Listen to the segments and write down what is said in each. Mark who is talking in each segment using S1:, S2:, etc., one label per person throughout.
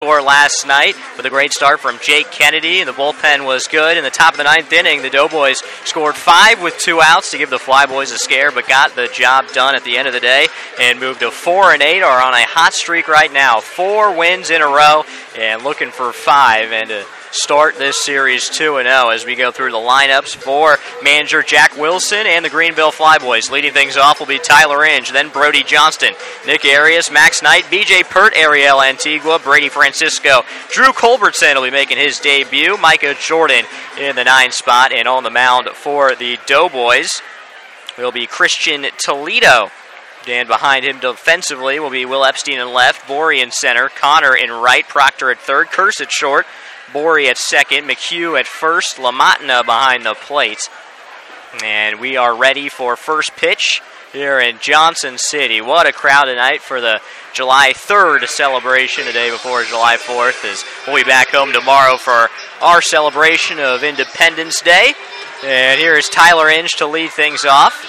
S1: last night with a great start from Jake Kennedy. The bullpen was good. In the top of the ninth inning, the Doughboys scored 5 with 2 outs to give the Flyboys a scare, but got the job done at the end of the day and moved to 4-8. Are on a hot streak right now. 4 wins in a row and looking for 5 and to start this series 2-0 as we go through the lineups for manager Jack Wilson and the Greenville Flyboys. Leading things off will be Tyler Inge, then Brody Johnston, Nick Arias, Max Knight, BJ Pert, Ariel Antigua, Brady Francisco, Drew Culbertson will be making his debut, Micah Jordan in the 9 spot, and on the mound for the Doughboys will be Christian Toledo. And behind him defensively will be Will Epstein in left, Borey in center, Connor in right, Proctor at third, Curse at short, Borey at second, McHugh at first, LaMatna behind the plate. And we are ready for first pitch here in Johnson City. What a crowd tonight for the July 3rd celebration, the day before July 4th, as we'll be back home tomorrow for our celebration of Independence Day. And here is Tyler Inge to lead things off.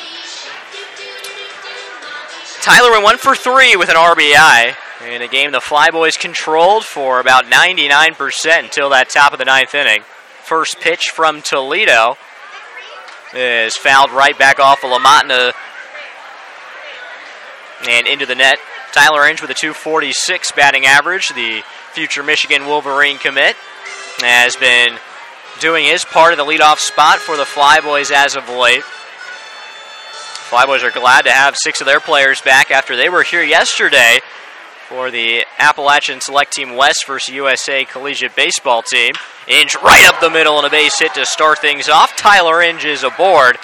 S1: Tyler went 1 for 3 with an RBI. In a game the Flyboys controlled for about 99% until that top of the 9th inning. First pitch from Toledo is fouled right back off of LaMatna and into the net. Tyler Inge with a .246 batting average, the future Michigan Wolverine commit, has been doing his part of the leadoff spot for the Flyboys as of late. Flyboys are glad to have 6 of their players back after they were here yesterday for the Appalachian Select Team West versus USA Collegiate Baseball team. Inge right up the middle and a base hit to start things off. Tyler Inge is aboard.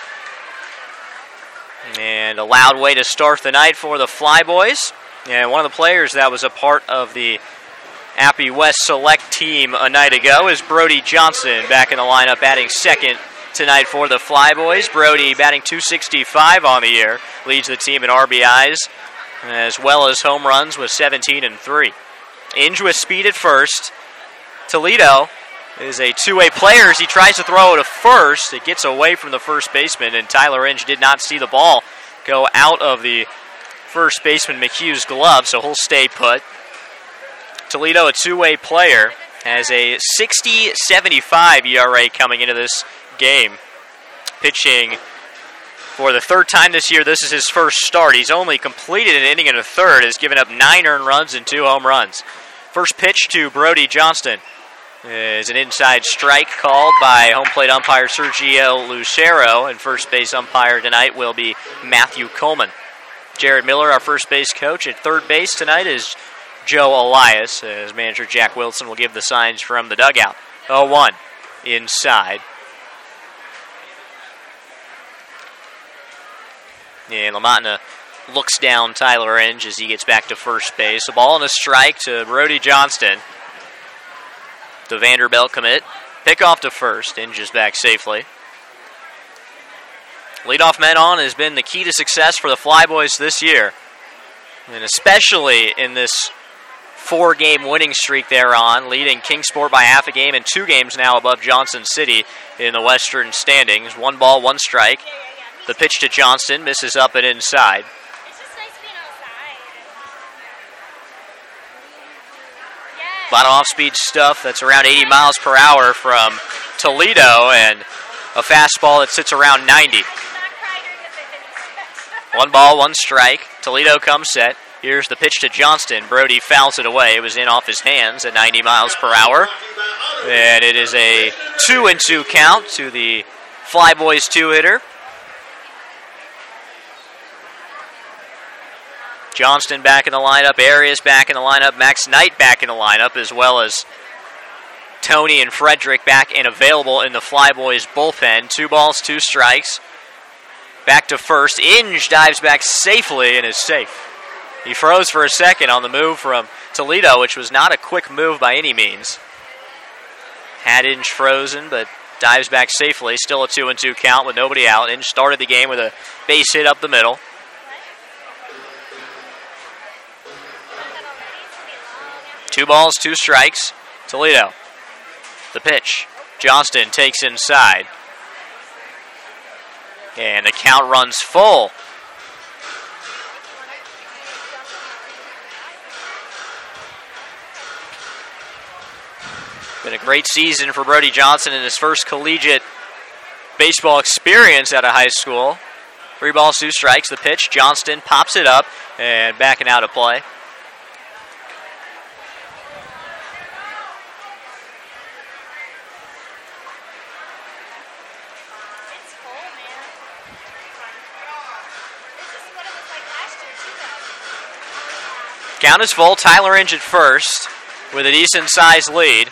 S1: And a loud way to start the night for the Flyboys. And one of the players that was a part of the Appy West Select team a night ago is Brody Johnson back in the lineup, batting second tonight for the Flyboys. Brody batting .265 on the year, leads the team in RBIs, as well as home runs with 17 and 3. Inge with speed at first. Toledo is a two-way player as he tries to throw it to first. It gets away from the first baseman, and Tyler Inge did not see the ball go out of the first baseman McHugh's glove, so he'll stay put. Toledo, a two-way player, has a 60.75 ERA coming into this game. Pitching for the 3rd time this year, this is his first start. He's only completed an inning and a third, has given up 9 earned runs and 2 home runs. First pitch to Brody Johnston is an inside strike called by home plate umpire Sergio Lucero, and first base umpire tonight will be Matthew Coleman. Jared Miller, our first base coach, at third base tonight is Joe Elias, as manager Jack Wilson will give the signs from the dugout. 0-1 inside. And LaMatna looks down Tyler Inge as he gets back to first base. A ball and a strike to Brody Johnston. The Vanderbilt commit. Pick off to first. Inge is back safely. Leadoff man on has been the key to success for the Flyboys this year. And especially in this 4-game winning streak they're on, leading Kingsport by half a game and 2 games now above Johnson City in the Western standings. 1 ball, 1 strike. The pitch to Johnston misses up and inside. A lot of off-speed stuff that's around 80 miles per hour from Toledo, and a fastball that sits around 90. 1 ball, 1 strike. Toledo comes set. Here's the pitch to Johnston. Brody fouls it away. It was in off his hands at 90 miles per hour. And it is a 2-2 count to the Flyboys 2-hitter. Johnston back in the lineup, Arias back in the lineup, Max Knight back in the lineup, as well as Tony and Frederick back and available in the Flyboys bullpen. 2 balls, 2 strikes. Back to first. Inge dives back safely and is safe. He froze for a second on the move from Toledo, which was not a quick move by any means. Had Inge frozen, but dives back safely. Still a 2-2 count with nobody out. Inge started the game with a base hit up the middle. 2 balls, 2 strikes. Toledo. The pitch. Johnston takes inside. And the count runs full. Been a great season for Brody Johnson in his first collegiate baseball experience out of high school. 3 balls, 2 strikes. The pitch, Johnston pops it up and backing out of play. Count is full. Tyler Inge at first with a decent-sized lead.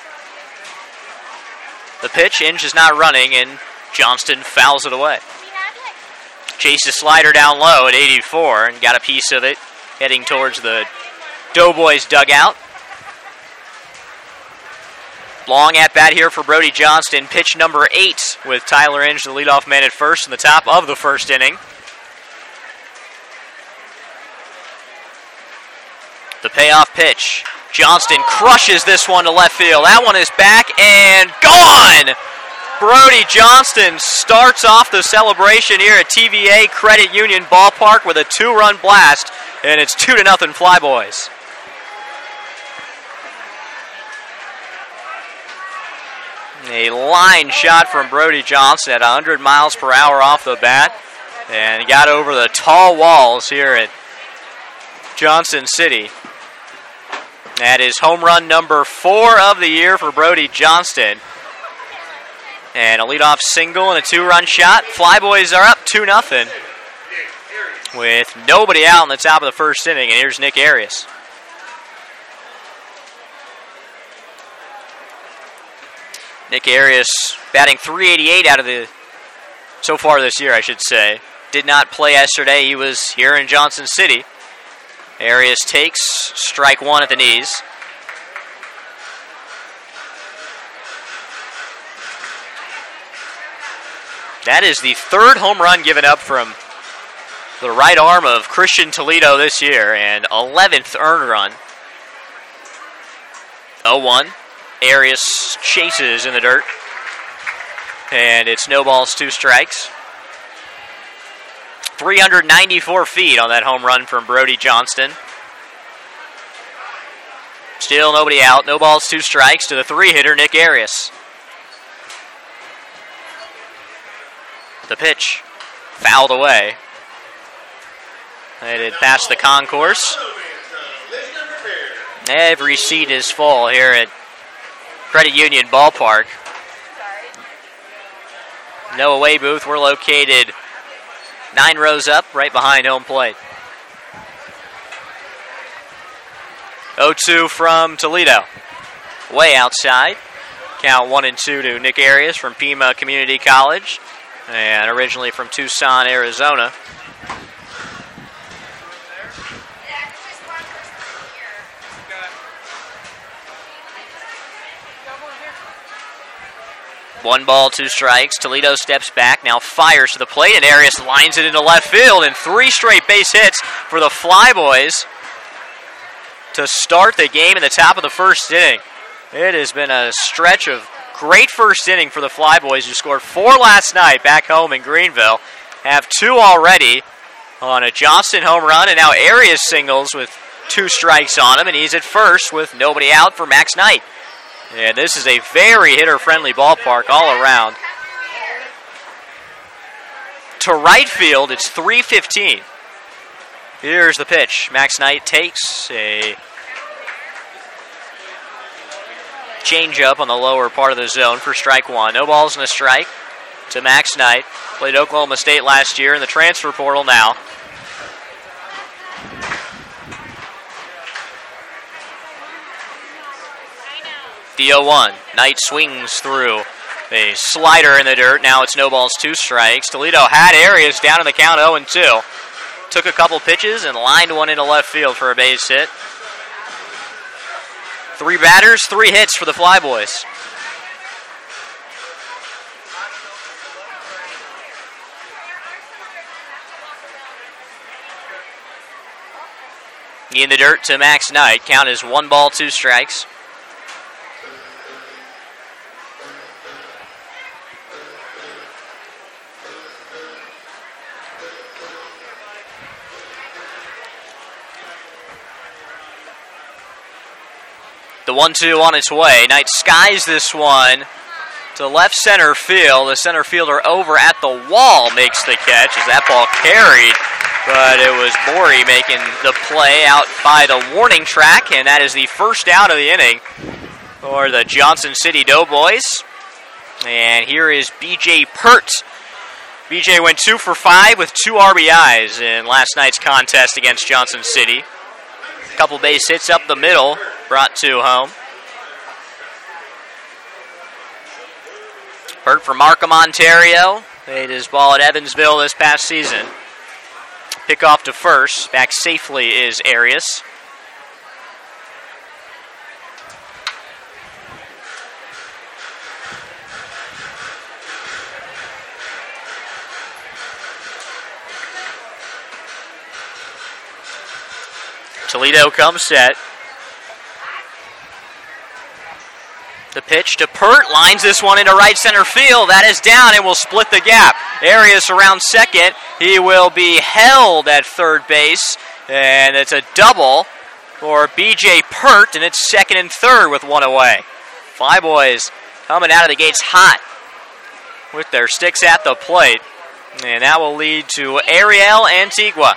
S1: The pitch, Inge is not running, and Johnston fouls it away. Chases slider down low at 84 and got a piece of it heading towards the Doughboys dugout. Long at bat here for Brody Johnston. Pitch number 8 with Tyler Inge, the leadoff man at first in the top of the first inning. The payoff pitch. Johnston crushes this one to left field. That one is back and gone! Brody Johnston starts off the celebration here at TVA Credit Union Ballpark with a 2-run blast, and it's 2-0 Flyboys. A line shot from Brody Johnson at 100 miles per hour off the bat, and he got over the tall walls here at Johnson City. That is home run number 4 of the year for Brody Johnston. And a leadoff single and a 2-run shot. Flyboys are up 2-0 with nobody out in the top of the first inning. And here's Nick Arias. Nick Arias batting .388 out of the so far this year, I should say. Did not play yesterday. He was here in Johnson City. Arias takes strike 1 at the knees. That is the 3rd home run given up from the right arm of Christian Toledo this year, and 11th earned run. 0-1. Arias chases in the dirt. And it's no balls, 2 strikes. 394 feet on that home run from Brody Johnston. Still nobody out. No balls, 2 strikes to the 3-hitter, Nick Arias. The pitch fouled away. Headed past the concourse. Every seat is full here at Credit Union Ballpark. No away booth. We're located 9 rows up, right behind home plate. 0-2 from Toledo. Way outside. Count 1-2 to Nick Arias from Pima Community College. And originally from Tucson, Arizona. One ball, 2 strikes. Toledo steps back, now fires to the plate, and Arias lines it into left field, and 3 straight base hits for the Flyboys to start the game in the top of the first inning. It has been a stretch of great first inning for the Flyboys, who scored 4 last night back home in Greenville. Have 2 already on a Johnston home run, and now Arias singles with 2 strikes on him, and he's at first with nobody out for Max Knight. And this is a very hitter-friendly ballpark all around. To right field, it's 3:15. Here's the pitch. Max Knight takes a changeup on the lower part of the zone for strike 1. No balls and a strike to Max Knight. Played Oklahoma State last year in the transfer portal now. The 0-1. Knight swings through a slider in the dirt. Now it's no balls, 2 strikes. Toledo had Arias down in the count 0-2. Took a couple pitches and lined one into left field for a base hit. 3 batters, 3 hits for the Flyboys. In the dirt to Max Knight. Count is 1 ball, 2 strikes. The 1-2 on its way. Knight skies this one to left center field. The center fielder over at the wall makes the catch as that ball carried, but it was Borey making the play out by the warning track, and that is the first out of the inning for the Johnson City Doughboys. And here is B.J. Pert. B.J. went 2 for 5 with 2 RBIs in last night's contest against Johnson City. A couple base hits up the middle, brought 2 home. Pert from Markham, Ontario. Made his ball at Evansville this past season. Pick off to first. Back safely is Arias. Toledo comes set. The pitch to Pert, lines this one into right center field. That is down and will split the gap. Arias around second. He will be held at third base. And it's a double for B.J. Pert, and it's second and third with 1 away. Flyboys coming out of the gates hot with their sticks at the plate. And that will lead to Ariel Antigua.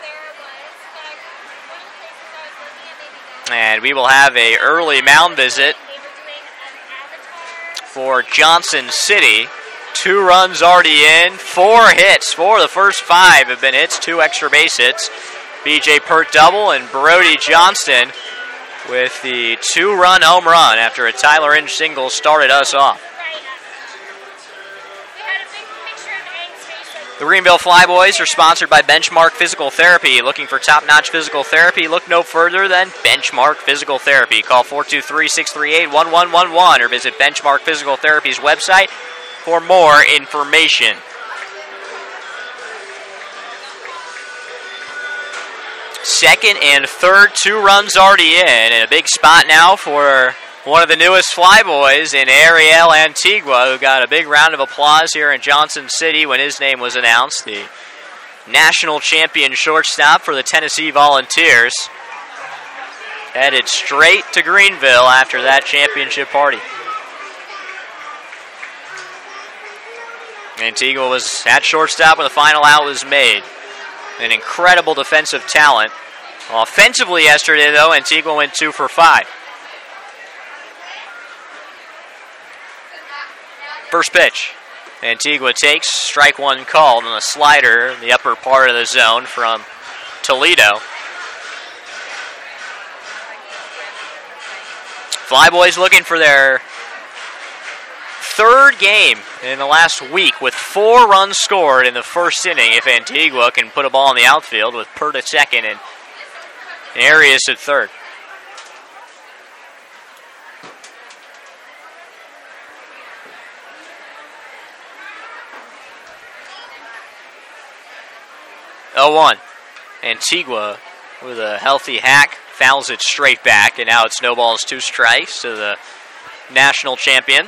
S1: And we will have an early mound visit for Johnson City. 2 runs already in, 4 hits. 4 of the first 5 have been hits, 2 extra base hits. B.J. Pert double and Brody Johnston with the 2-run home run after a Tyler Inge single started us off. The Greenville Flyboys are sponsored by Benchmark Physical Therapy. Looking for top-notch physical therapy? Look no further than Benchmark Physical Therapy. Call 423-638-1111 or visit Benchmark Physical Therapy's website for more information. Second and third, 2 runs already in, and a big spot now for one of the newest Flyboys in Ariel Antigua, who got a big round of applause here in Johnson City when his name was announced. The national champion shortstop for the Tennessee Volunteers headed straight to Greenville after that championship party. Antigua was at shortstop when the final out was made. An incredible defensive talent. Offensively yesterday, though, Antigua went 2 for 5. First pitch. Antigua takes, strike 1 called on a slider in the upper part of the zone from Toledo. Flyboys looking for their 3rd game in the last week with 4 runs scored in the first inning if Antigua can put a ball in the outfield with Pert at second and Arias at third. Oh, 1. Antigua with a healthy hack fouls it straight back, and now it snowballs 2 strikes to the national champion.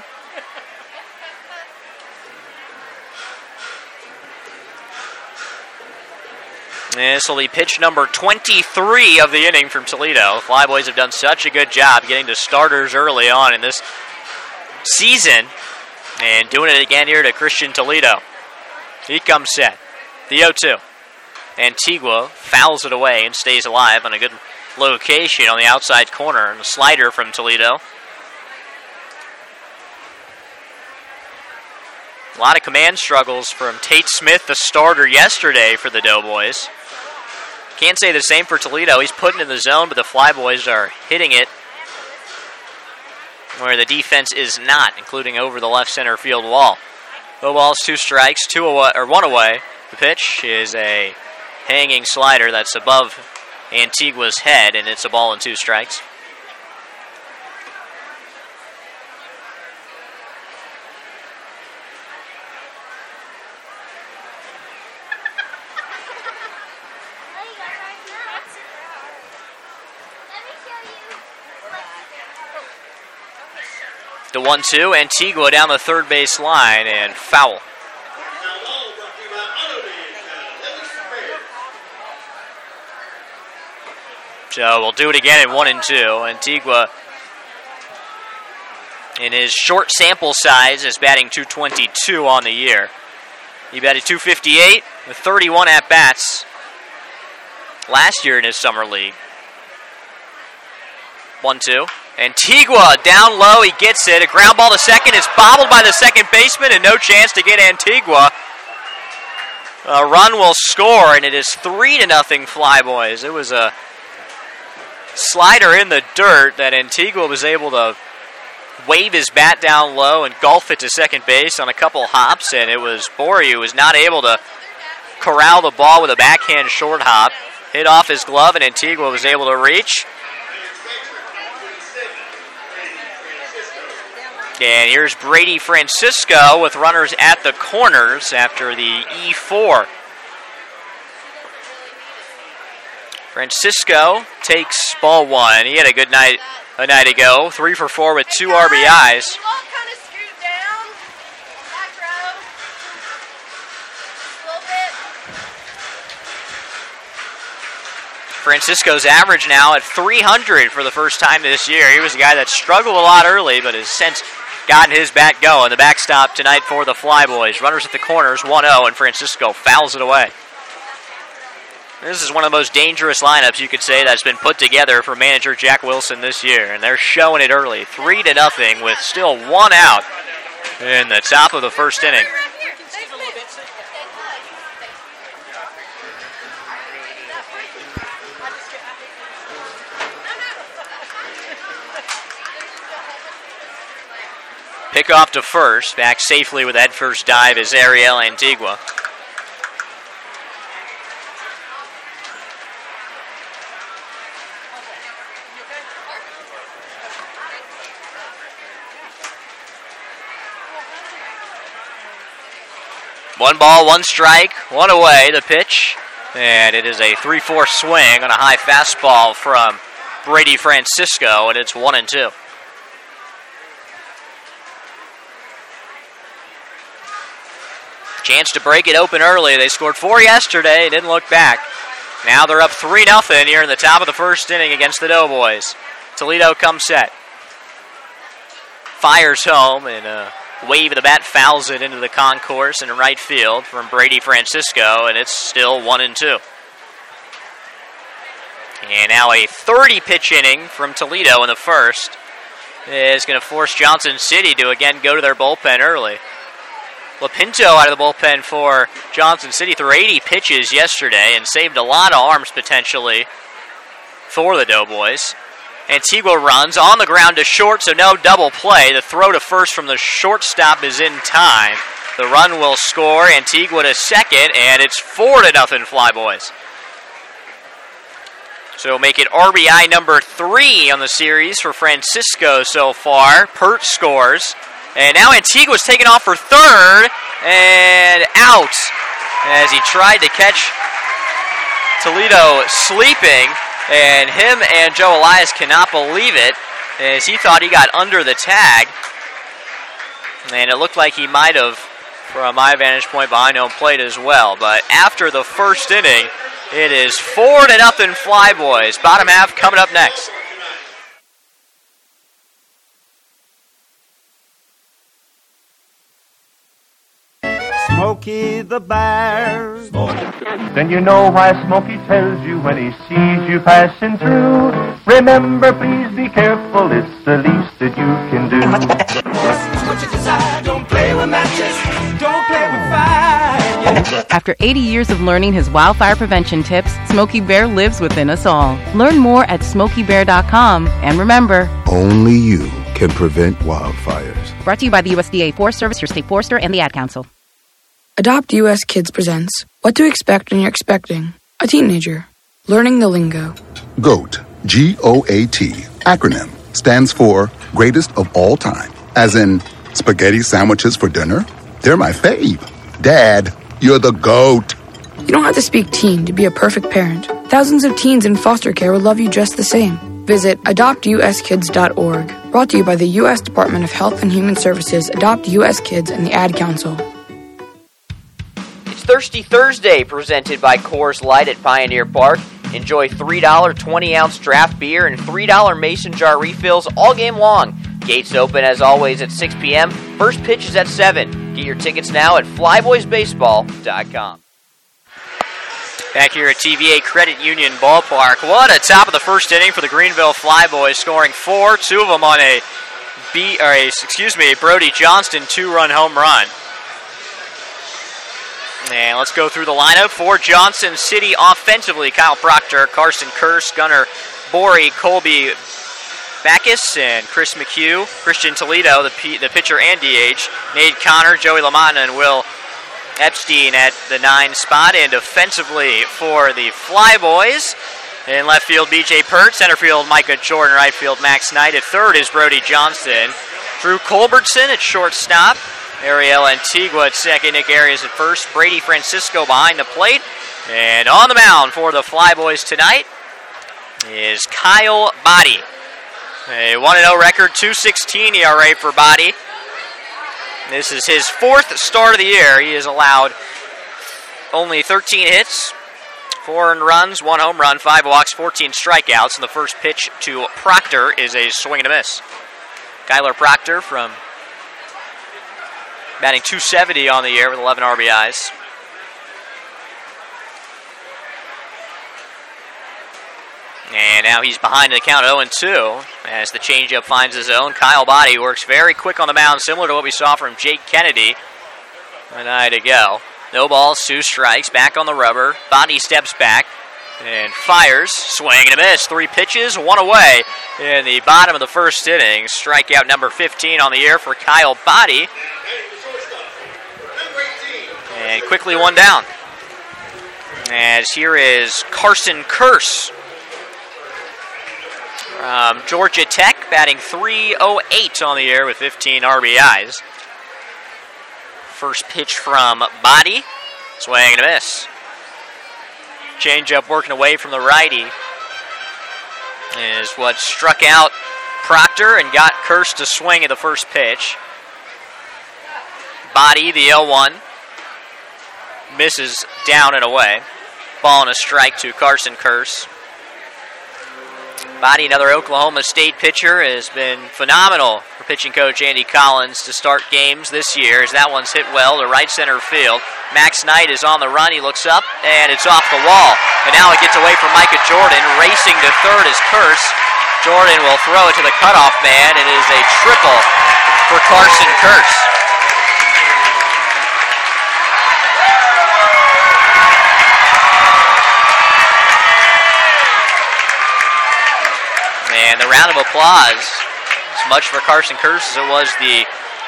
S1: And this will be pitch number 23 of the inning from Toledo. Flyboys have done such a good job getting to starters early on in this season and doing it again here to Christian Toledo. He comes set. The 0-2. Antigua fouls it away and stays alive on a good location on the outside corner. And a slider from Toledo. A lot of command struggles from Tate Smith, the starter yesterday for the Doughboys. Can't say the same for Toledo. He's putting it in the zone, but the Flyboys are hitting it where the defense is not, including over the left center field wall. No balls, 2 strikes, 2 away, or 1 away. The pitch is a hanging slider that's above Antigua's head, and it's a ball and 2 strikes. The 1-2, Antigua down the third base line and foul. So we'll do it again at 1-2. Antigua in his short sample size is batting .222 on the year. He batted .258 with 31 at-bats last year in his summer league. 1-2. Antigua down low, he gets it. A ground ball to second. It's bobbled by the second baseman and no chance to get Antigua. A run will score, and it is 3-0 Flyboys. It was a slider in the dirt that Antigua was able to wave his bat down low and golf it to second base on a couple hops, and it was Borey who was not able to corral the ball with a backhand short hop. Hit off his glove, and Antigua was able to reach. And here's Brady Francisco with runners at the corners after the E4. Francisco takes ball one. He had a good night a night ago. 3 for 4 with 2 RBIs. Francisco's average now at 300 for the first time this year. He was a guy that struggled a lot early, but has since gotten his bat going. The backstop tonight for the Flyboys. Runners at the corners, 1-0, and Francisco fouls it away. This is one of the most dangerous lineups, you could say, that's been put together for manager Jack Wilson this year, and they're showing it early. 3-0 with still 1 out in the top of the first inning. Pick off to first. Back safely with that first dive is Ariel Antigua. One ball, 1 strike, 1 away, the pitch. And it is a 3-4 swing on a high fastball from Brady Francisco, and it's 1-2. Chance to break it open early. They scored 4 yesterday, didn't look back. Now they're up 3-0 here in the top of the first inning against the Doughboys. Toledo comes set. Fires home, and a wave of the bat fouls it into the concourse in right field from Brady Francisco, and it's still 1-2. And now a 30-pitch inning from Toledo in the first is going to force Johnson City to again go to their bullpen early. LaPinto out of the bullpen for Johnson City threw 80 pitches yesterday and saved a lot of arms potentially for the Doughboys. Antigua runs on the ground to short, so no double play. The throw to first from the shortstop is in time. The run will score. Antigua to second, and it's 4-0 Flyboys. So make it RBI number 3 on the series for Francisco so far. Pert scores. And now Antigua's taken off for third and out as he tried to catch Toledo sleeping. And him and Joe Elias cannot believe it as he thought he got under the tag. And it looked like he might have, from my vantage point behind home plate as well. But after the first inning, it is 4-0 Flyboys. Bottom half coming up next.
S2: Smokey the Bear.
S3: Then you know why Smokey tells you when he sees you passing through. Remember, please be careful, it's the least that you can do.
S2: Don't play with matches, don't play with fire.
S4: After 80 years of learning his wildfire prevention tips, Smokey Bear lives within us all. Learn more at SmokeyBear.com. And remember,
S5: only you can prevent wildfires.
S4: Brought to you by the USDA Forest Service, your state forester, and the Ad Council.
S6: Adopt US Kids presents What to Expect When You're Expecting a Teenager. Learning the lingo.
S5: GOAT, G-O-A-T, acronym, stands for Greatest of All Time. As in, spaghetti sandwiches for dinner? They're my fave. Dad, you're the GOAT.
S6: You don't have to speak teen to be a perfect parent. Thousands of teens in foster care will love you just the same. Visit adoptuskids.org. Brought to you by the U.S. Department of Health and Human Services, Adopt U.S. Kids, and the Ad Council.
S1: Thirsty Thursday presented by Coors Light at Pioneer Park. Enjoy $3 20-ounce draft beer and $3 mason jar refills all game long.
S7: Gates open as always at 6 p.m. First pitch is at 7. Get your tickets now at flyboysbaseball.com.
S1: Back here at TVA Credit Union Ballpark. What a top of the first inning for the Greenville Flyboys, scoring 4, 2 of them on a Brody Johnston 2-run home run. And let's go through the lineup for Johnson City offensively. Kyle Proctor, Carson Kurse, Gunnar Borey, Colby Backus, and Chris McHugh. Christian Toledo, the pitcher and DH. Nate Connor, Joey LaMotta, and Will Epstein at the 9 spot. And offensively for the Flyboys, in left field, B.J. Pert. Center field, Micah Jordan. Right field, Max Knight. At third is Brody Johnston. Drew Culbertson at shortstop. Ariel Antigua at second. Nick Arias at first. Brady Francisco behind the plate. And on the mound for the Flyboys tonight is Kyle Body. A 1-0 record, 2.16 ERA for Body. This is his 4th start of the year. He has allowed only 13 hits, 4 earned runs, 1 home run, 5 walks, 14 strikeouts. And the first pitch to Proctor is a swing and a miss. Kyler Proctor from batting .270 on the year with 11 RBIs. And now he's behind in the count 0-2 as the changeup finds his own. Kyle Body works very quick on the mound, similar to what we saw from Jake Kennedy a night ago. No balls, 2 strikes, back on the rubber. Body steps back and fires. Swing and a miss. 3 pitches, 1 away in the bottom of the first inning. Strikeout number 15 on the year for Kyle Body. And quickly 1 down. As here is Carson Kurse. Georgia Tech batting .308 on the year with 15 RBIs. First pitch from Body. Swing and a miss. Changeup working away from the righty is what struck out Proctor and got Kurse to swing at the first pitch. Body, the 0-1. Misses down and away. Ball and a strike to Carson Kurse. Body, another Oklahoma State pitcher, has been phenomenal for pitching coach Andy Collins to start games this year as that one's hit well to right center field. Max Knight is on the run. He looks up, and it's off the wall. And now it gets away from Micah Jordan. Racing to third is Kurse. Jordan will throw it to the cutoff man. It is a triple for Carson Kurse. And the round of applause, as much for Carson Kurse as it was the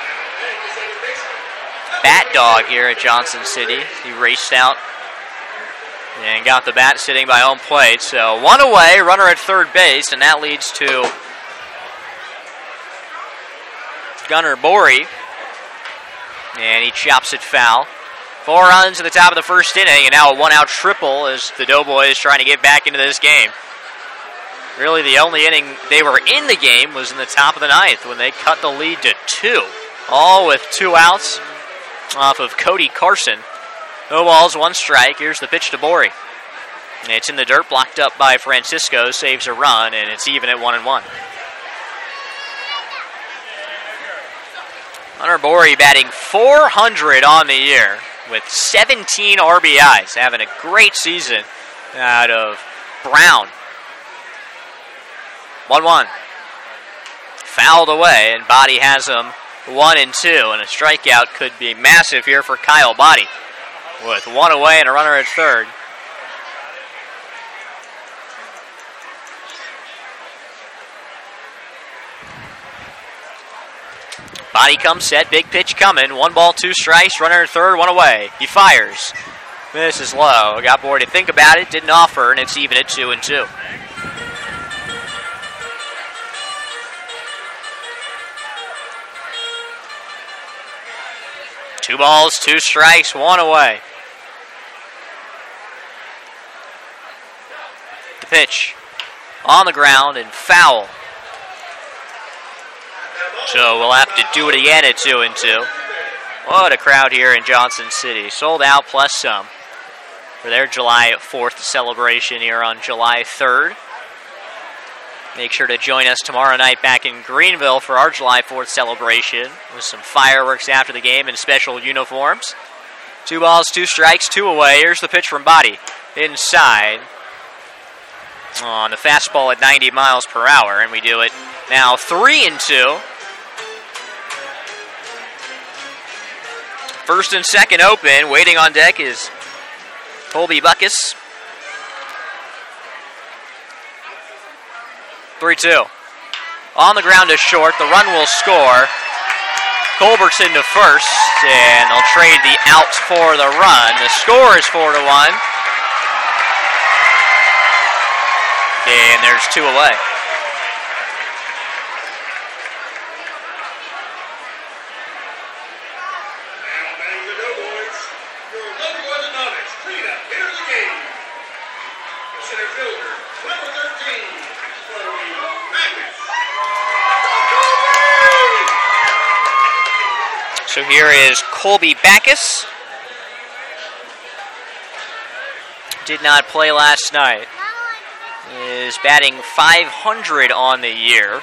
S1: bat dog here at Johnson City. He raced out and got the bat sitting by home plate. So 1 away, runner at third base, and that leads to Gunnar Borey. And he chops it foul. 4 runs at the top of the first inning, and now a 1-out triple as the Doughboys trying to get back into this game. Really, the only inning they were in the game was in the top of the 9th when they cut the lead to 2. All with 2 outs off of Cody Carson. No balls, 1 strike. Here's the pitch to Borey. And it's in the dirt, blocked up by Francisco. Saves a run, and it's even at 1-1. Hunter Borey batting .400 on the year with 17 RBIs. Having a great season out of Brown. 1-1. Fouled away, and Body has him 1-2, and a strikeout could be massive here for Kyle Body. With 1 away and a runner at third. Body comes set, big pitch coming. 1 ball, 2 strikes, runner at third, 1 away. He fires. This is low. Got Borey to think about it, didn't offer, and it's even at 2-2. Two balls, 2 strikes, 1 away. The pitch on the ground and foul. So we'll have to do it again at 2-2. What a crowd here in Johnson City. Sold out plus some for their July 4th celebration here on July 3rd. Make sure to join us tomorrow night back in Greenville for our July 4th celebration with some fireworks after the game and special uniforms. 2 balls, 2 strikes, 2 away. Here's the pitch from Body. Inside. On the fastball at 90 miles per hour, and we do it now 3-2. First and second open. Waiting on deck is Colby Buckus. 3-2. On the ground to short. The run will score. Culbertson to first, and they'll trade the outs for the run. The score is 4-1. And there's 2 away. So here is Colby Backus. Did not play last night. Is batting .500 on the year.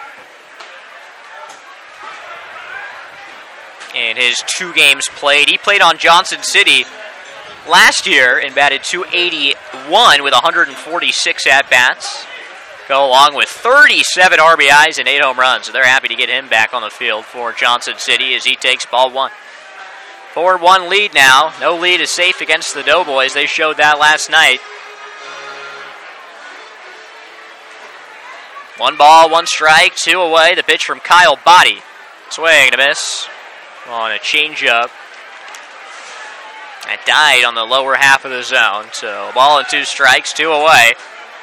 S1: In his 2 games played, he played on Johnson City last year and batted .281 with 146 at-bats. Go along with 37 RBIs and 8 home runs. So they're happy to get him back on the field for Johnson City as he takes ball 1. 4-1 lead now. No lead is safe against the Doughboys. They showed that last night. 1 ball, 1 strike, 2 away. The pitch from Kyle Body. Swing and a miss on a changeup. That died on the lower half of the zone. So a ball and 2 strikes, 2 away.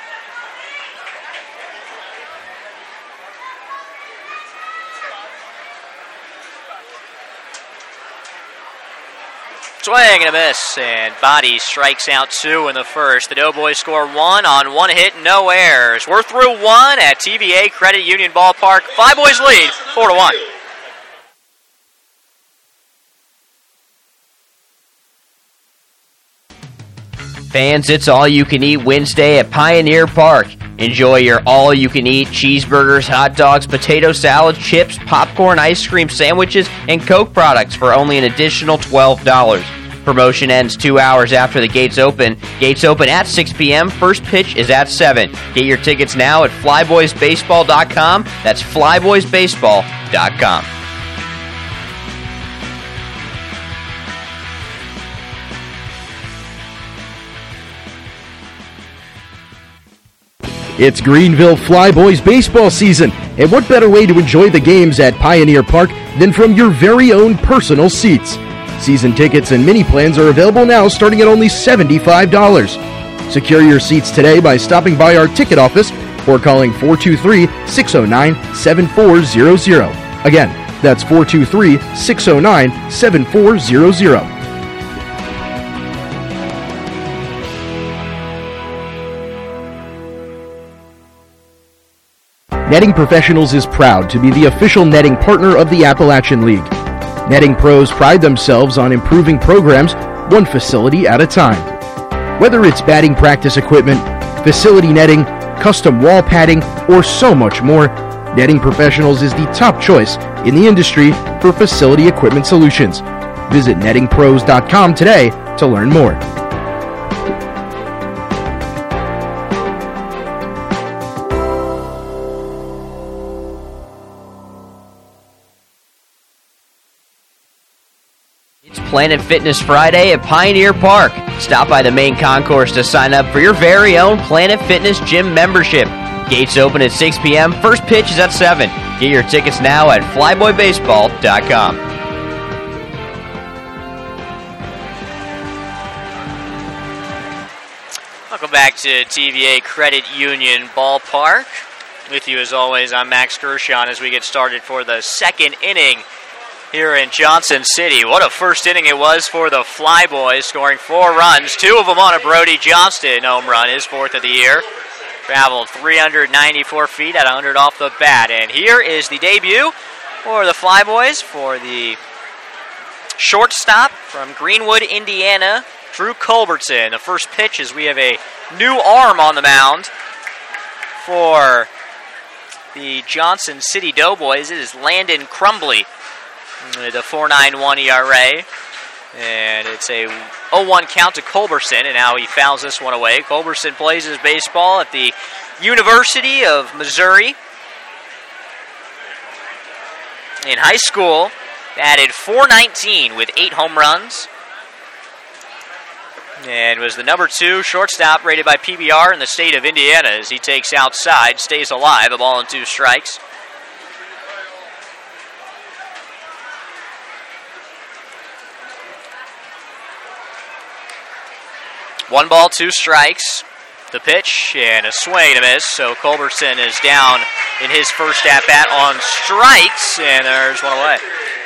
S1: Swing and a miss, and Body strikes out 2 in the first. The Doughboys score 1 on 1 hit, no errors. We're through 1 at TVA Credit Union Ballpark. Flyboys lead 4-1.
S7: Fans, it's all-you-can-eat Wednesday at Pioneer Park. Enjoy your all-you-can-eat cheeseburgers, hot dogs, potato salads, chips, popcorn, ice cream, sandwiches, and Coke products for only an additional $12. Promotion ends 2 hours after the gates open. Gates open at 6 p.m. First pitch is at 7. Get your tickets now at flyboysbaseball.com. That's flyboysbaseball.com.
S8: It's Greenville Flyboys baseball season, and what better way to enjoy the games at Pioneer Park than from your very own personal seats? Season tickets and mini plans are available now starting at only $75. Secure your seats today by stopping by our ticket office or calling 423-609-7400. Again, that's 423-609-7400. Netting Professionals is proud to be the official netting partner of the Appalachian League. Netting pros pride themselves on improving programs one facility at a time. Whether it's batting practice equipment, facility netting, custom wall padding, or so much more, Netting Professionals is the top choice in the industry for facility equipment solutions. Visit nettingpros.com today to learn more.
S7: Planet Fitness Friday at Pioneer Park. Stop by the main concourse to sign up for your very own Planet Fitness gym membership. Gates open at 6 p.m. First pitch is at 7. Get your tickets now at flyboybaseball.com.
S1: Welcome back to TVA Credit Union Ballpark. With you as always, I'm Max Gershon as we get started for the second inning here in Johnson City. What a first inning it was for the Flyboys, scoring 4 runs, 2 of them on a Brody Johnston home run, his 4th of the year. Traveled 394 feet at 100 off the bat. And here is the debut for the Flyboys for the shortstop from Greenwood, Indiana, Drew Culbertson. The first pitch is we have a new arm on the mound for the Johnson City Doughboys, it is Landon Crumbly with a 4.91 ERA. And it's a 0-1 count to Culberson, and now he fouls this one away. Culberson plays his baseball at the University of Missouri. In high school, batted .419 with 8 home runs. And was the number 2 shortstop rated by PBR in the state of Indiana as he takes outside, stays alive, a ball and 2 strikes. One ball, 2 strikes. The pitch and a swing and a miss. So Culberson is down in his first at-bat on strikes, and there's one away.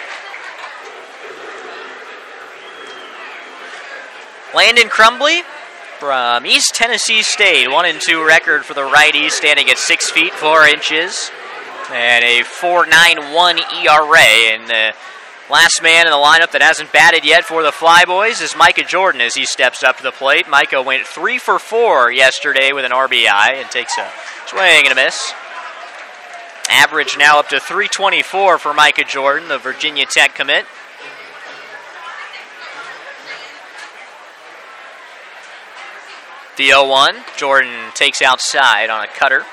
S1: Landon Crumbly from East Tennessee State. 1-2 record for the righty, standing at 6 feet 4 inches. And a 4.91 ERA. And the last man in the lineup that hasn't batted yet for the Flyboys is Micah Jordan as he steps up to the plate. Micah went 3 for 4 yesterday with an RBI and takes a swing and a miss. Average now up to .324 for Micah Jordan, the Virginia Tech commit. The 0-1, Jordan takes outside on a cutter.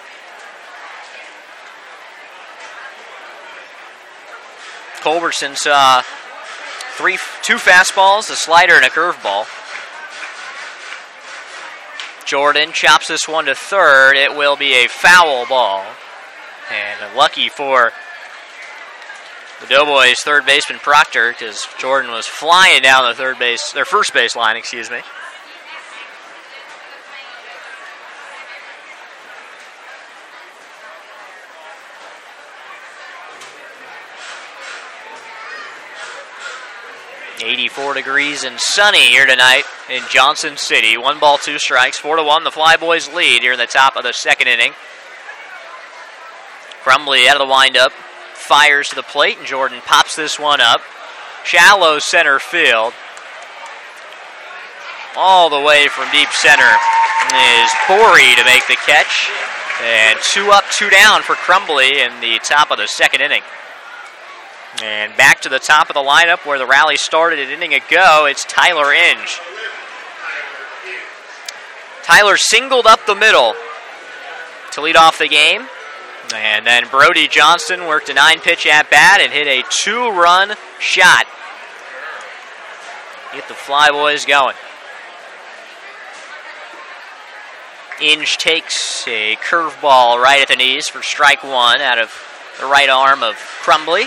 S1: Culberson saw 2 fastballs, a slider, and a curveball. Jordan chops this one to third. It will be a foul ball. And lucky for the Doughboys third baseman Proctor, because Jordan was flying down the first base line, excuse me. .84 degrees and sunny here tonight in Johnson City. 1 ball, 2 strikes, 4-1. The Flyboys lead here in the top of the second inning. Crumbly out of the windup, fires to the plate, and Jordan pops this one up. Shallow center field. All the way from deep center is Borey to make the catch. And 2 up, 2 down for Crumbly in the top of the second inning. And back to the top of the lineup where the rally started an inning ago, it's Tyler Inge. Tyler singled up the middle to lead off the game. And then Brody Johnson worked a 9-pitch at-bat and hit a 2-run shot. Get the Flyboys going. Inge takes a curveball right at the knees for strike 1 out of the right arm of Crumbly.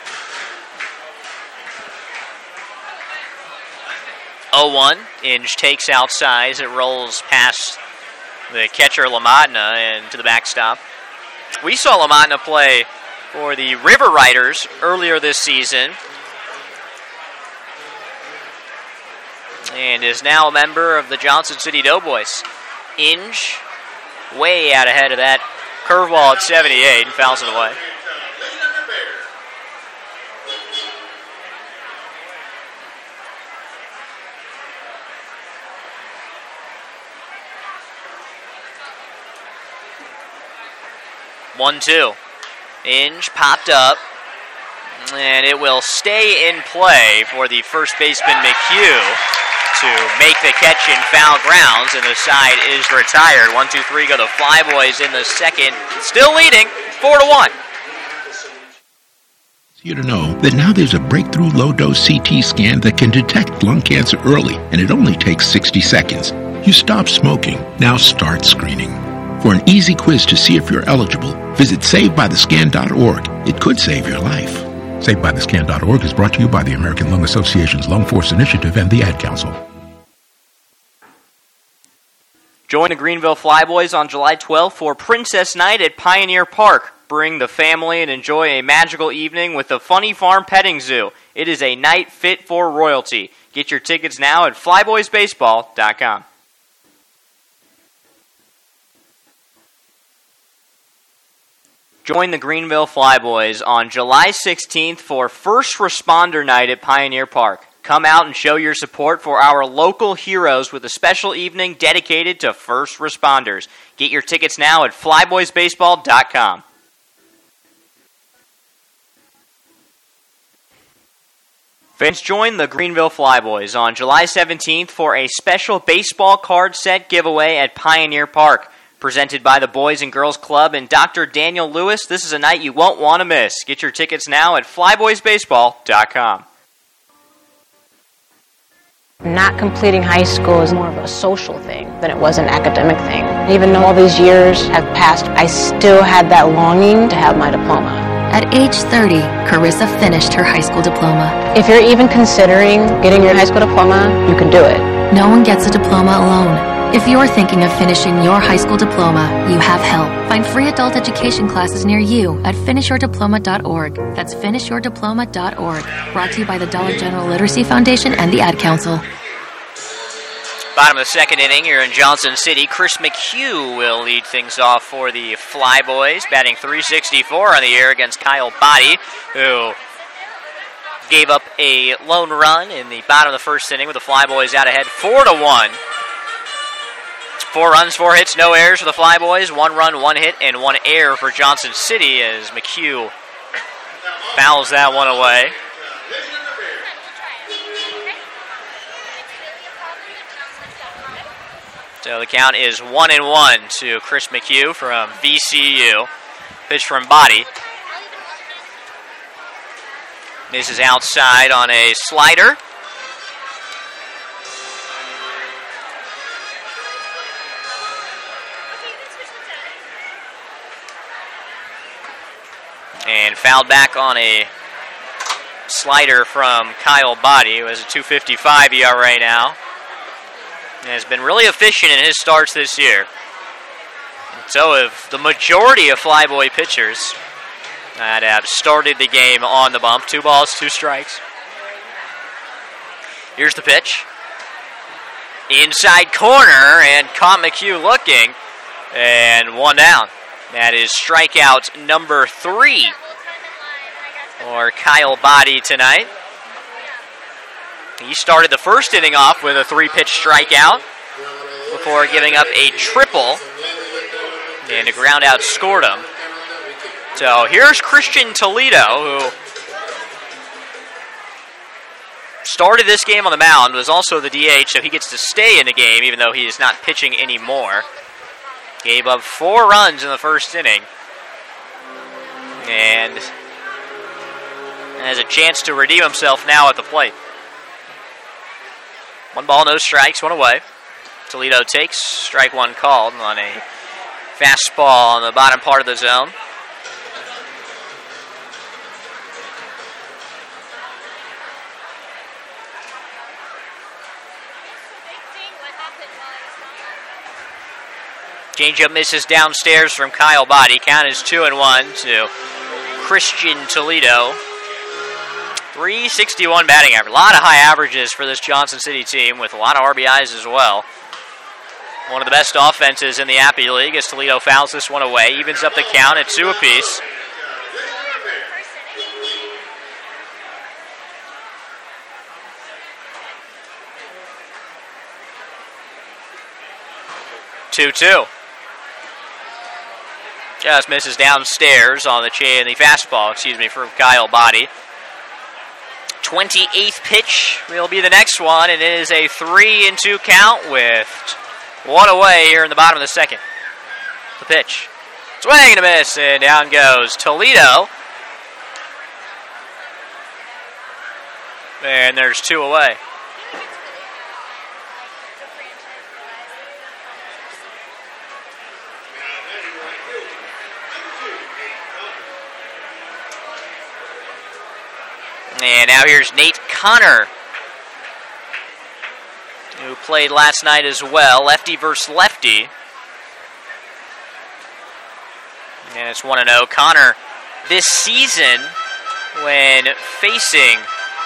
S1: 0-1. Inge takes outside as it rolls past the catcher LaModna and to the backstop. We saw LaModna play for the River Riders earlier this season and is now a member of the Johnson City Doughboys. Inge way out ahead of that curveball at 78 and fouls it away. One-two. Inge popped up, and it will stay in play for the first baseman McHugh to make the catch in foul grounds, and the side is retired. 1-2-3 go the Flyboys in the second, still leading 4-1.
S9: You to know that now there's a breakthrough low-dose CT scan that can detect lung cancer early, and it only takes 60 seconds. You stop smoking, now start screening. For an easy quiz to see if you're eligible, visit SaveByTheScan.org. It could save your life. SaveByTheScan.org is brought to you by the American Lung Association's Lung Force Initiative and the Ad Council.
S1: Join the Greenville Flyboys on July 12th for Princess Night at Pioneer Park. Bring the family and enjoy a magical evening with the Funny Farm Petting Zoo. It is a night fit for royalty. Get your tickets now at flyboysbaseball.com. Join the Greenville Flyboys on July 16th for First Responder Night at Pioneer Park. Come out and show your support for our local heroes with a special evening dedicated to first responders. Get your tickets now at flyboysbaseball.com. Fans join the Greenville Flyboys on July 17th for a special baseball card set giveaway at Pioneer Park. Presented by the Boys and Girls Club and Dr. Daniel Lewis, this is a night you won't want to miss. Get your tickets now at flyboysbaseball.com.
S10: Not completing high school is more of a social thing than it was an academic thing. Even though all these years have passed, I still had that longing to have my diploma.
S11: At age 30, Carissa finished her high school diploma.
S10: If you're even considering getting your high school diploma, you can do it.
S11: No one gets a diploma alone. If you're thinking of finishing your high school diploma, you have help. Find free adult education classes near you at finishyourdiploma.org. That's finishyourdiploma.org. Brought to you by the Dollar General Literacy Foundation and the Ad Council.
S1: Bottom of the second inning here in Johnson City. Chris McHugh will lead things off for the Flyboys, batting .364 on the year against Kyle Body, who gave up a lone run in the bottom of the first inning with the Flyboys out ahead 4-1. 4 runs, 4 hits, no errors for the Flyboys. 1 run, 1 hit, and 1 error for Johnson City as McHugh fouls that one away. So the count is 1-1 to Chris McHugh from VCU. Pitch from Body. Misses outside on a slider. And fouled back on a slider from Kyle Body, who has a .255 ERA now. And has been really efficient in his starts this year. And so have the majority of Flyboy pitchers that have started the game on the bump. 2 balls, 2 strikes. Here's the pitch. Inside corner, and caught McHugh looking. And 1 down. That is strikeout number 3 for Kyle Body tonight. He started the first inning off with a 3-pitch strikeout before giving up a triple, and a ground out scored him. So here's Christian Toledo, who started this game on the mound, was also the DH, so he gets to stay in the game even though he is not pitching anymore. Gave up 4 runs in the first inning, and has a chance to redeem himself now at the plate. 1 ball, no strikes, 1 away. Toledo takes, strike 1 called on a fastball on the bottom part of the zone. Changeup misses downstairs from Kyle Body. Count is 2-1 to Christian Toledo. .361 batting average. A lot of high averages for this Johnson City team with a lot of RBIs as well. One of the best offenses in the Appy League as Toledo fouls this one away. Evens up the count at 2 apiece. Two. Just misses downstairs on the fastball, from Kyle Body. 28th pitch will be the next one, and it is a 3-2 count with 1 away here in the bottom of the second. The pitch. Swing and a miss, and down goes Toledo. And there's 2 away. And now here's Nate Connor, who played last night as well. Lefty versus lefty. And it's 1-0. Connor, this season, when facing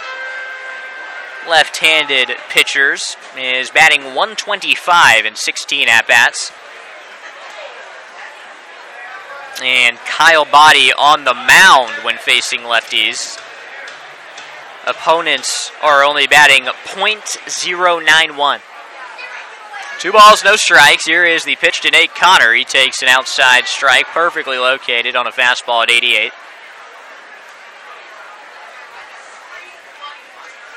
S1: left-handed pitchers, is batting .125 in 16 at-bats. And Kyle Body on the mound when facing lefties. Opponents are only batting .091. 2 balls, no strikes. Here is the pitch to Nate Connor. He takes an outside strike, perfectly located on a fastball at 88.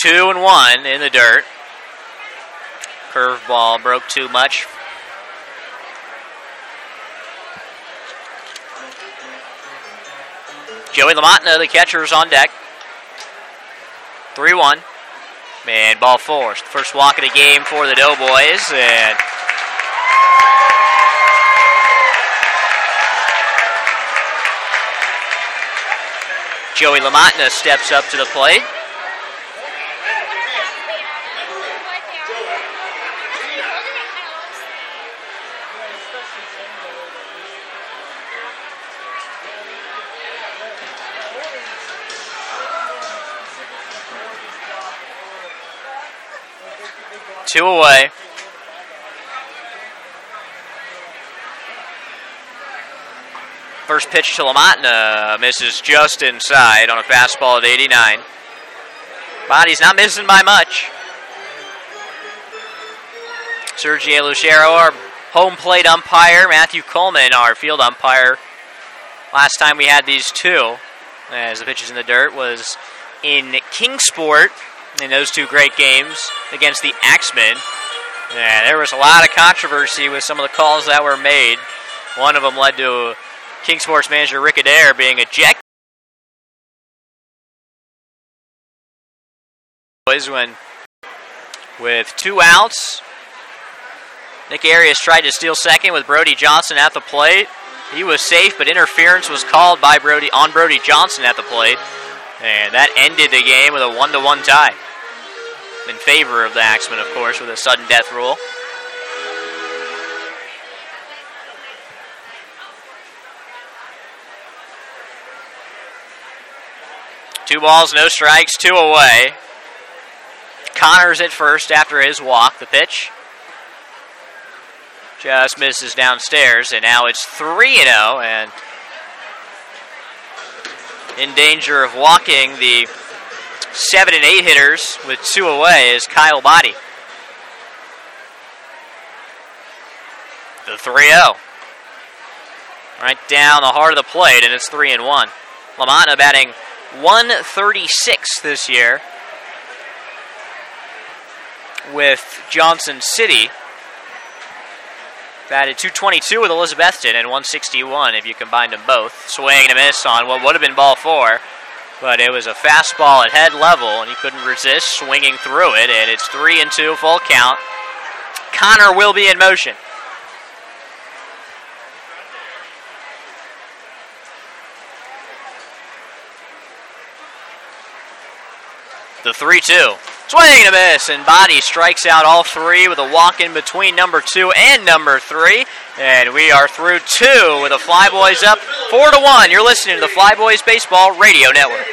S1: 2-1 in the dirt. Curveball broke too much. Joey LaMontna, the catcher, is on deck. 3-1. And ball forced. First walk of the game for the Doughboys. And Joey LaMontna steps up to the plate. Two away. First pitch to LaMontna misses just inside on a fastball at 89. Body's not missing by much. Sergio Lucero, our home plate umpire. Matthew Coleman, our field umpire. Last time we had these two, as the pitches in the dirt, was in Kingsport in those two great games against the Axemen. And there was a lot of controversy with some of the calls that were made. One of them led to Kingsport's manager Rick Adair being ejected. When with 2 outs, Nick Arias tried to steal second with Brody Johnson at the plate. He was safe, but interference was called by Brody Johnson at the plate. And that ended the game with a 1-1 tie. In favor of the Axemen, of course, with a sudden death rule. Two balls, no strikes, 2 away. Connors at first after his walk. The pitch just misses downstairs, and now it's 3-0, and in danger of walking the 7 and 8 hitters with 2 away is Kyle Body. The 3-0. Right down the heart of the plate, and it's 3-1. LaMontna batting .136 this year with Johnson City. Batted .222 with Elizabethton and .161 if you combined them both. Swing and a miss on what would have been ball 4. But it was a fastball at head level, and he couldn't resist swinging through it, and it's 3-2, full count. Connor will be in motion. The 3-2. Swing and a miss, and Body strikes out all 3 with a walk in between number 2 and number 3. And we are through 2 with the Flyboys up 4-1. You're listening to the Flyboys Baseball Radio Network.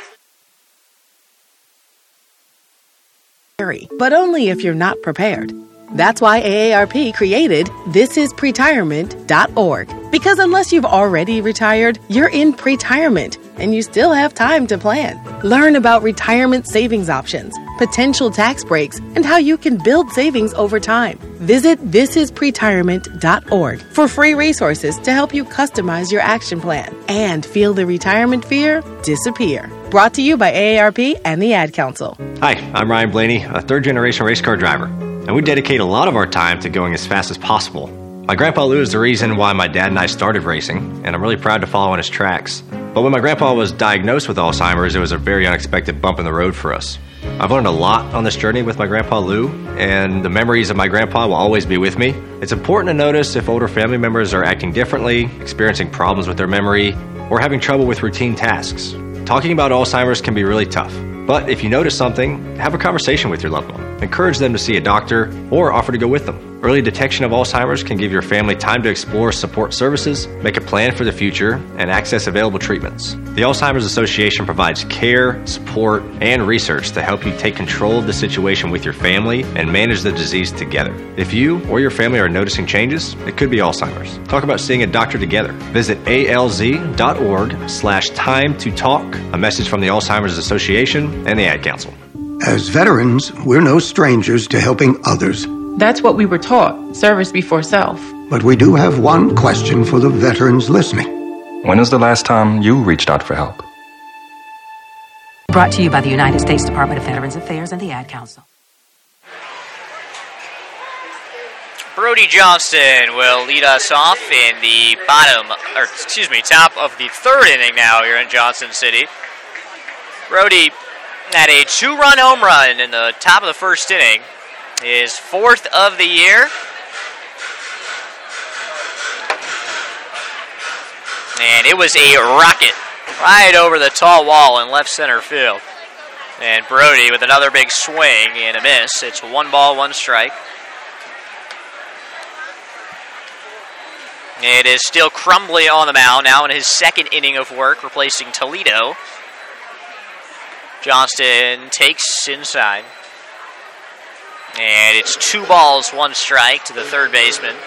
S12: But only if you're not prepared. That's why AARP created thisispretirement.org. Because unless you've already retired, you're in pretirement, and you still have time to plan. Learn about retirement savings options, potential tax breaks, and how you can build savings over time. Visit thisispretirement.org for free resources to help you customize your action plan and feel the retirement fear disappear. Brought to you by AARP and the Ad Council.
S13: Hi, I'm Ryan Blaney, a third-generation race car driver, and we dedicate a lot of our time to going as fast as possible. My Grandpa Lou is the reason why my dad and I started racing, and I'm really proud to follow in his tracks. But when my grandpa was diagnosed with Alzheimer's, it was a very unexpected bump in the road for us. I've learned a lot on this journey with my Grandpa Lou, and the memories of my grandpa will always be with me. It's important to notice if older family members are acting differently, experiencing problems with their memory, or having trouble with routine tasks. Talking about Alzheimer's can be really tough, but if you notice something, have a conversation with your loved one. Encourage them to see a doctor or offer to go with them. Early detection of Alzheimer's can give your family time to explore support services, make a plan for the future, and access available treatments. The Alzheimer's Association provides care, support, and research to help you take control of the situation with your family and manage the disease together. If you or your family are noticing changes, it could be Alzheimer's. Talk about seeing a doctor together. Visit alz.org/time to talk. A message from the Alzheimer's Association and the Ad Council.
S14: As veterans, we're no strangers to helping others.
S15: That's what we were taught, service before self.
S14: But we do have one question for the veterans listening.
S16: When was the last time you reached out for help? Brought to you by the United States Department of Veterans Affairs and the Ad Council.
S1: Brody Johnston will lead us off in the top of the third inning now here in Johnson City. Brody had a 2-run home run in the top of the first inning, his 4th of the year. And it was a rocket right over the tall wall in left center field. And Brody with another big swing and a miss. It's 1 ball, 1 strike. It is still Crumbly on the mound, now in his 2nd inning of work, replacing Toledo. Johnston takes inside. And it's 2 balls, 1 strike to the third baseman.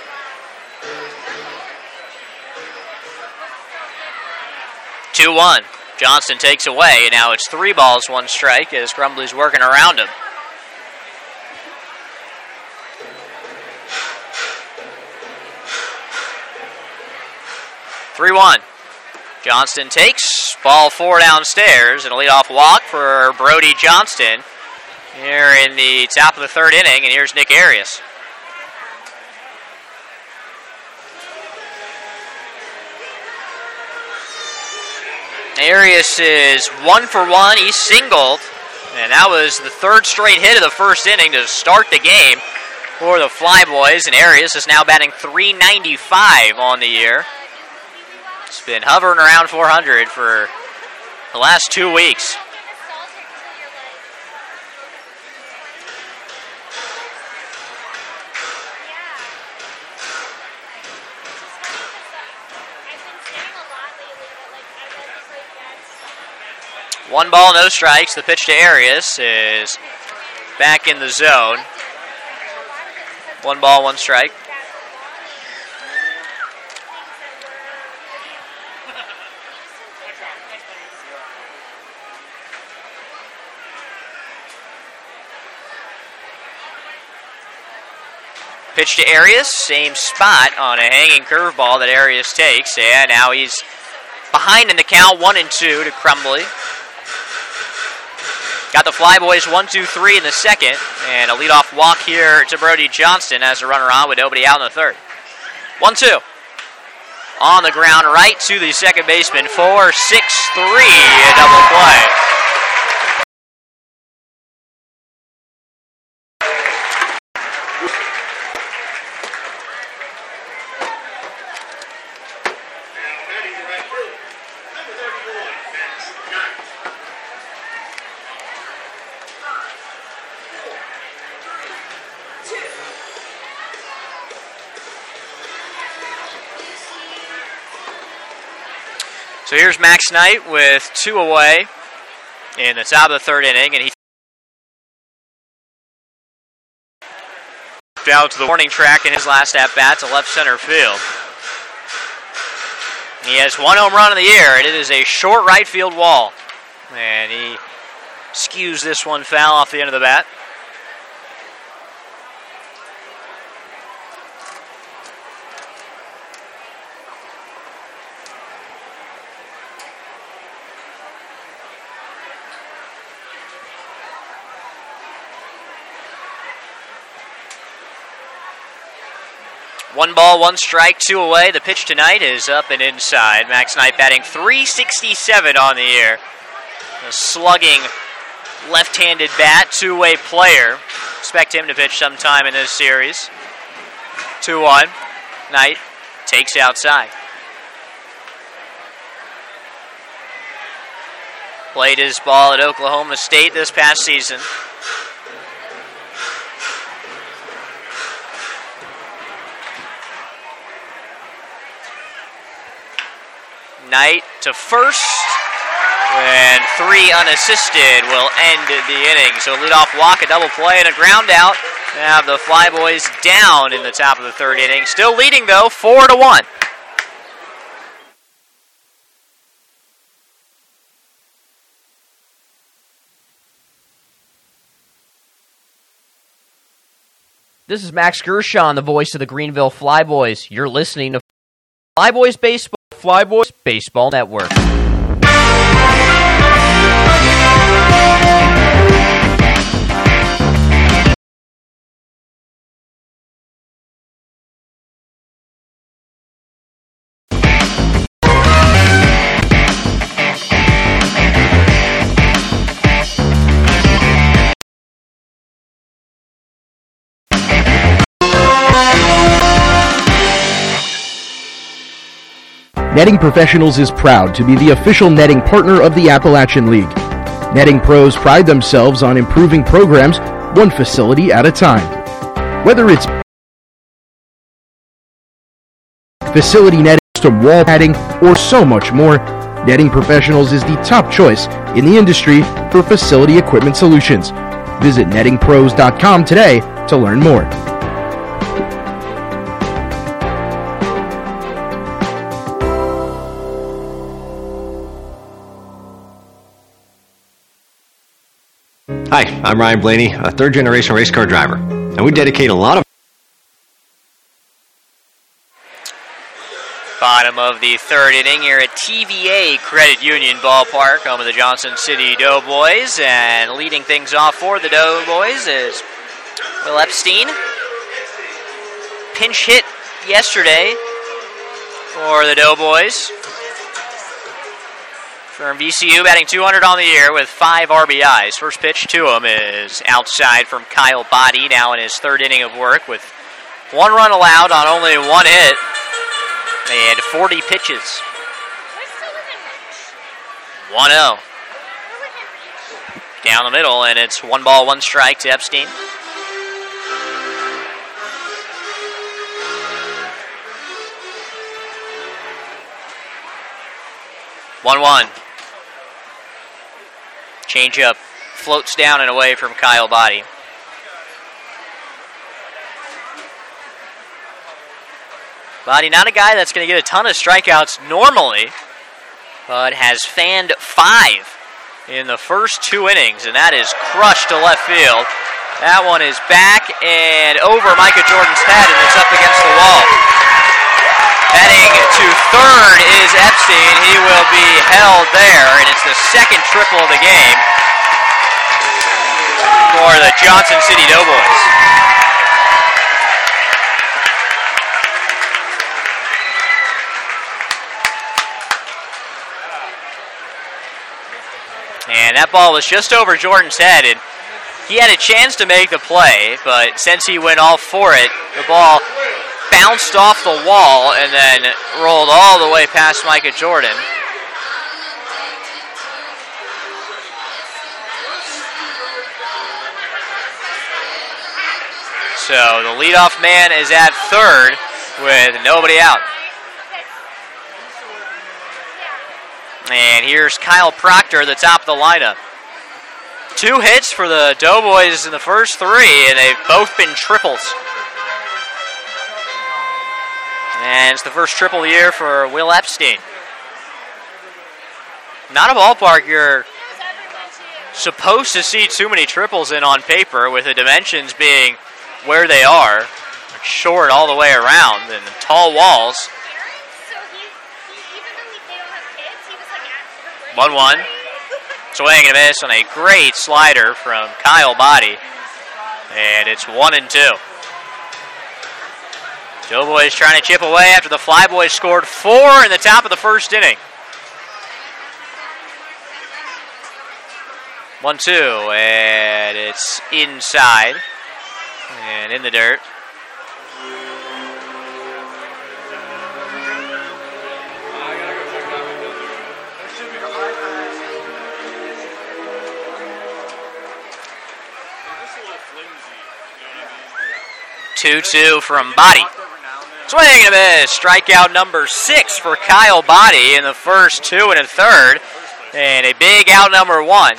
S1: Two-1. Johnston takes away, and now it's 3 balls, 1 strike as Crumbly's working around him. Three-1. Johnston takes, ball 4 downstairs, and a leadoff walk for Brody Johnston here in the top of the third inning, and here's Nick Arias. Arias is 1 for 1. He singled, and that was the 3rd straight hit of the first inning to start the game for the Flyboys, and Arias is now batting .395 on the year. It's been hovering around 400 for the last 2 weeks. One ball, no strikes. The pitch to Arias is back in the zone. 1 ball, 1 strike. Pitch to Arias, same spot on a hanging curveball that Arias takes, and now he's behind in the count, 1-2 to Crumbly. Got the Flyboys 1-2-3 in the second, and a leadoff walk here to Brody Johnston as a runner on with nobody out in the third. 1-2. On the ground, right to the second baseman, 4-6-3, a double play. So here's Max Knight with 2 away in the top of the third inning, and he down to the warning track in his last at-bat to left center field. He has 1 home run of the year, and it is a short right field wall. And he skews this one foul off the end of the bat. One ball, 1 strike, 2 away. The pitch tonight is up and inside. Max Knight batting .367 on the year. A slugging left-handed bat, 2-way player. Expect him to pitch sometime in this series. 2-1. Knight takes outside. Played his ball at Oklahoma State this past season. Knight to first, and 3 unassisted will end the inning. So leadoff walk, a double play, and a ground out. Now the Flyboys down in the top of the third inning. Still leading, though, 4-1.
S7: This is Max Gershon, the voice of the Greenville Flyboys. You're listening to Flyboys Baseball. Flyboys Baseball Network.
S8: Netting Professionals is proud to be the official netting partner of the Appalachian League. Netting pros pride themselves on improving programs one facility at a time. Whether it's facility netting, custom wall padding, or so much more, Netting Professionals is the top choice in the industry for facility equipment solutions. Visit nettingpros.com today to learn more.
S13: Hi, I'm Ryan Blaney, a third-generation race car driver, and we dedicate a lot of...
S1: Bottom of the third inning here at TVA Credit Union Ballpark, home of the Johnson City Doughboys, and leading things off for the Doughboys is Will Epstein. Pinch hit yesterday for the Doughboys. From VCU, batting 200 on the year with 5 RBIs. First pitch to him is outside from Kyle Body, now in his third inning of work with 1 run allowed on only 1 hit and 40 pitches. 1-0. Down the middle, and it's 1 ball, 1 strike to Epstein. One. Changeup floats down and away from Kyle Body. Body, not a guy that's going to get a ton of strikeouts normally, but has fanned 5 in the first 2 innings, and that is crushed to left field. That one is back and over Micah Jordan's head, and it's up against the wall. Heading to third is Epstein. He will be held there, and it's the second triple of the game for the Johnson City Doughboys. And that ball was just over Jordan's head, and he had a chance to make the play, but since he went all for it, the ball bounced off the wall and then rolled all the way past Micah Jordan. So the leadoff man is at third with nobody out. And here's Kyle Proctor, the top of the lineup. 2 hits for the Doughboys in the first 3, and they've both been triples. And it's the first triple of the year for Will Epstein. Not a ballpark you're supposed to see too many triples in on paper, with the dimensions being where they are, short all the way around, and tall walls. 1-1. Swing and a miss on a great slider from Kyle Body. And it's 1-2. Doughboys trying to chip away after the Flyboys scored 4 in the top of the first inning. 1-2, and it's inside and in the dirt. Two from Body. Swing and a miss. Strikeout number 6 for Kyle Body in the first 2 and a third. And a big out number 1.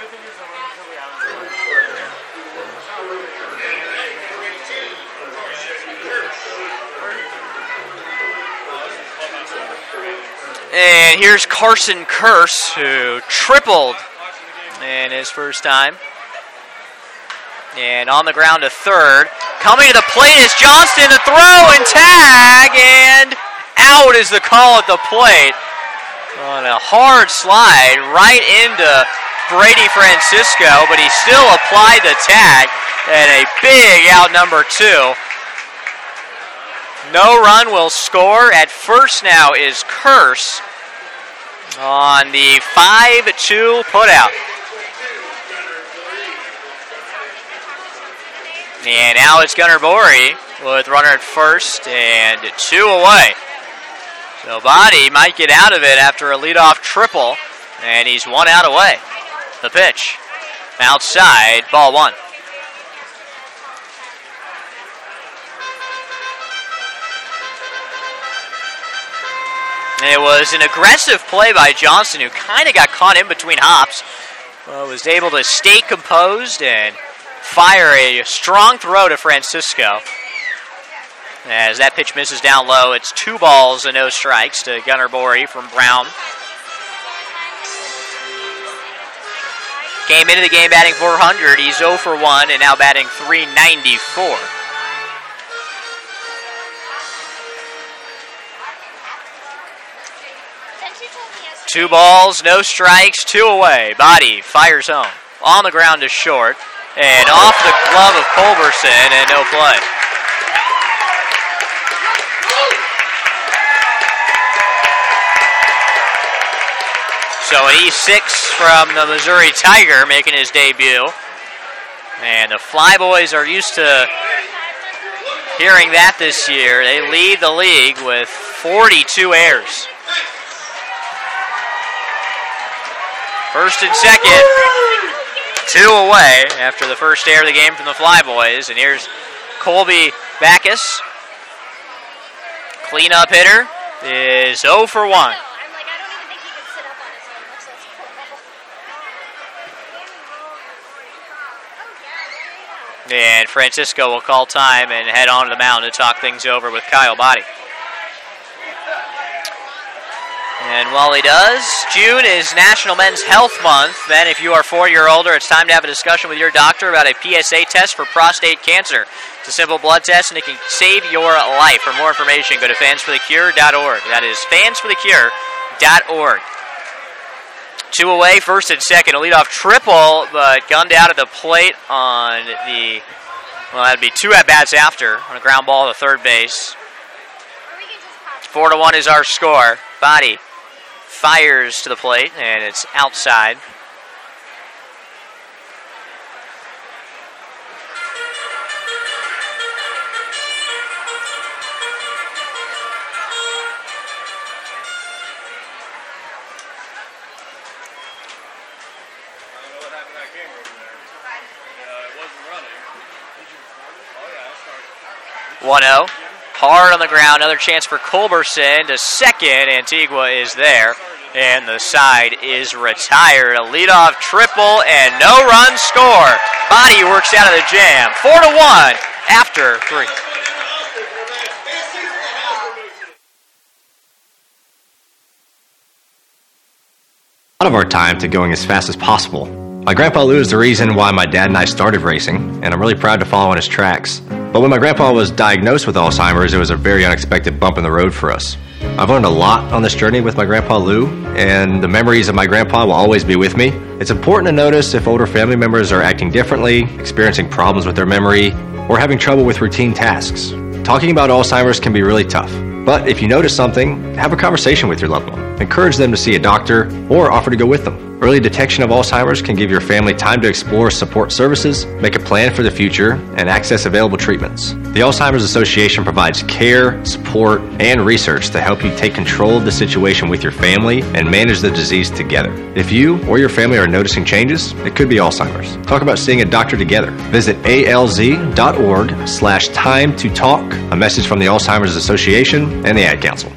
S1: And here's Carson Curse, who tripled in his first time. And on the ground to third. Coming to the plate is Johnston, to throw and tag, and out is the call at the plate. On a hard slide right into Brady Francisco, but he still applied the tag, and a big out number 2. No run will score. At first now is Curse on the 5-2 putout. And now it's Gunnar Borey with runner at first and 2 away. So Body might get out of it after a leadoff triple, and he's 1 out away. The pitch outside, ball 1. It was an aggressive play by Johnson, who kind of got caught in between hops. Was able to stay composed and fire a strong throw to Francisco. As that pitch misses down low, it's 2 balls and no strikes to Gunnar Borey from Brown. Came into the game batting .400. He's 0 for 1 and now batting .394. Two balls, no strikes, 2 away. Body fires home. On the ground to short. And off the glove of Culberson, and no play. So an E6 from the Missouri Tiger making his debut. And the Flyboys are used to hearing that this year. They lead the league with 42 errors. First and second, 2 away after the first error of the game from the Flyboys. And here's Colby Backus. Cleanup hitter is 0 for 1. And Francisco will call time and head on to the mound to talk things over with Kyle Body. And while he does, June is National Men's Health Month. Then if you are 40 or older, it's time to have a discussion with your doctor about a PSA test for prostate cancer. It's a simple blood test, and it can save your life. For more information, go to fansforthecure.org. That is fansforthecure.org. 2 away, first and second. A leadoff triple, but gunned out at the plate on the, well, that'd be 2 at-bats after, on a ground ball to third base. 4-1 is our score. Body fires to the plate, and it's outside. Oh, 1-0. Hard on the ground. Another chance for Culberson to second. Antigua is there. And the side is retired. A leadoff triple and no run score. Body works out of the jam. 4-1 after 3.
S13: A lot of our time to going as fast as possible. My grandpa Lou is the reason why my dad and I started racing, and I'm really proud to follow in his tracks. But when my grandpa was diagnosed with Alzheimer's, it was a very unexpected bump in the road for us. I've learned a lot on this journey with my grandpa Lou, and the memories of my grandpa will always be with me. It's important to notice if older family members are acting differently, experiencing problems with their memory, or having trouble with routine tasks. Talking about Alzheimer's can be really tough, but if you notice something, have a conversation with your loved one. Encourage them to see a doctor or offer to go with them. Early detection of Alzheimer's can give your family time to explore support services, make a plan for the future, and access available treatments. The Alzheimer's Association provides care, support, and research to help you take control of the situation with your family and manage the disease together. If you or your family are noticing changes, it could be Alzheimer's. Talk about seeing a doctor together. Visit alz.org/time to talk. A message from the Alzheimer's Association and the Ad Council.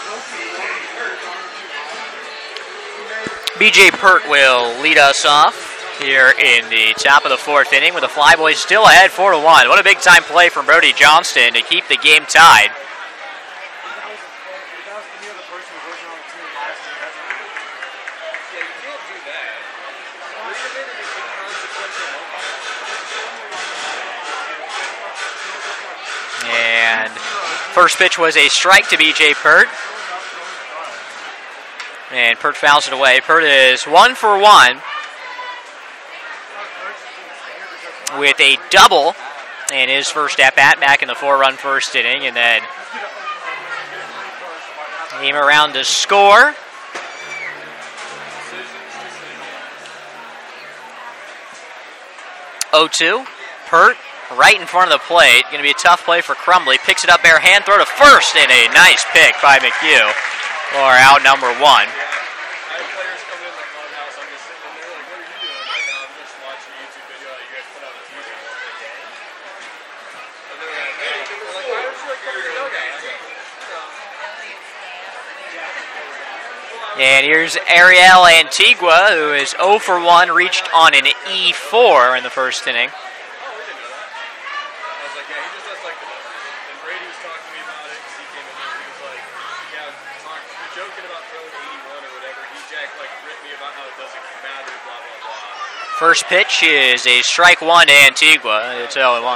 S1: B.J. Pert will lead us off here in the top of the fourth inning with the Flyboys still ahead 4-1. What a big-time play from Brody Johnston to keep the game tied. And first pitch was a strike to B.J. Pert. And Pert fouls it away. Pert is 1 for 1 with a double in his first at-bat back in the 4-run first inning. And then came around to score. Oh-2. Pert right in front of the plate. Going to be a tough play for Crumbly. Picks it up bare hand, throw to first, and a nice pick by McHugh for out number 1. And here's Ariel Antigua, who is 0 for 1, reached on an E4 in the first inning. First pitch is a strike one to Antigua. It's 0-1.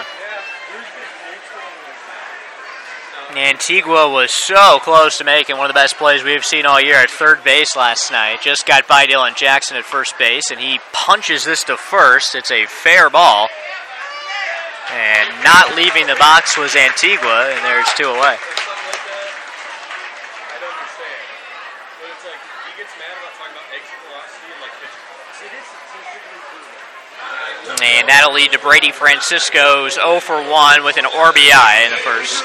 S1: Antigua was so close to making one of the best plays we've seen all year at third base last night. Just got by Dylan Jackson at first base, and he punches this to first. It's a fair ball. And not leaving the box was Antigua, and there's 2 away. And that'll lead to Brady Francisco's 0 for 1 with an RBI in the first.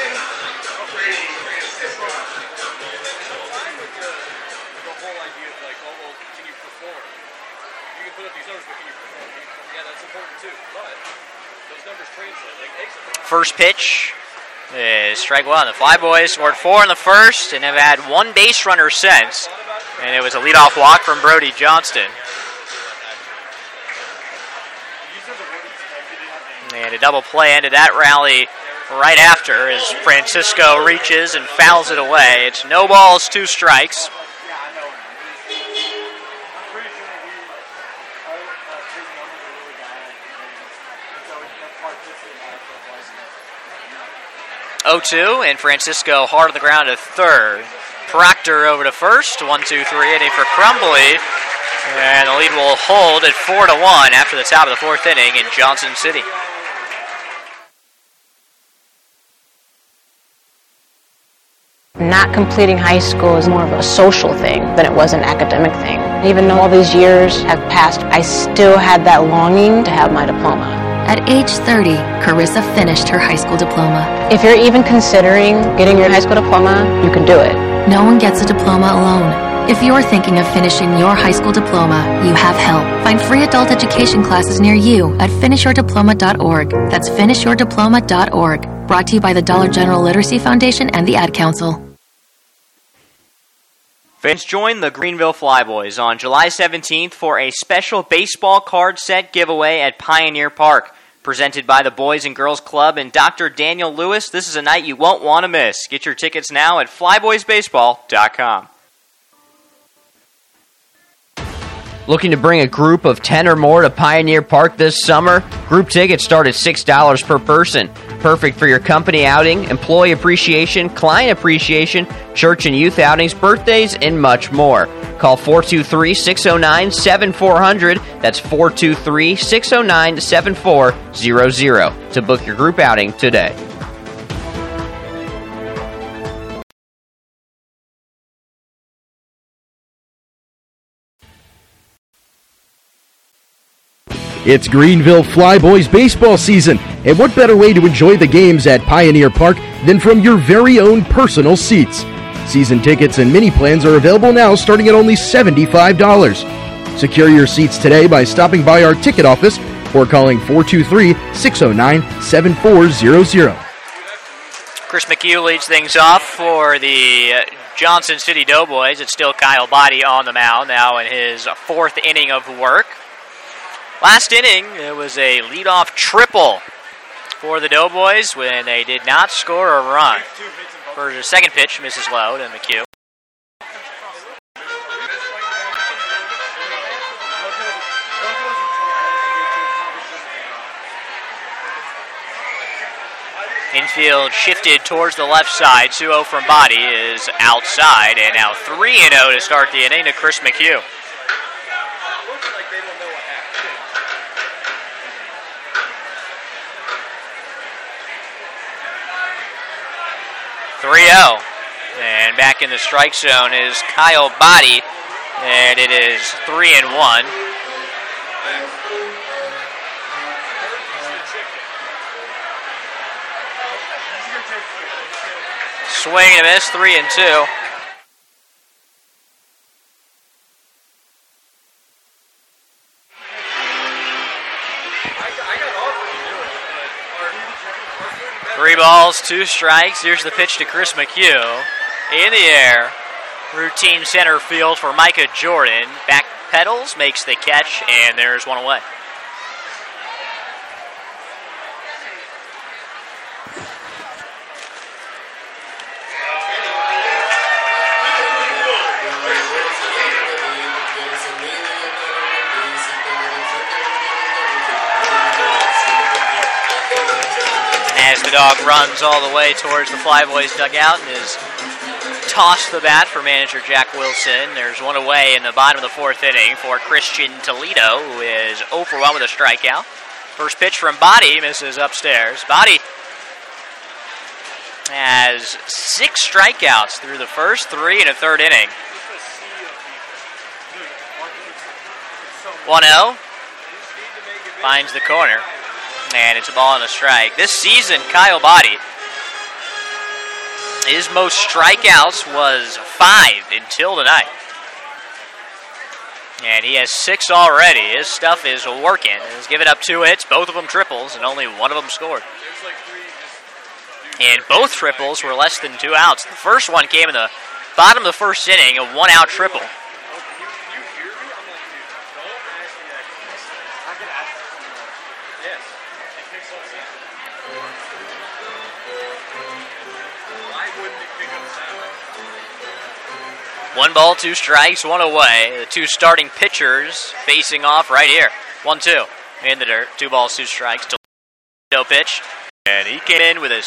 S1: First pitch is strike one. The Flyboys scored 4 in the first and have had 1 base runner since. And it was a leadoff walk from Brody Johnston. And a double play ended that rally right after as Francisco reaches and fouls it away. It's no balls, 2 strikes. Oh-2, and Francisco hard on the ground at third. Proctor over to first, 1-2-3 inning for Crumbly. And the lead will hold at 4-1 after the top of the fourth inning in Johnson City.
S10: Not completing high school is more of a social thing than it was an academic thing. Even though all these years have passed, I still had that longing to have my diploma.
S11: At age 30, Carissa finished her high school diploma.
S10: If you're even considering getting your high school diploma, you can do it.
S11: No one gets a diploma alone. If you're thinking of finishing your high school diploma, you have help. Find free adult education classes near you at finishyourdiploma.org. That's finishyourdiploma.org. Brought to you by the Dollar General Literacy Foundation and the Ad Council.
S1: Fans, join the Greenville Flyboys on July 17th for a special baseball card set giveaway at Pioneer Park. Presented by the Boys and Girls Club and Dr. Daniel Lewis, this is a night you won't want to miss. Get your tickets now at flyboysbaseball.com.
S7: Looking to bring a group of 10 or more to Pioneer Park this summer? Group tickets start at $6 per person. Perfect for your company outing, employee appreciation, client appreciation, church and youth outings, birthdays, and much more. Call 423-609-7400. That's 423-609-7400 to book your group outing today.
S8: It's Greenville Flyboys baseball season, and what better way to enjoy the games at Pioneer Park than from your very own personal seats? Season tickets and mini plans are available now starting at only $75. Secure your seats today by stopping by our ticket office or calling 423-609-7400.
S1: Chris McHugh leads things off for the Johnson City Doughboys, it's still Kyle Body on the mound now in his fourth inning of work. Last inning, it was a leadoff triple for the Doughboys when they did not score a run. For the second pitch, misses low to McHugh. Infield shifted towards the left side. 2-0 from Body is outside, and now 3-0 to start the inning to Chris McHugh. And back in the strike zone is Kyle Body, and it is 3-1. Swing and a miss, 3-2. Three balls, 2 strikes. Here's the pitch to Chris McHugh. In the air. Routine center field for Micah Jordan. Back pedals, makes the catch, and there's one away. As the dog runs all the way towards the Flyboys dugout and is tossed the bat for manager Jack Wilson. There's one away in the bottom of the fourth inning for Christian Toledo, who is 0 for 1 with a strikeout. First pitch from Body misses upstairs. Body has 6 strikeouts through the first 3 and a third inning. 1-0. Finds the corner. And it's a ball and a strike. This season, Kyle Body, his most strikeouts was 5 until tonight. And he has 6 already. His stuff is working. He's given up 2 hits, both of them triples, and only one of them scored. And both triples were less than 2 outs. The first one came in the bottom of the first inning, a 1-out triple. One ball, 2 strikes, 1 away. The 2 starting pitchers facing off right here. 1-2 in the dirt. 2 balls, 2 strikes. No pitch. And he came in with a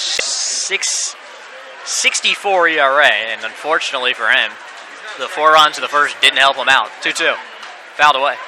S1: 6.64 ERA. And unfortunately for him, the 4 runs in the first didn't help him out. 2-2. Fouled away.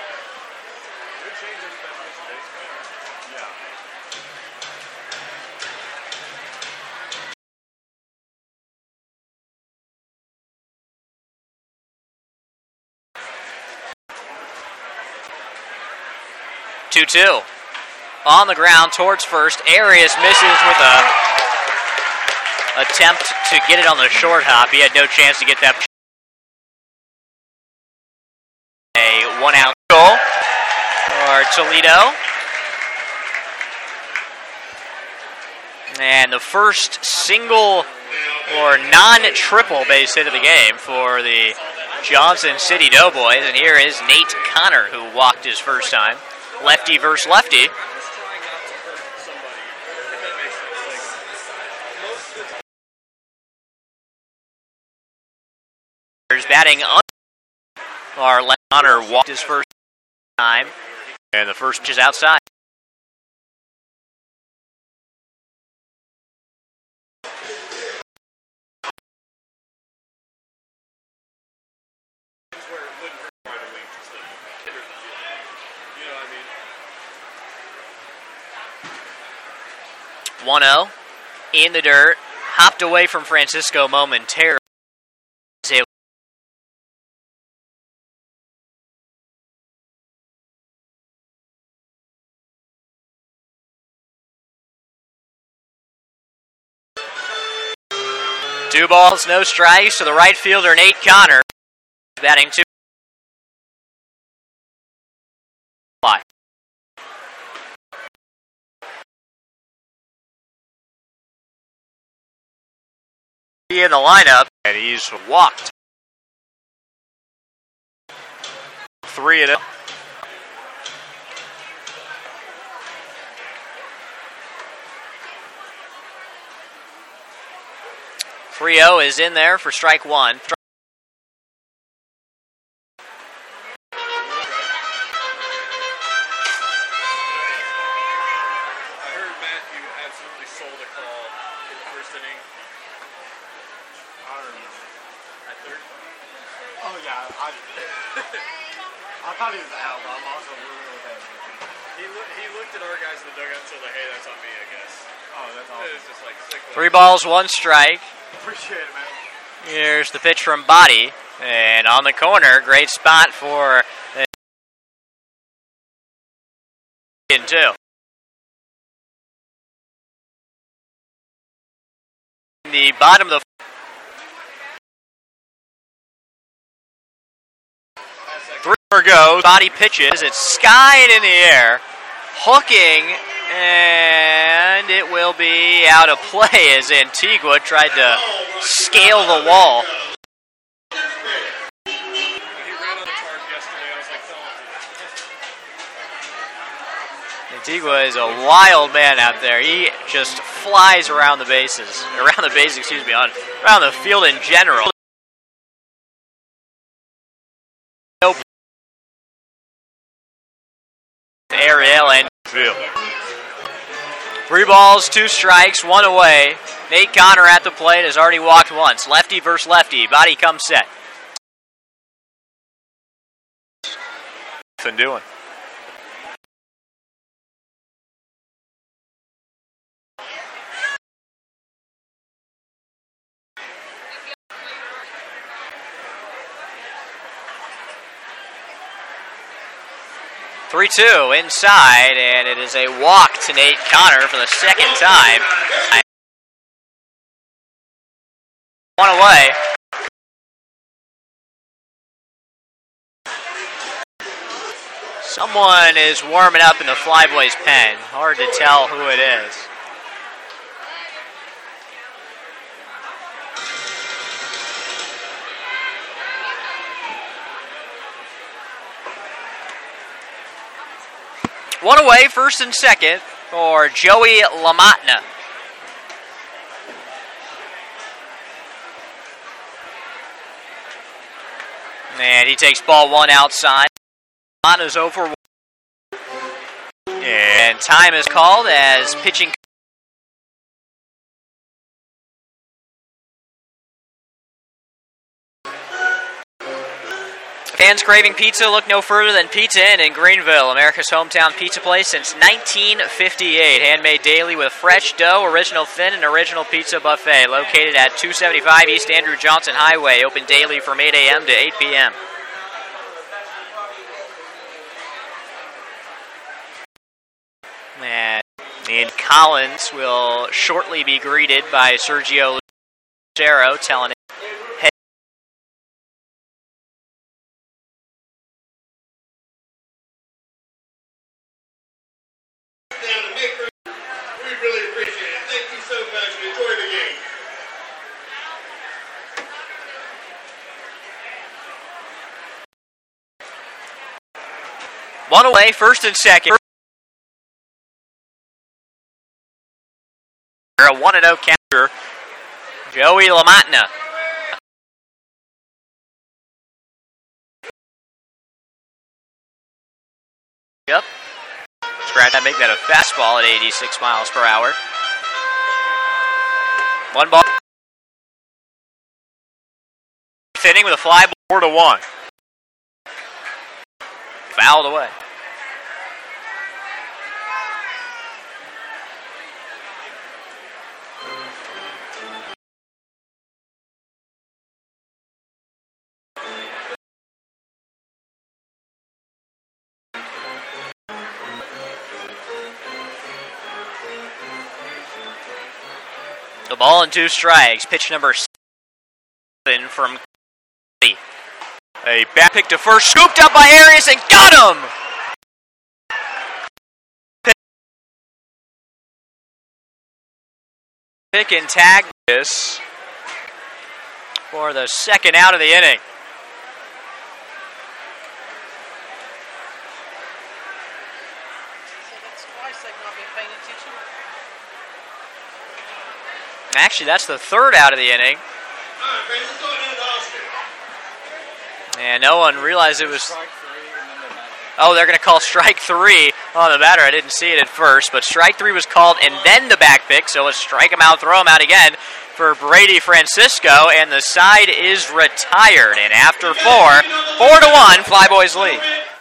S1: On the ground towards first. Arias misses with a attempt to get it on the short hop. He had no chance to get that. A 1-out goal for Toledo. And the first single or non-triple base hit of the game for the Johnson City Doughboys. And here is Nate Connor, who walked his first time. Lefty versus lefty. There's batting under. Our left Connor walked his first time. And the first pitch is outside. One-0 in the dirt, hopped away from Francisco momentarily. Two balls, no strikes to the right fielder, Nate Connor. Batting 2. Fly. in the lineup, and he's walked 3-0. Is in there for strike one.
S17: I thought he was out, but I'm also really thankful. He looked at our guys in the dugout and said, hey, that's on me, I guess. Oh, that's awesome. It was just like sick.
S1: 3 balls, 1 strike.
S17: Appreciate it, man.
S1: Here's the pitch from Body. And on the corner, great spot for the 2. The bottom of the goes. Body pitches. It's skied in the air. Hooking. And it will be out of play as Antigua tried to scale the wall. Antigua is a wild man out there. He just flies around the bases. Around the the field in general. Ariel and 3 balls, 2 strikes, 1 away. Nate Connor at the plate has already walked once. Lefty versus lefty. Body comes set. Nothing doing. (3-2) inside, and it is a walk to Nate Connor for the second time. 1 away. Someone is warming up in the Flyboys pen. Hard to tell who it is. One away, first and second for Joey LaMatna. And he takes ball 1 outside. LaMatna's over. And time is called as pitching. Fans craving pizza, look no further than Pizza Inn in Greenville, America's hometown pizza place since 1958. Handmade daily with fresh dough, original thin, and original pizza buffet. Located at 275 East Andrew Johnson Highway. Open daily from 8 a.m. to 8 p.m. And Collins will shortly be greeted by Sergio Lucero, telling him, hey.
S18: We really appreciate it. Thank you so much. Enjoy the game.
S1: One away, first and second. A 1-0 counter. Joey LaMatna. Yep. Scratch that, make that a fastball at 86 miles per hour. 1 ball. Inning with a fly ball 4-1. Fouled away. The ball and 2 strikes. Pitch number 7 from Cody. A bat pick to first, scooped up by Arias and got him! Pick and tag this. for the second out of the inning. Actually, that's the third out of the inning. And no one realized it was... Oh, they're going to call strike 3 on the batter. I didn't see it at first, but strike 3 was called and then the back pick, so it's strike him out, throw him out again for Brady Francisco, and the side is retired. And after 4-1, Flyboys lead.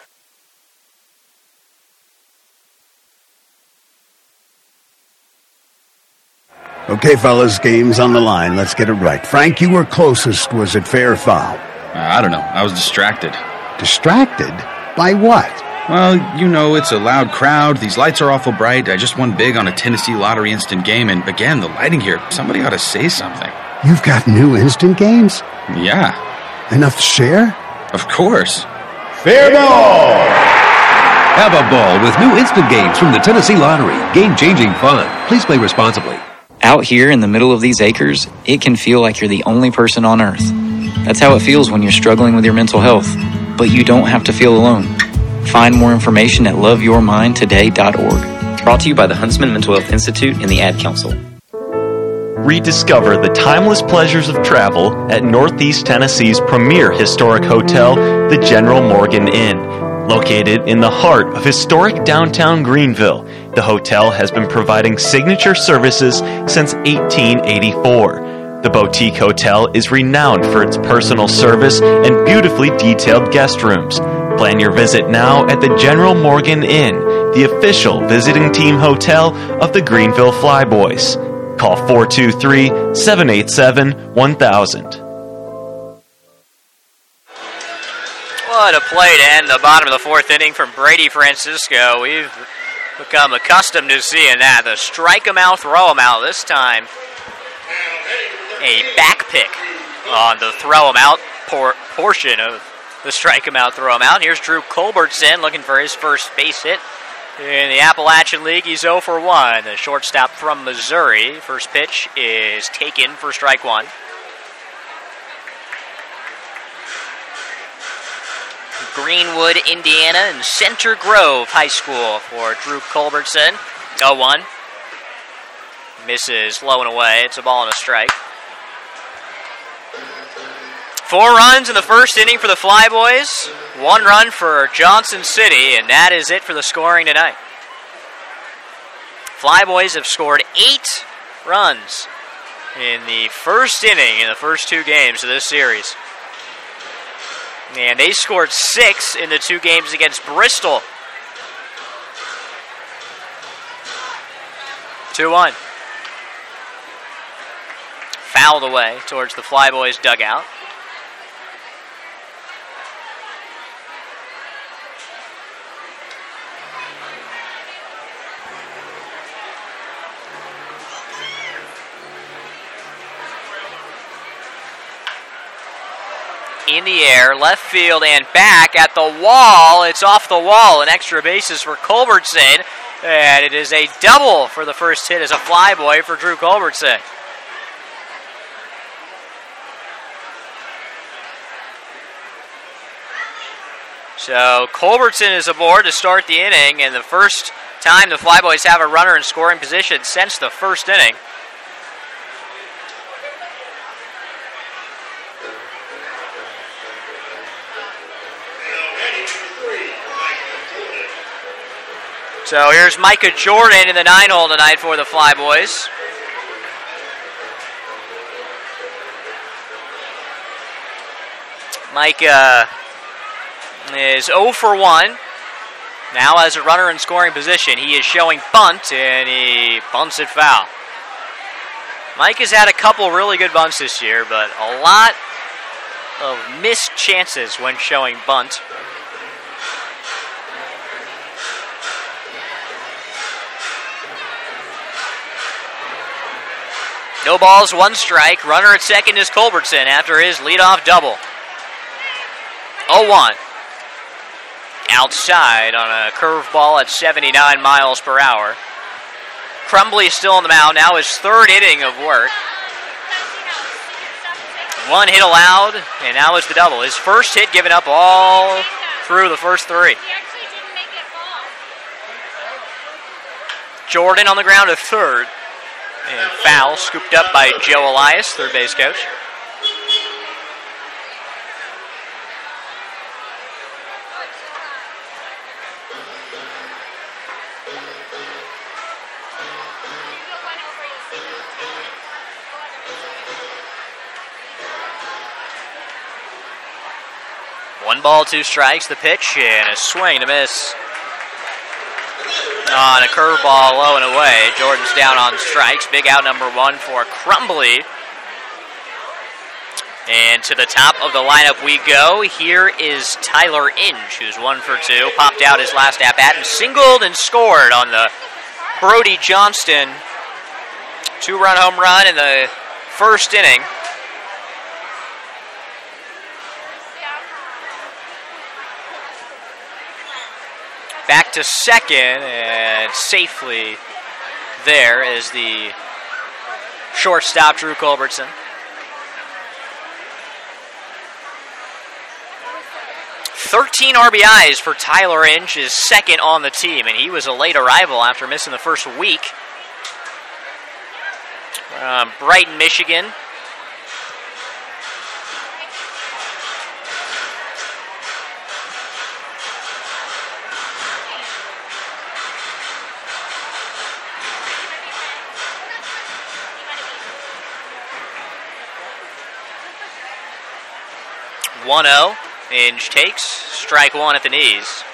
S14: Okay, fellas, game's on the line. Let's get it right. Frank, you were closest. Was it fair or foul?
S19: I don't know. I was distracted.
S14: Distracted? By what?
S19: Well, you know, it's a loud crowd. These lights are awful bright. I just won big on a Tennessee Lottery instant game, and again, the lighting here, somebody ought to say something.
S14: You've got new instant games?
S19: Yeah.
S14: Enough to share?
S19: Of course.
S14: Fair ball!
S20: Have a ball with new instant games from the Tennessee Lottery. Game-changing fun. Please play responsibly.
S21: Out here in the middle of these acres, it can feel like you're the only person on earth. That's how it feels when you're struggling with your mental health. But you don't have to feel alone. Find more information at loveyourmindtoday.org. Brought to you by the Huntsman Mental Health Institute and the Ad Council.
S22: Rediscover the timeless pleasures of travel at Northeast Tennessee's premier historic hotel, the General Morgan Inn. Located in the heart of historic downtown Greenville, the hotel has been providing signature services since 1884. The boutique hotel is renowned for its personal service and beautifully detailed guest rooms. Plan your visit now at the General Morgan Inn, the official visiting team hotel of the Greenville Flyboys. Call 423-787-1000.
S1: What a play to end the bottom of the fourth inning from Brady Francisco. We've become accustomed to seeing that. The strike him out, throw him out. This time, a back pick on the throw him out portion of the strike him out, throw him out. Here's Drew Culbertson looking for his first base hit in the Appalachian League. He's 0 for 1. The shortstop from Missouri. First pitch is taken for strike 1. Greenwood, Indiana, and Center Grove High School for Drew Culbertson. 0-1. Misses low and away. It's a ball and a strike. 4 runs in the first inning for the Flyboys. 1 run for Johnson City, and that is it for the scoring tonight. Flyboys have scored 8 runs in the first inning in the first 2 games of this series. And they scored 6 in the 2 games against Bristol. 2-1. Fouled away towards the Flyboys dugout. In the air, left field and back at the wall. It's off the wall. An extra bases for Culbertson. And it is a double for the first hit as a Flyboy for Drew Culbertson. So Culbertson is aboard to start the inning, and the first time the Flyboys have a runner in scoring position since the first inning. So here's Micah Jordan in the 9-hole tonight for the Flyboys. Micah is 0 for 1. Now as a runner in scoring position, he is showing bunt, and he bunts it foul. Mike has had a couple really good bunts this year, but a lot of missed chances when showing bunt. No balls, 1 strike. Runner at second is Culbertson after his leadoff double. 0-1. Outside on a curveball at 79 miles per hour. Crumbly is still on the mound. Now his 3rd inning of work. One hit allowed, and now it's the double. His first hit given up all through the first three. Jordan on the ground to third. And foul scooped up by Joe Elias, third base coach. One ball, two strikes, the pitch, and a swing to miss. On a curveball low and away. Jordan's down on strikes. Big out number one for Crumbly. And to the top of the lineup we go. Here is Tyler Inge, who's 1 for 2. Popped out his last at-bat and singled and scored on the Brody Johnston 2-run home run in the first inning. Back to second, and safely there is the shortstop, Drew Culbertson. "13 RBIs for Tyler Inge, his second on the team, and he was a late arrival after missing the first week. Brighton, Michigan. "1-0, Inge takes, strike one at the knees.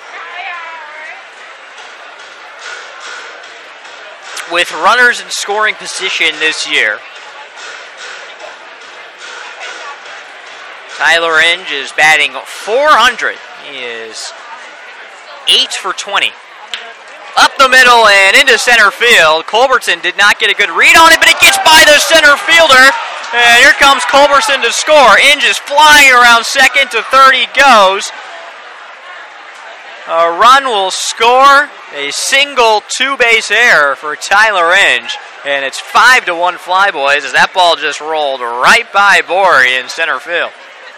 S1: With runners in scoring position this year, Tyler Inge is batting .400. He is 8 for 20. Up the middle and into center field. Culbertson did not get a good read on it, but it gets by the center fielder. And here comes Culbertson to score. Inge is flying around second, to third he goes. A run will score. A single two-base error for Tyler Inge. And it's 5-1 Flyboys as that ball just rolled right by Borey in center field.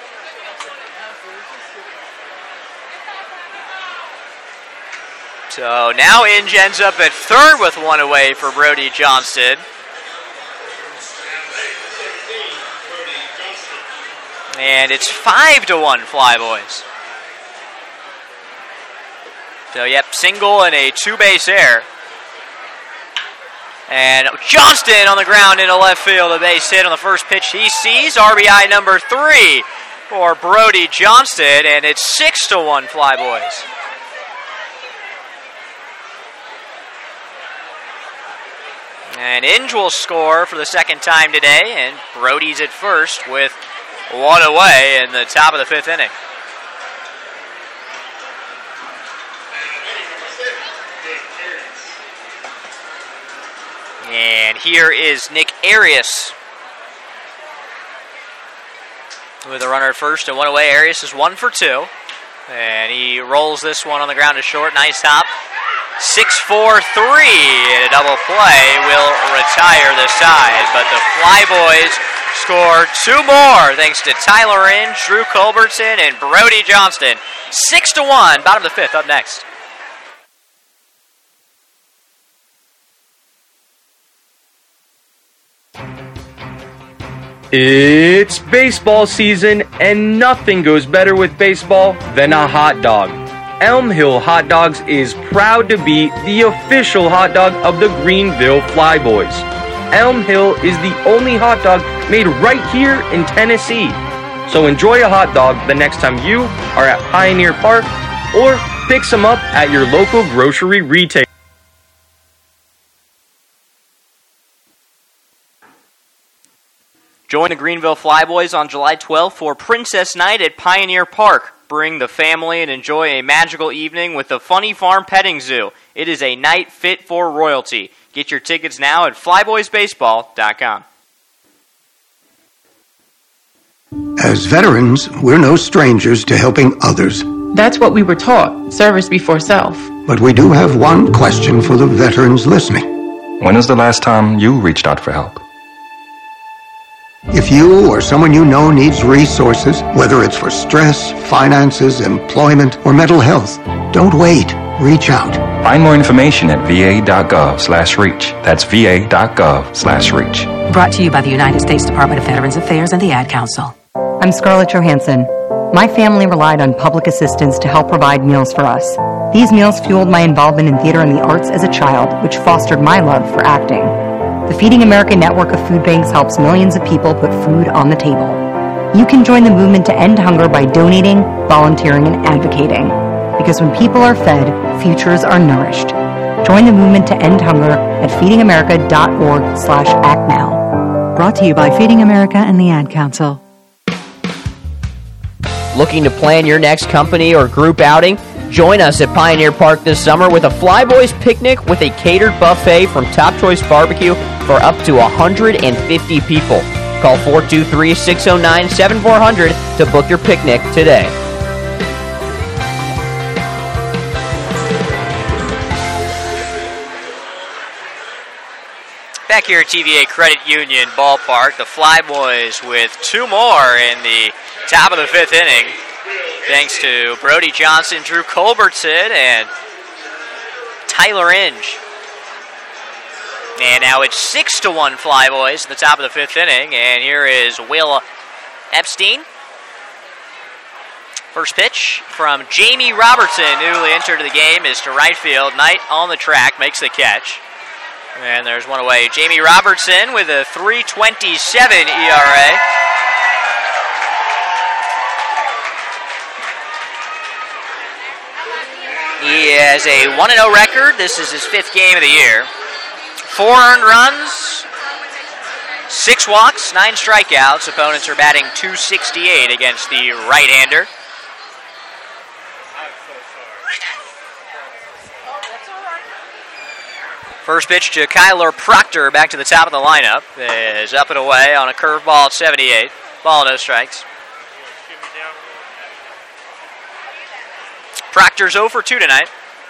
S1: So now Inge ends up at third with one away for Brody Johnston. And it's 5-1 Flyboys. So, yep, single and a two-base error. And Johnston on the ground into left field. A base hit on the first pitch he sees. RBI number 3 for Brody Johnston. And it's 6-1 Flyboys. And Inge will score for the second time today. And Brody's at first with one away in the top of the fifth inning. And here is Nick Arias with a runner at first and one away. Arias is 1 for 2. And he rolls this one on the ground to short. Nice hop. 6-4-3 and a double play will retire the side. But the Flyboys score 2 more thanks to Tyler Inge, Drew Culbertson, and Brody Johnston. 6-1, bottom of the fifth, up next.
S8: It's baseball season, and nothing goes better with baseball than a hot dog. Elm Hill Hot Dogs is proud to be the official hot dog of the Greenville Flyboys. Elm Hill is the only hot dog made right here in Tennessee. So enjoy a hot dog the next time you are at Pioneer Park or pick some up at your local grocery retailer.
S1: Join the Greenville Flyboys on July 12th for Princess Night at Pioneer Park. Bring the family and enjoy a magical evening with the Funny Farm Petting Zoo. It is a night fit for royalty. Get your tickets now at flyboysbaseball.com.
S14: As veterans, we're no strangers to helping others.
S15: That's what we were taught, service before self.
S14: But we do have one question for the veterans listening.
S2: When is the last time you reached out for help? If you or someone you know needs resources, whether it's for stress, finances, employment, or mental health, don't wait. Reach out.
S3: Find more information at va.gov/reach. That's va.gov/reach.
S16: Brought to you by the United States Department of Veterans Affairs and the Ad Council.
S23: I'm Scarlett Johansson. My family relied on public assistance to help provide meals for us. These meals fueled my involvement in theater and the arts as a child, which fostered my love for acting. The Feeding America network of food banks helps millions of people put food on the table. You can join the movement to end hunger by donating, volunteering, and advocating. Because when people are fed, futures are nourished. Join the movement to end hunger at feedingamerica.org/actnow.
S24: Brought to you by Feeding America and the Ad Council.
S7: Looking to plan your next company or group outing? Join us at Pioneer Park this summer with a Flyboys picnic with a catered buffet from Top Choice Barbecue for up to 150 people. Call 423-609-7400 to book your picnic today.
S1: Back here at TVA Credit Union Ballpark, the Flyboys with two more in the top of the fifth inning. Thanks to Brody Johnson, Drew Culbertson, and Tyler Inge. And now it's 6-1 Flyboys in the top of the fifth inning. And here is Will Epstein. First pitch from Jamie Robertson, newly entered the game, is to right field. Knight on the track, makes the catch. And there's one away. Jamie Robertson with a 3.27 ERA. He has a 1-0 record. This is his fifth game of the year. 4 earned runs, 6 walks, 9 strikeouts. Opponents are batting .268 against the right-hander. First pitch to Kyler Proctor, back to the top of the lineup. Is up and away on a curveball at 78. Ball, no strikes. Proctor's 0 for 2 tonight.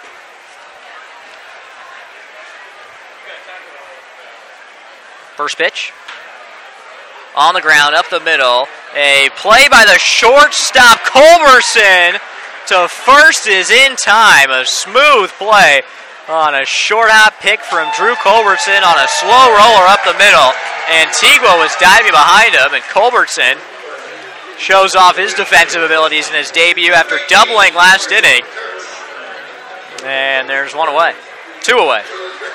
S1: First pitch. On the ground, up the middle. A play by the shortstop, Culberson, to first is in time. A smooth play on a short hop pick from Drew Culbertson on a slow roller up the middle. Antigua was diving behind him, and Culbertson shows off his defensive abilities in his debut after doubling last inning. And there's one away. 2 away.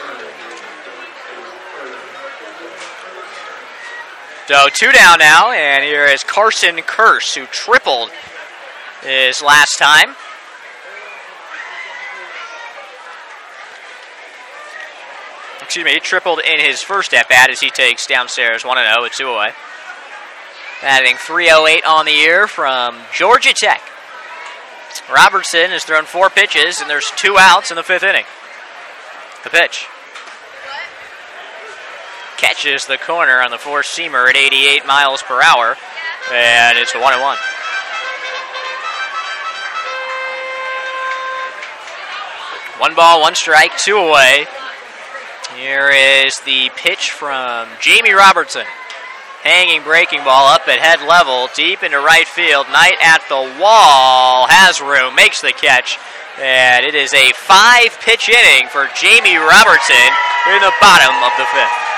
S1: So 2 down now, and here is Carson Kearse, who tripled his last time. Excuse me, he tripled in his first at-bat as he takes downstairs 1-0 with 2 away. Batting .308 on the year from Georgia Tech. Robertson has thrown 4 pitches, and there's 2 outs in the fifth inning. The pitch. Catches the corner on the four-seamer at 88 miles per hour, and it's a 1-1. One ball, 1 strike, 2 away. Here is the pitch from Jamie Robertson. Hanging breaking ball up at head level, deep into right field. Knight at the wall, has room, makes the catch. And it is a 5-pitch inning for Jamie Robertson in the bottom of the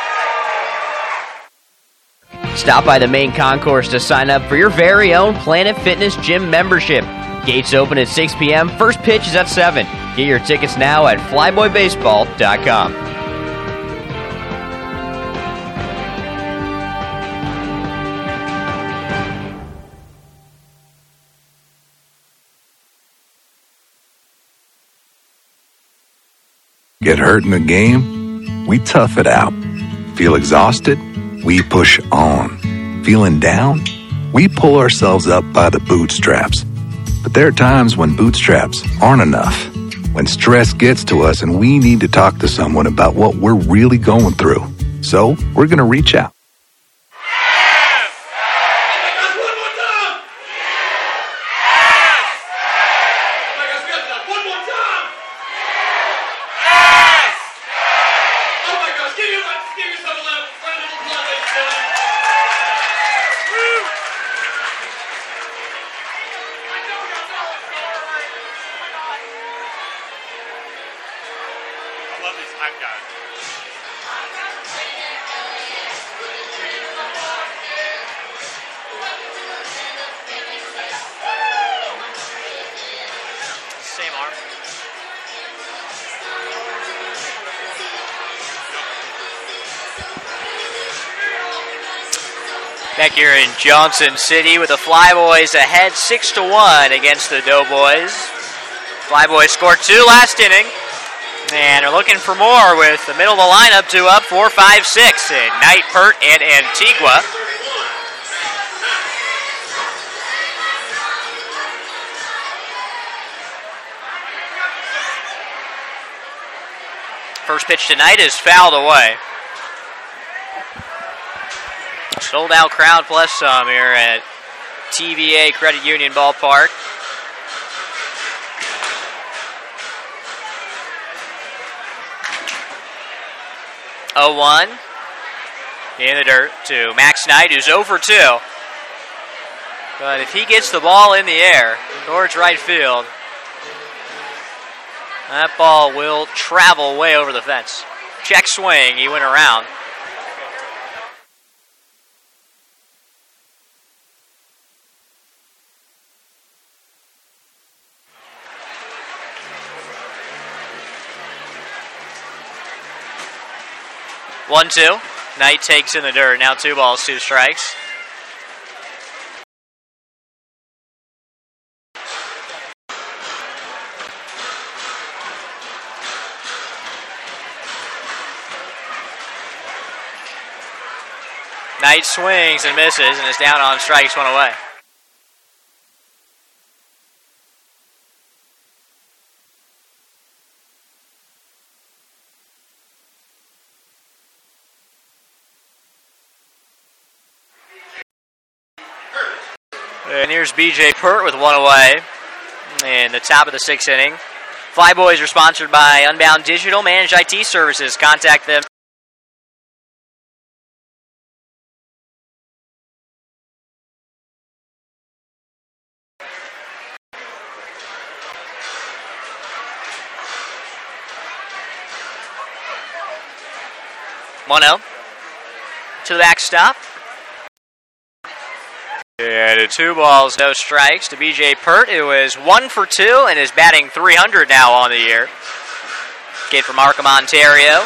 S1: fifth.
S7: Stop by the main concourse to sign up for your very own Planet Fitness Gym membership. Gates open at 6 p.m. First pitch is at 7. Get your tickets now at flyboybaseball.com.
S25: Get hurt in the game? We tough it out. Feel exhausted? We push on. Feeling down? We pull ourselves up by the bootstraps. But there are times when bootstraps aren't enough. When stress gets to us and we need to talk to someone about what we're really going through. So we're going to reach out.
S17: I've got it.
S1: Same arm. Back here in Johnson City with the Flyboys ahead 6-1 against the Doughboys. Flyboys scored 2 last inning. And are looking for more with the middle of the lineup 2 up, 4, 5, 6 in Knight, Pert, and Antigua. First pitch tonight is fouled away. Sold out crowd plus some here at TVA Credit Union Ballpark. Oh, 1 in the dirt to Max Knight, who's over 2. But if he gets the ball in the air towards right field, that ball will travel way over the fence. Check swing, he went around. One, 2. Knight takes in the dirt. Now 2 balls, 2 strikes. Knight swings and misses and is down on strikes, 1 away. And here's BJ Pert with 1 away in the top of the 6th inning. Flyboys are sponsored by Unbound Digital Managed IT Services. Contact them. One-0 to the backstop. And 2 balls, no strikes to BJ Pert, who is 1 for 2 and is batting .300 now on the year. Kid from Markham, Ontario.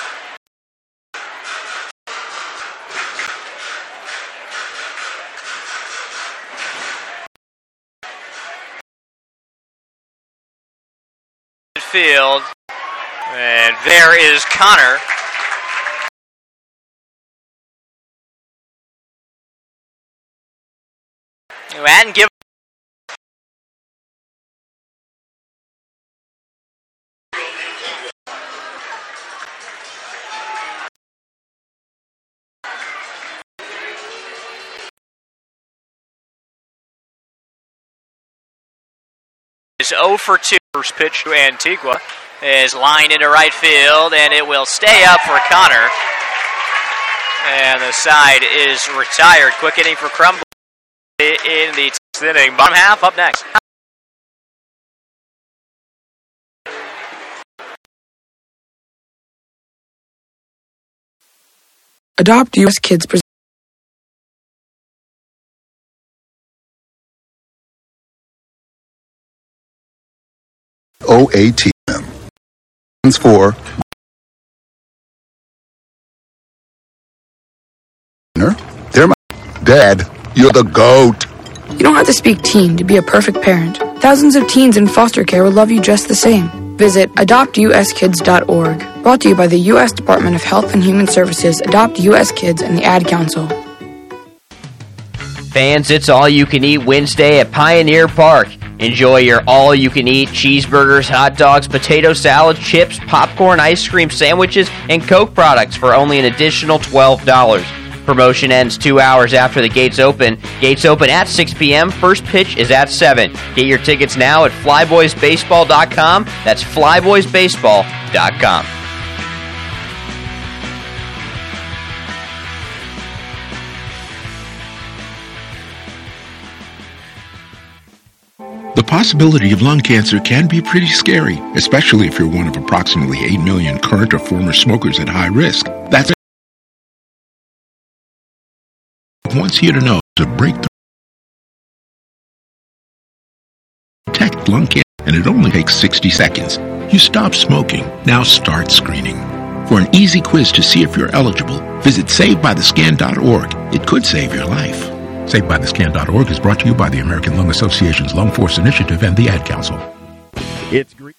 S1: Field. And there is Connor. And give is 0 for 2. First pitch to Antigua is lined into right field, and it will stay up for Connor. And the side is retired. Quick inning for Crumble in the 6th inning. Bottom half up next.
S4: Adopt US Kids presents
S5: OATM stands for They're my dad. You're the GOAT.
S4: You don't have to speak teen to be a perfect parent. Thousands of teens in foster care will love you just the same. Visit adoptuskids.org. Brought to you by the U.S. Department of Health and Human Services, Adopt U.S. Kids, and the Ad Council.
S7: Fans, it's all-you-can-eat Wednesday at Pioneer Park. Enjoy your all-you-can-eat cheeseburgers, hot dogs, potato salad, chips, popcorn, ice cream sandwiches, and Coke products for only an additional $12. Promotion ends 2 hours after the gates open. Gates open at 6 p.m. First pitch is at 7. Get your tickets now at flyboysbaseball.com. That's flyboysbaseball.com.
S6: The possibility of lung cancer can be pretty scary, especially if you're one of approximately 8 million current or former smokers at high risk. That's wants you to know to break the detect lung cancer, and it only takes 60 seconds. You stop smoking, now start screening. For an easy quiz to see if you're eligible, visit SaveByTheScan.org. It could save your life. SaveByTheScan.org is brought to you by the American Lung Association's Lung Force Initiative and the Ad Council.
S8: It's green.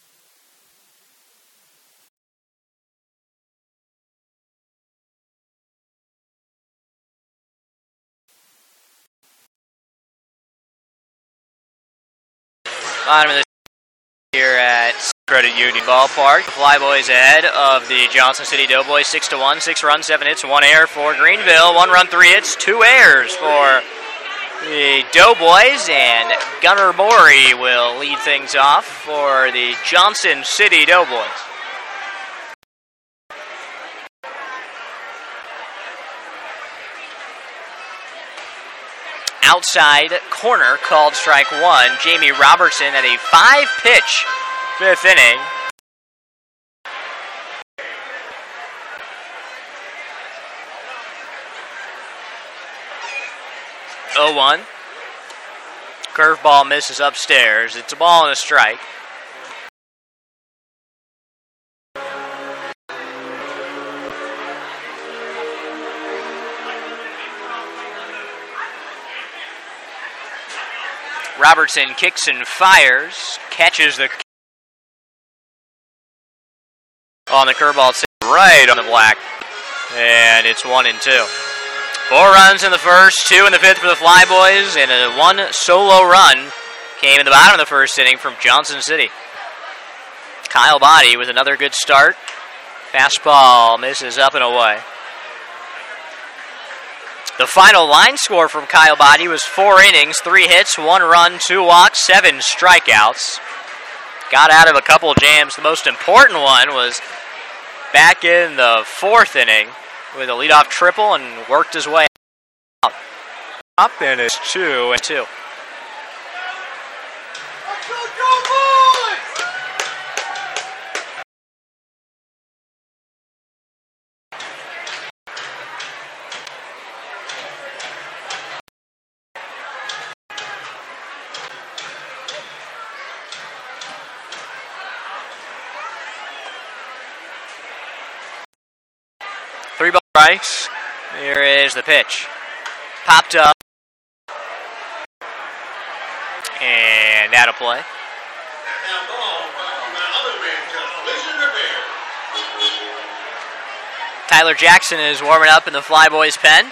S1: Bottom of the here at Credit Union Ballpark. The Flyboys ahead of the Johnson City Doughboys 6-1. 6 runs, 7 hits, 1 error for Greenville. 1 run, 3 hits, 2 errors for the Doughboys, and Gunnar Morey will lead things off for the Johnson City Doughboys. Outside corner called strike 1. Jamie Robertson at a 5-pitch 5th inning. Oh, 0-1. Curveball misses upstairs. It's a ball and a strike. Robertson kicks and fires, catches the on the curveball, right on the black, and it's 1-2. 4 runs in the first, 2 in the 5th for the Flyboys, and a 1 solo run came in the bottom of the 1st inning from Johnson City. Kyle Body with another good start. Fastball misses up and away. The final line score from Kyle Body was 4 innings, 3 hits, 1 run, 2 walks, 7 strikeouts. Got out of a couple jams. The most important one was back in the 4th inning with a leadoff triple and worked his way out. Up and it's 2-2. Strikes. Here is the pitch. Popped up. And out of play. Tyler Jackson is warming up in the Flyboys pen.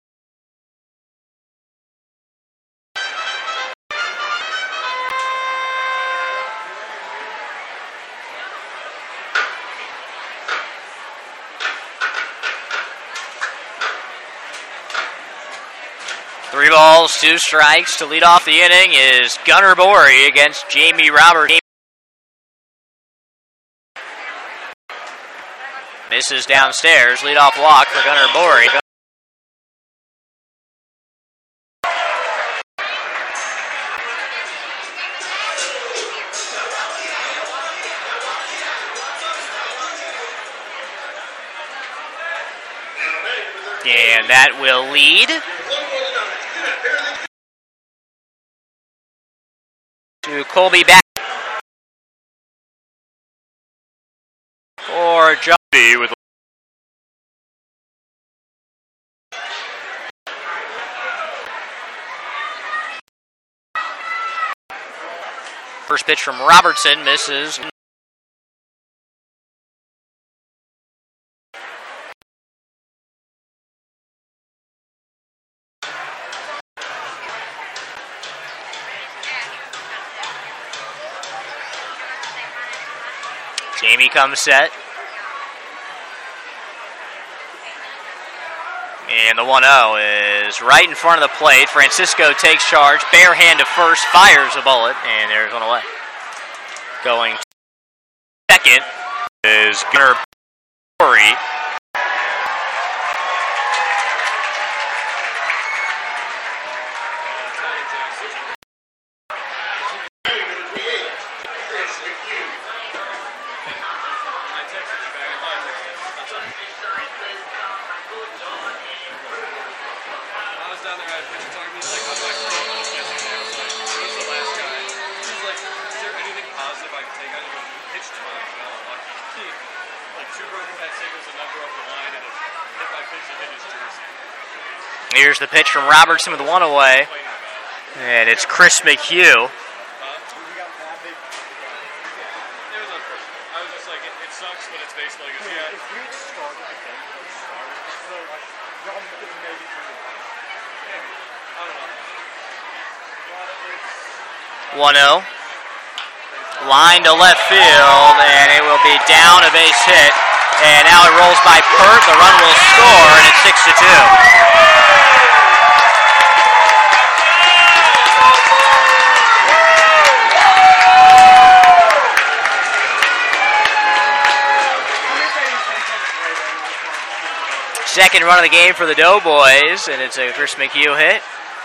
S1: 3 balls, 2 strikes. To lead off the inning is Gunnar Borey against Jamie Roberts. Misses downstairs. Leadoff walk for Gunnar Borey. And that will lead to Colby back or Johnny with first pitch from Robertson misses. Jamie comes set. And the 1-0 is right in front of the plate. Francisco takes charge. Bare hand to first. Fires a bullet. And there's one away. Going second is Gunnar Borey.
S17: pitched to him. Like 2 broken bat singles and number up the line, and hit by pitch that hit his jersey.
S1: Here's the pitch from Robertson with 1 away. And it's Chris McHugh.
S17: I was just like, it sucks when it's baseball. He goes, yeah. If you'd started the game, so like, y'all maybe I don't know.
S1: 1-0. Line to left field, and it will be down, a base hit. And now it rolls by Pert. The run will score, and it's 6-2. Second run of the game for the Doughboys, and it's a Chris McHugh hit.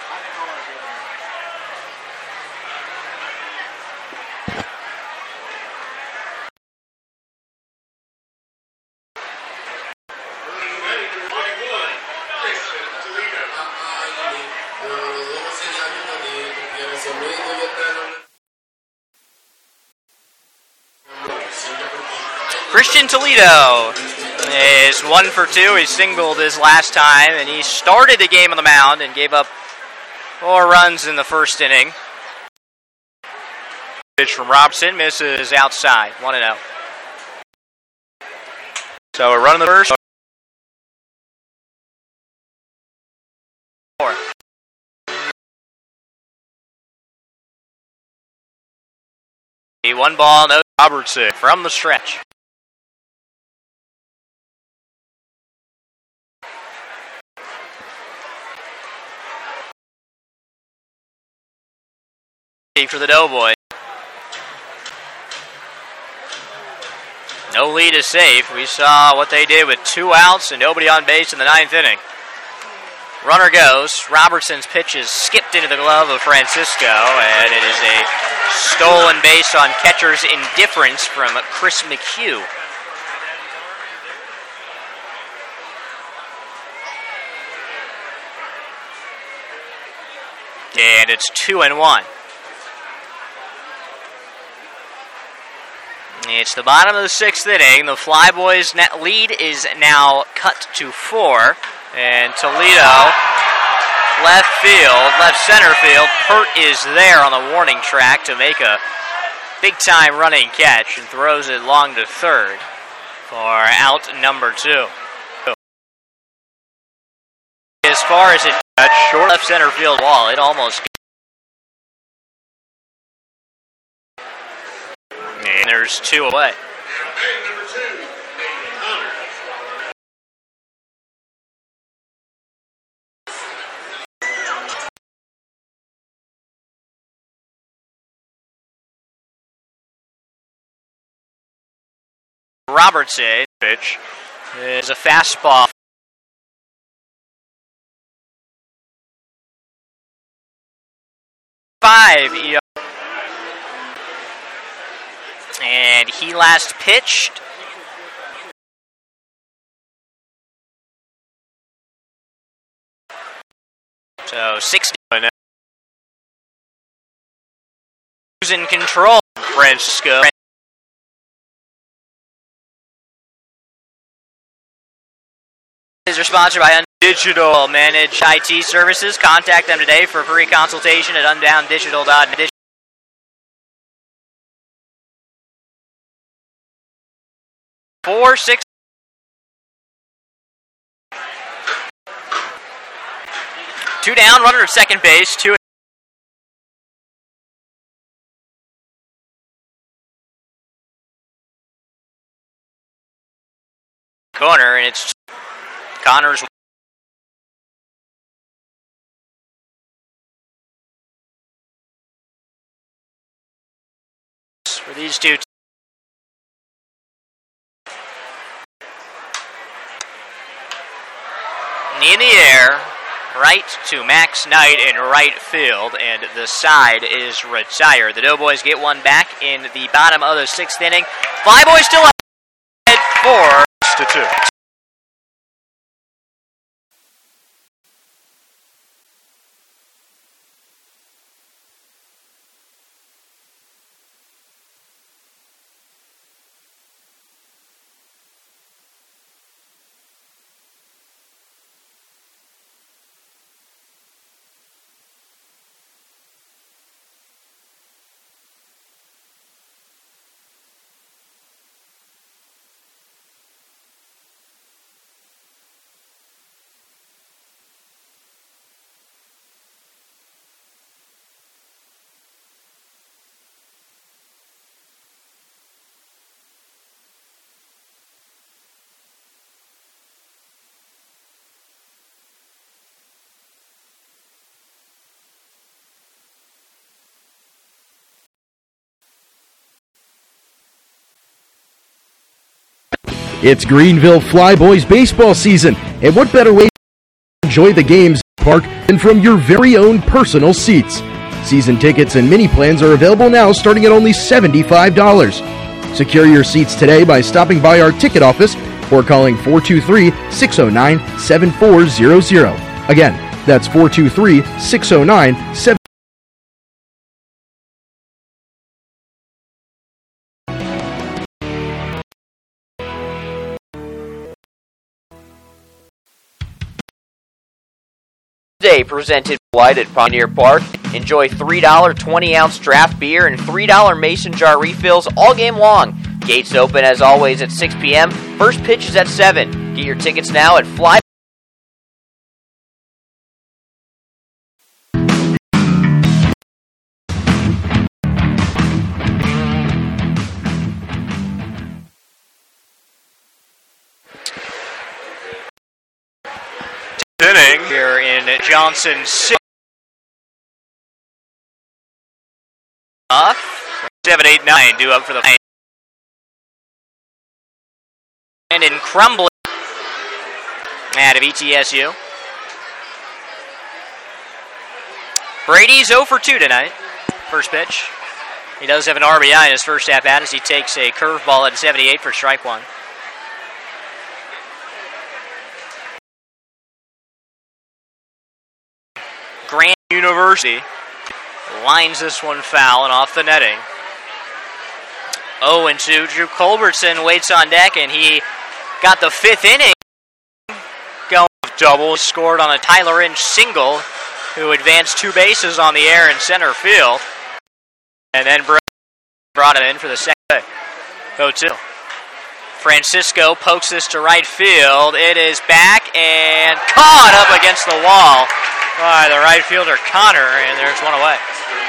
S1: Christian Toledo is 1 for 2. He singled his last time, and he started the game on the mound and gave up 4 runs in the first inning. Pitch from Robson misses outside, 1-0. So a run in the first. 1 ball, no. Robertson from the stretch. For the Doughboys. No lead is safe. We saw what they did with 2 outs and nobody on base in the 9th inning. Runner goes. Robertson's pitch is skipped into the glove of Francisco, and it is a stolen base on catcher's indifference from Chris McHugh. And it's 2-1. It's the bottom of the 6th inning. The Flyboys' net lead is now cut to 4. And Toledo, left center field. Pert is there on the warning track to make a big-time running catch and throws it long to third for out number 2. As far as it touched short left center field wall, it almost. And there's 2 away. Robertson pitch is a fastball. And he last pitched. So 60. Who's in control? Francisco. Are sponsored by Undigital Managed IT Services. Contact them today for free consultation at undowndigital.net. 4-6. Two down, runner at second base. 2. Corner, and it's Connors. For these two. In the air, right to Max Knight in right field, and the side is retired. The Doughboys get one back in the bottom of the 6th inning. Flyboys still up at 4-2.
S8: It's Greenville Flyboys baseball season, and what better way to enjoy the games in the park than from your very own personal seats? Season tickets and mini plans are available now starting at only $75. Secure your seats today by stopping by our ticket office or calling 423-609-7400. Again, that's 423-609-7400.
S7: Day presented Light at Pioneer Park. Enjoy $3 20-ounce draft beer and $3 mason jar refills all game long. Gates open as always at 6 p.m. First pitch is at 7. Get your tickets now at Fly.
S1: Inning here in Johnson City. 7-8-9 due up for the paint. And in Crumbly out of ETSU. Brady's 0 for 2 tonight. First pitch. He does have an RBI in his first at bat as he takes a curveball at 78 for strike one. Grant University lines this one foul and off the netting. 0-2. Drew Culbertson waits on deck, and he got the fifth inning going off double. Scored on a Tyler Inch single, who advanced 2 bases on the air in center field. And then brought him in for the second. 0-2. Francisco pokes this to right field. It is back and caught up against the wall by the right fielder Connor, and there's one away.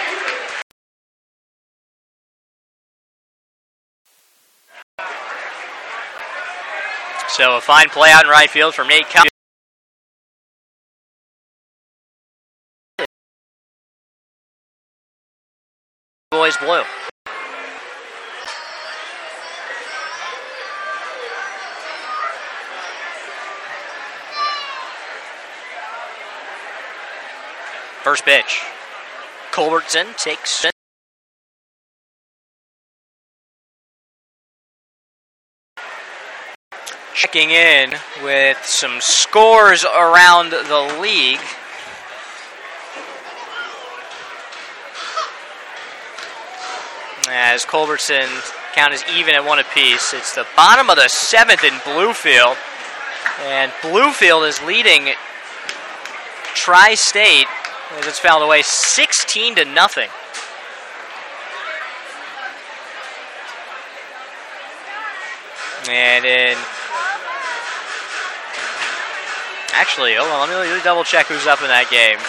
S1: So a fine play out in right field from Nate Connor. Boys blue. First pitch. Culbertson takes it. Checking in with some scores around the league. As Culbertson count is even at 1 apiece. It's the bottom of the 7th in Bluefield. And Bluefield is leading Tri-State as it's fouled away 16-0. And in actually, hold on, let me double check who's up in that game.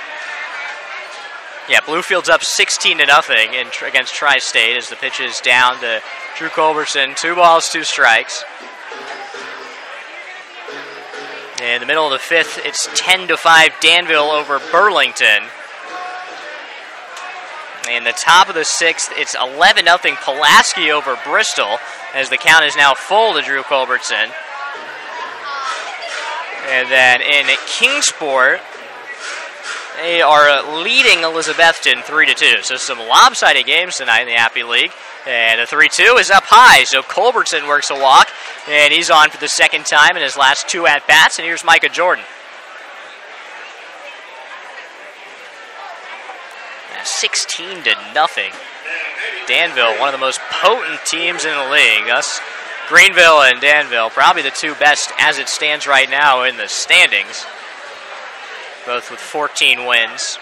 S1: Yeah, Bluefield's up 16-0 against Tri-State as the pitch is down to Drew Culbertson. 2 balls, 2 strikes. In the middle of the 5th, it's 10-5 Danville over Burlington. In the top of the 6th, it's 11-0 Pulaski over Bristol, as the count is now full to Drew Culbertson. And then in Kingsport, they are leading Elizabethton 3-2. So some lopsided games tonight in the Appy League. And the 3-2 is up high, so Culbertson works a walk, and he's on for the second time in his last 2 at-bats, and here's Micah Jordan. 16-0. Danville, one of the most potent teams in the league. Thus, Greenville and Danville, probably the 2 best as it stands right now in the standings, both with 14 wins.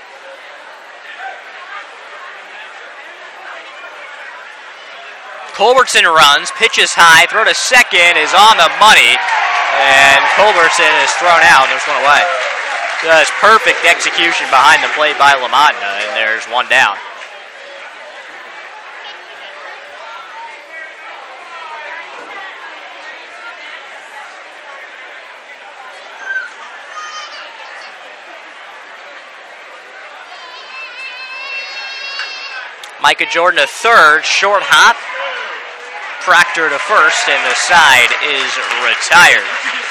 S1: Culbertson runs, pitches high, throw to second, is on the money, and Culbertson is thrown out, and there's one away. Just perfect execution behind the plate by LaMontna, and there's one down. Micah Jordan, a third, short hop. Proctor to first, and the side is retired.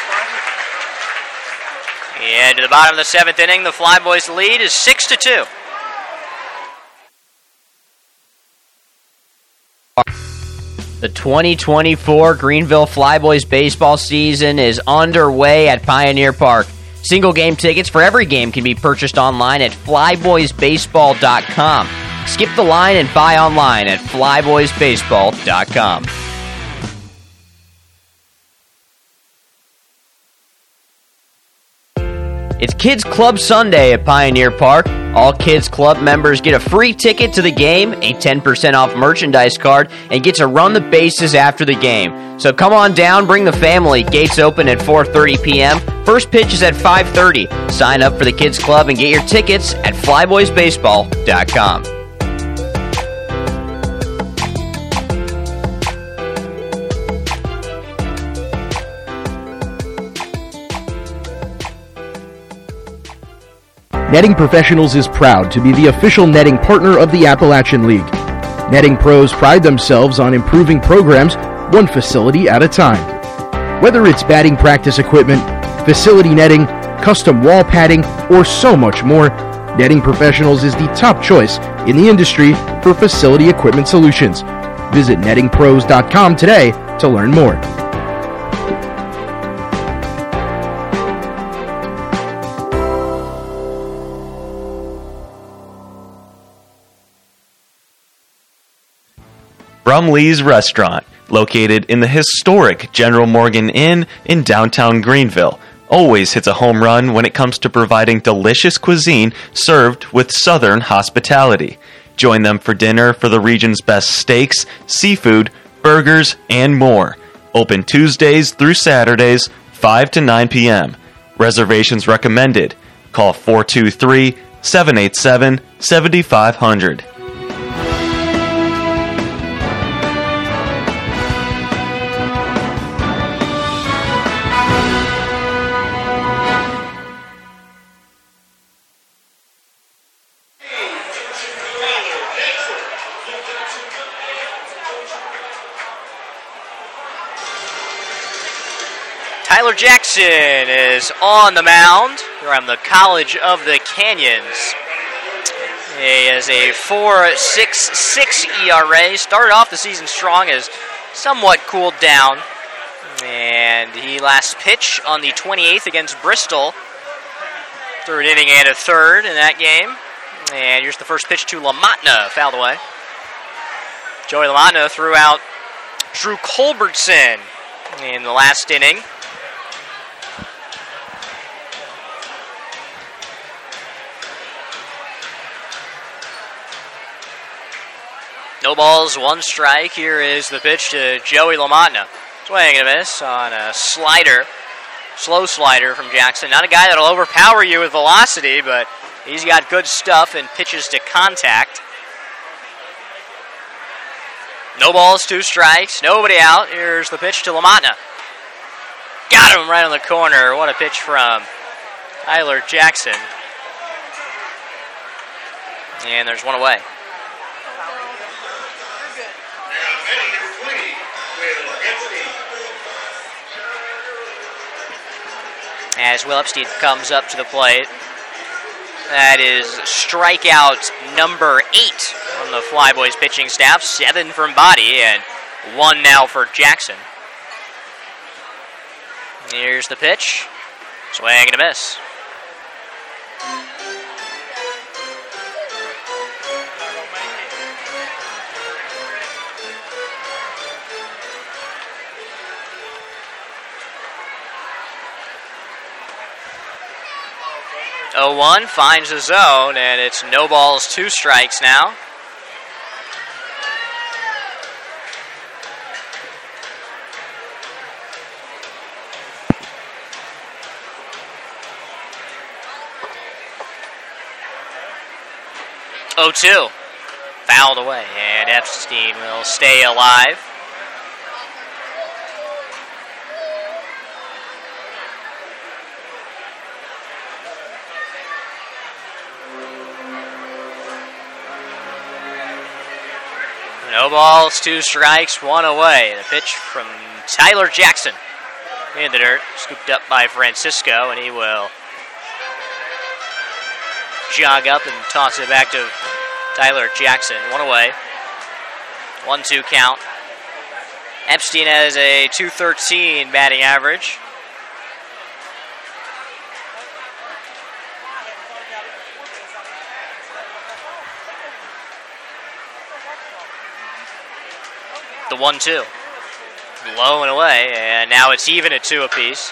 S1: And to the bottom of the 7th inning, the Flyboys lead is 6-2.
S7: The 2024 Greenville Flyboys baseball season is underway at Pioneer Park. Single game tickets for every game can be purchased online at flyboysbaseball.com. Skip the line and buy online at flyboysbaseball.com. It's Kids Club Sunday at Pioneer Park. All Kids Club members get a free ticket to the game, a 10% off merchandise card, and get to run the bases after the game. So come on down, bring the family. Gates open at 4:30 p.m. First pitch is at 5:30. Sign up for the Kids Club and get your tickets at flyboysbaseball.com.
S8: Netting Professionals is proud to be the official netting partner of the Appalachian League. Netting pros pride themselves on improving programs one facility at a time. Whether it's batting practice equipment, facility netting, custom wall padding, or so much more, Netting Professionals is the top choice in the industry for facility equipment solutions. Visit nettingpros.com today to learn more.
S22: Brumley's Restaurant, located in the historic General Morgan Inn in downtown Greenville, always hits a home run when it comes to providing delicious cuisine served with Southern hospitality. Join them for dinner for the region's best steaks, seafood, burgers, and more. Open Tuesdays through Saturdays, 5 to 9 p.m. Reservations recommended. Call 423-787-7500.
S1: Tyler Jackson is on the mound from the College of the Canyons. He has a 4.66 ERA. Started off the season strong, has somewhat cooled down. And he last pitched on the 28th against Bristol. Threw an inning and a third in that game. And here's the first pitch to LaMatna, fouled away. Joey LaMatna threw out Drew Culbertson in the last inning. No balls, one strike. Here is the pitch to Joey LaMatna. Swing and a miss on a slider. Slow slider from Jackson. Not a guy that'll overpower you with velocity, but he's got good stuff and pitches to contact. No balls, two strikes, nobody out. Here's the pitch to LaMatna. Got him right on the corner. What a pitch from Tyler Jackson. And there's one away. As Will Epstein comes up to the plate. That is strikeout number 8 on the Flyboys pitching staff. 7 from Body and 1 now for Jackson. Here's the pitch. Swing and a miss. Oh, 1 finds the zone, and it's no balls, 2 strikes now. Oh, 2 fouled away, and Epstein will stay alive. No balls, 2 strikes, 1 away. The pitch from Tyler Jackson in the dirt, scooped up by Francisco, and he will jog up and toss it back to Tyler Jackson. 1 away. 1-2 count. Epstein has a .213 batting average. The 1-2. Low and away, and now it's even at 2 apiece.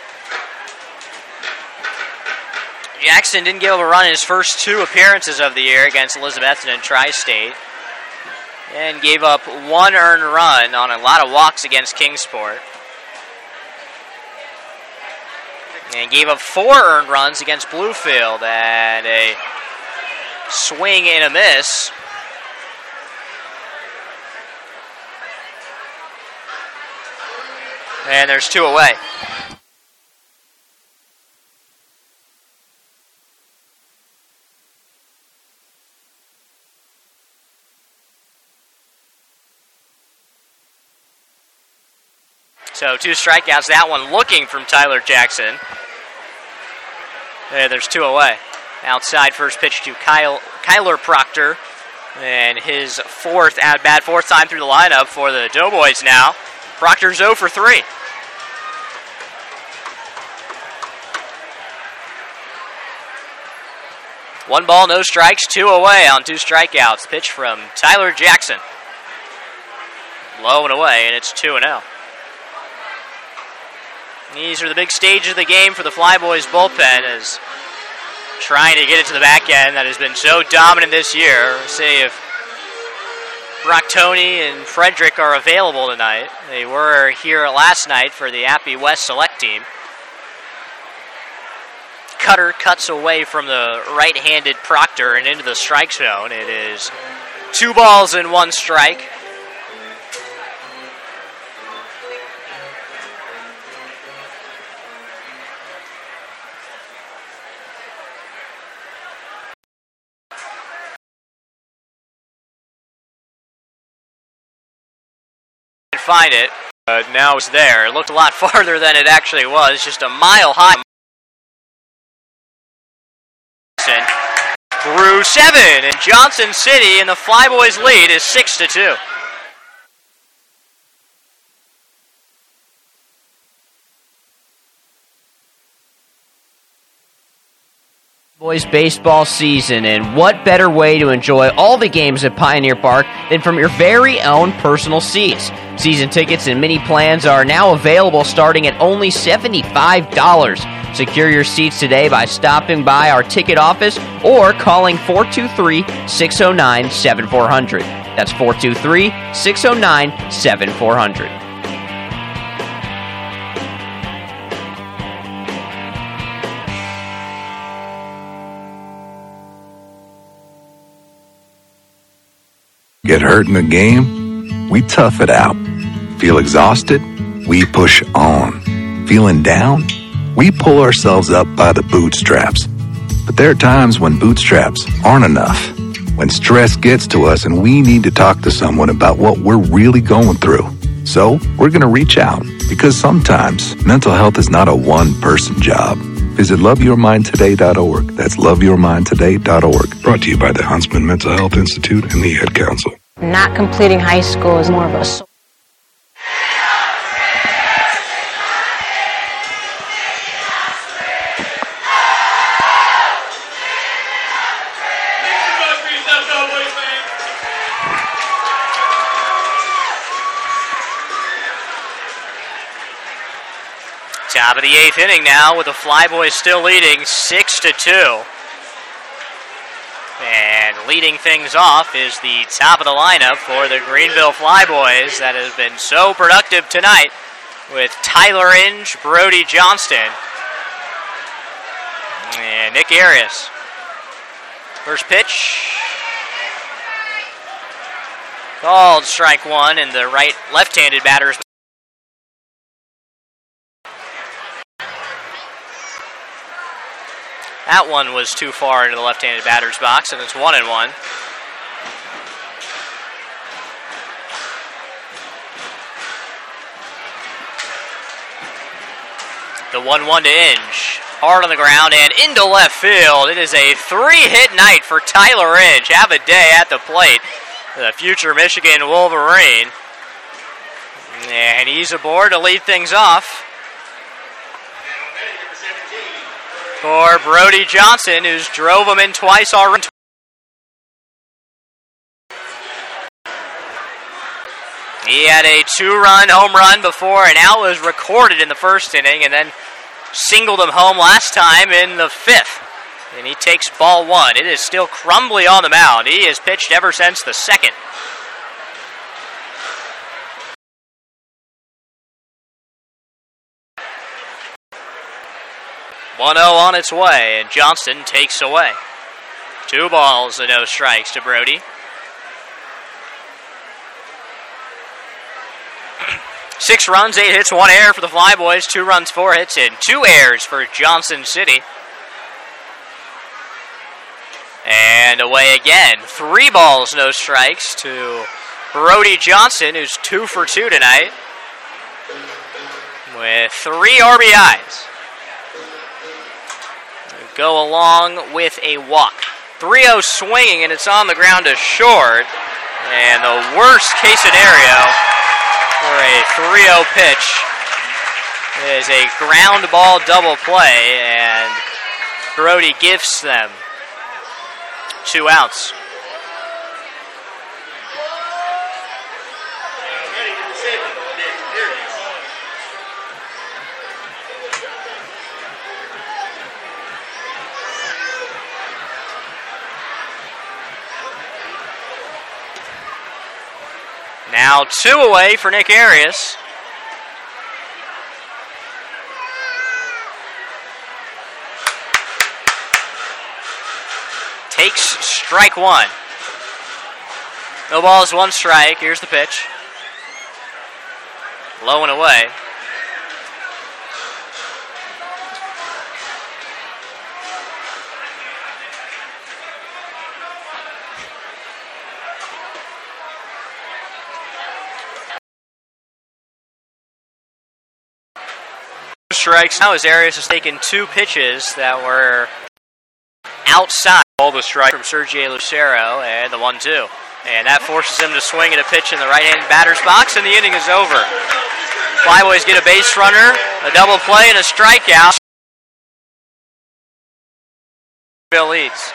S1: Jackson didn't give up a run in his first 2 appearances of the year against Elizabethton and Tri-State, and gave up 1 earned run on a lot of walks against Kingsport. And gave up 4 earned runs against Bluefield, and a swing and a miss. And there's 2 away. So 2 strikeouts, that one looking from Tyler Jackson. And there's 2 away. Outside first pitch to Kyler Proctor. And his 4th at-bat, 4th time through the lineup for the Doughboys now. Proctor's 0 for 3. One ball, no strikes, 2 away on 2 strikeouts. Pitch from Tyler Jackson. Low and away, and it's 2-0. These are the big stages of the game for the Flyboys bullpen, as trying to get it to the back end that has been so dominant this year. See if Brock Tony and Frederick are available tonight. They were here last night for the Appy West Select team. Cutter cuts away from the right-handed Proctor and into the strike zone. It is 2 balls and 1 strike. Find it. Now it's there. It looked a lot farther than it actually was. Just a mile high. Through 7, and Johnson City in the Flyboys lead is 6-2.
S7: Boys baseball season, and what better way to enjoy all the games at Pioneer Park than from your very own personal seats. Season tickets and mini plans are now available starting at only $75. Secure your seats today by stopping by our ticket office or calling 423-609-7400. That's 423-609-7400.
S25: Get hurt in the game? We tough it out. Feel exhausted? We push on. Feeling down? We pull ourselves up by the bootstraps. But there are times when bootstraps aren't enough. When stress gets to us and we need to talk to someone about what we're really going through. So we're going to reach out, because sometimes mental health is not a one-person job. Visit loveyourmindtoday.org. That's loveyourmindtoday.org. Brought to you by the Huntsman Mental Health Institute and the Ad Council.
S9: Not completing high school is more of a...
S1: Top of the 8th inning now, with the Flyboys still leading 6-2. And leading things off is the top of the lineup for the Greenville Flyboys that has been so productive tonight, with Tyler Inge, Brody Johnston, and Nick Arias. First pitch. Called strike 1 in the left-handed batter's. That one was too far into the left-handed batter's box, and it's 1-1. The 1-1 to Inge. Hard on the ground and into left field. It is a 3-hit night for Tyler Inge. Have a day at the plate. The future Michigan Wolverine. And he's aboard to lead things off for Brody Johnson, who's drove him in twice already. He had a 2-run home run before an out was recorded in the first inning, and then singled him home last time in the 5th. And he takes ball 1. It is still Crumbly on the mound. He has pitched ever since the 2nd. One 0 on its way, and Johnston takes away. 2 balls and no strikes to Brody. 6 runs, 8 hits, 1 error for the Flyboys. 2 runs, 4 hits, and 2 errors for Johnson City. And away again. 3 balls, no strikes to Brody Johnson, who's 2 for 2 tonight, with 3 RBIs. Go along with a walk. 3-0 swinging, and it's on the ground to short. And the worst case scenario for a 3-0 pitch is a ground ball double play, and Brody gifts them 2 outs. Now 2 away for Nick Arias. Takes strike 1. No balls, 1 strike. Here's the pitch. Low and away. Strikes now as Arias has taken 2 pitches that were outside. All the strike from Sergio Lucero and the 1-2. And that forces him to swing at a pitch in the right-hand batter's box, and the inning is over. Flyboys get a base runner, a double play, and a strikeout. Bill leads.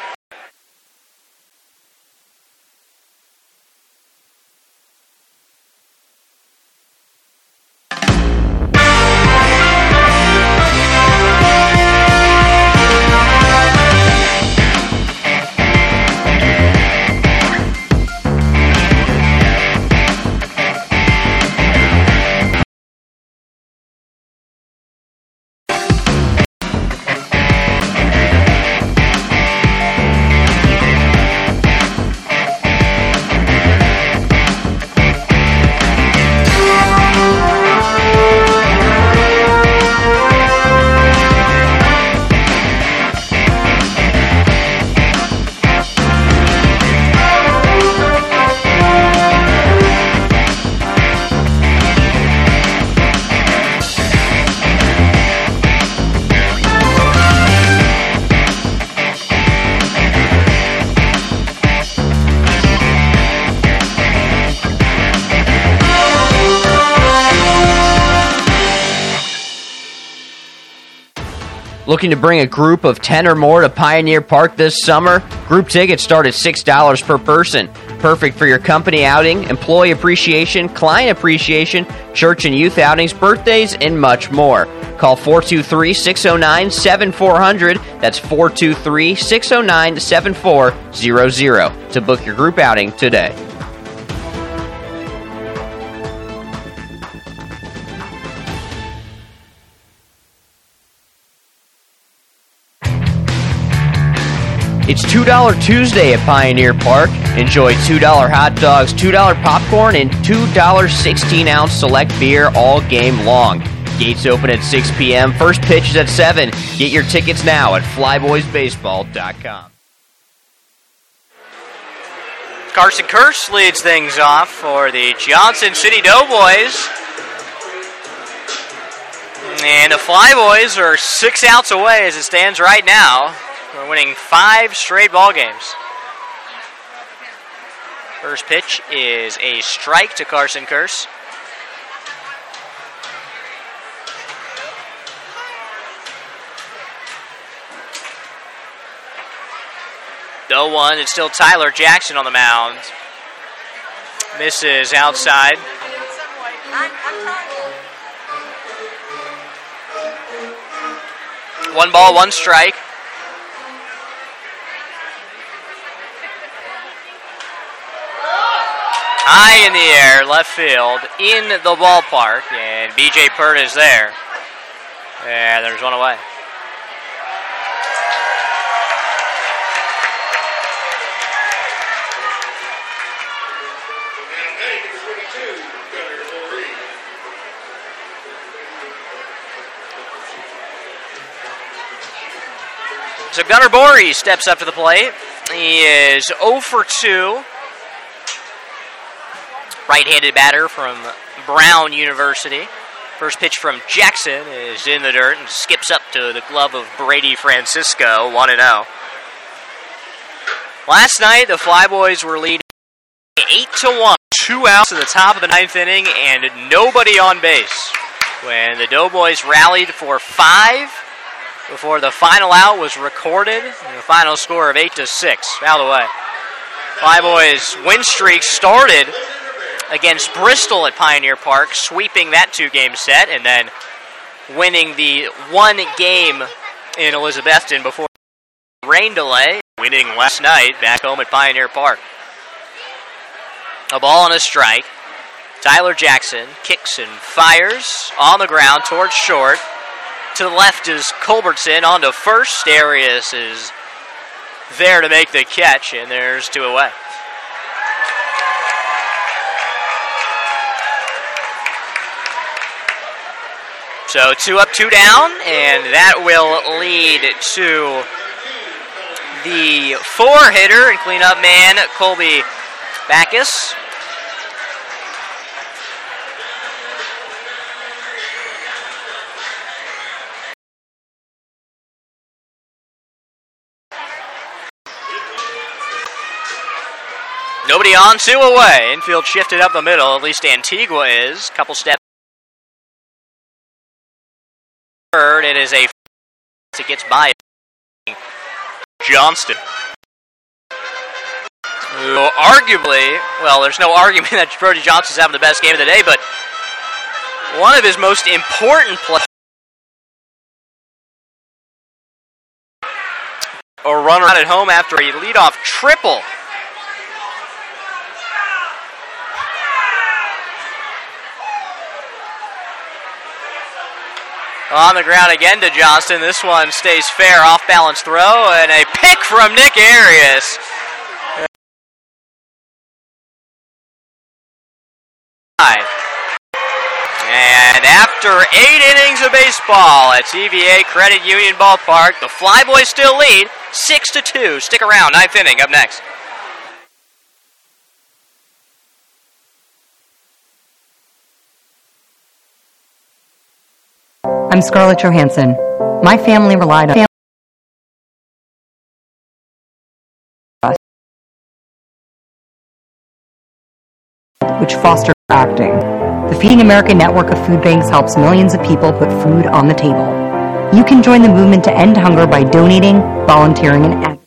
S7: Looking to bring a group of 10 or more to Pioneer Park this summer? Group tickets start at $6 per person. Perfect for your company outing, employee appreciation, client appreciation, church and youth outings, birthdays, and much more. Call 423-609-7400. That's 423-609-7400 to book your group outing today. It's $2 Tuesday at Pioneer Park. Enjoy $2 hot dogs, $2 popcorn, and $2 16-ounce select beer all game long. Gates open at 6 p.m. First pitch is at 7. Get your tickets now at flyboysbaseball.com.
S1: Carson Kirsch leads things off for the Johnson City Doughboys. And the Flyboys are 6 outs away as it stands right now. We're winning 5 straight ball games. First pitch is a strike to Carson Kearse. The 0-1, it's still Tyler Jackson on the mound. Misses outside. One ball, one strike. High in the air, left field, in the ballpark, and B.J. Pert is there. And there's one away. So Gunnar Borey steps up to the plate. He is 0 for 2. Right-handed batter from Brown University. First pitch from Jackson is in the dirt and skips up to the glove of Brady Francisco, 1-0. Last night, the Flyboys were leading 8-1. 2 outs in the top of the 9th inning and nobody on base. When the Doughboys rallied for 5 before the final out was recorded, and the final score of 8-6. Out of the way. Flyboys' win streak started against Bristol at Pioneer Park, sweeping that 2-game set, and then winning the 1 game in Elizabethton before rain delay, winning last night back home at Pioneer Park. A ball and a strike. Tyler Jackson kicks and fires on the ground towards short. To the left is Culbertson on to first. Arias is there to make the catch, and there's 2 away. So 2 up, 2 down, and that will lead to the 4-hitter and cleanup man, Colby Backus. Nobody on, 2 away. Infield shifted up the middle, at least Antigua is. Couple steps. It is a it gets by Johnston. Who arguably, well, there's no argument that Brody Johnston's having the best game of the day, but one of his most important plays. A runner out at home after a leadoff triple. On the ground again to Johnston. This one stays fair, off-balance throw, and a pick from Nick Arias. And after 8 innings of baseball at TVA Credit Union Ballpark, the Flyboys still lead 6-2. Stick around, 9th inning up next.
S23: I'm Scarlett Johansson. My family relied on which fostered acting. The Feeding America network of food banks helps millions of people put food on the table. You can join the movement to end hunger by donating, volunteering, and acting.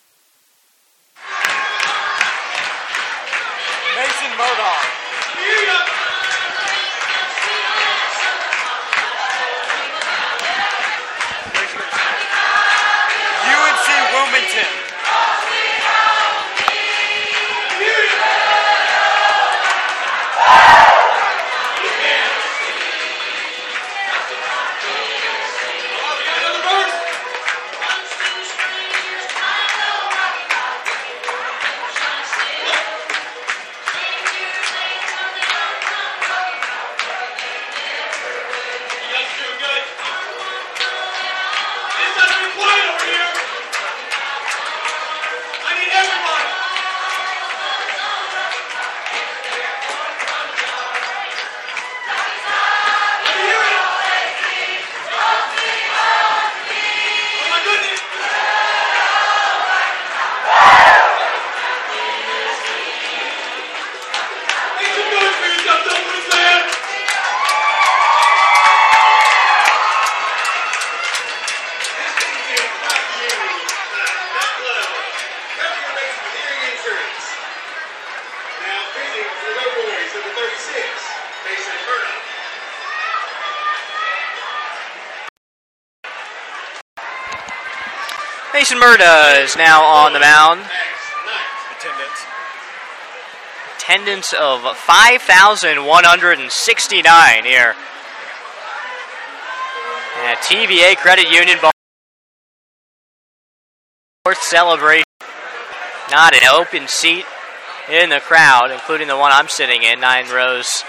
S1: Mason Murda is now on the mound. Attendance of 5,169 here at TVA Credit Union Ball. Fourth celebration. Not an open seat in the crowd, including the one I'm sitting in, 9 rows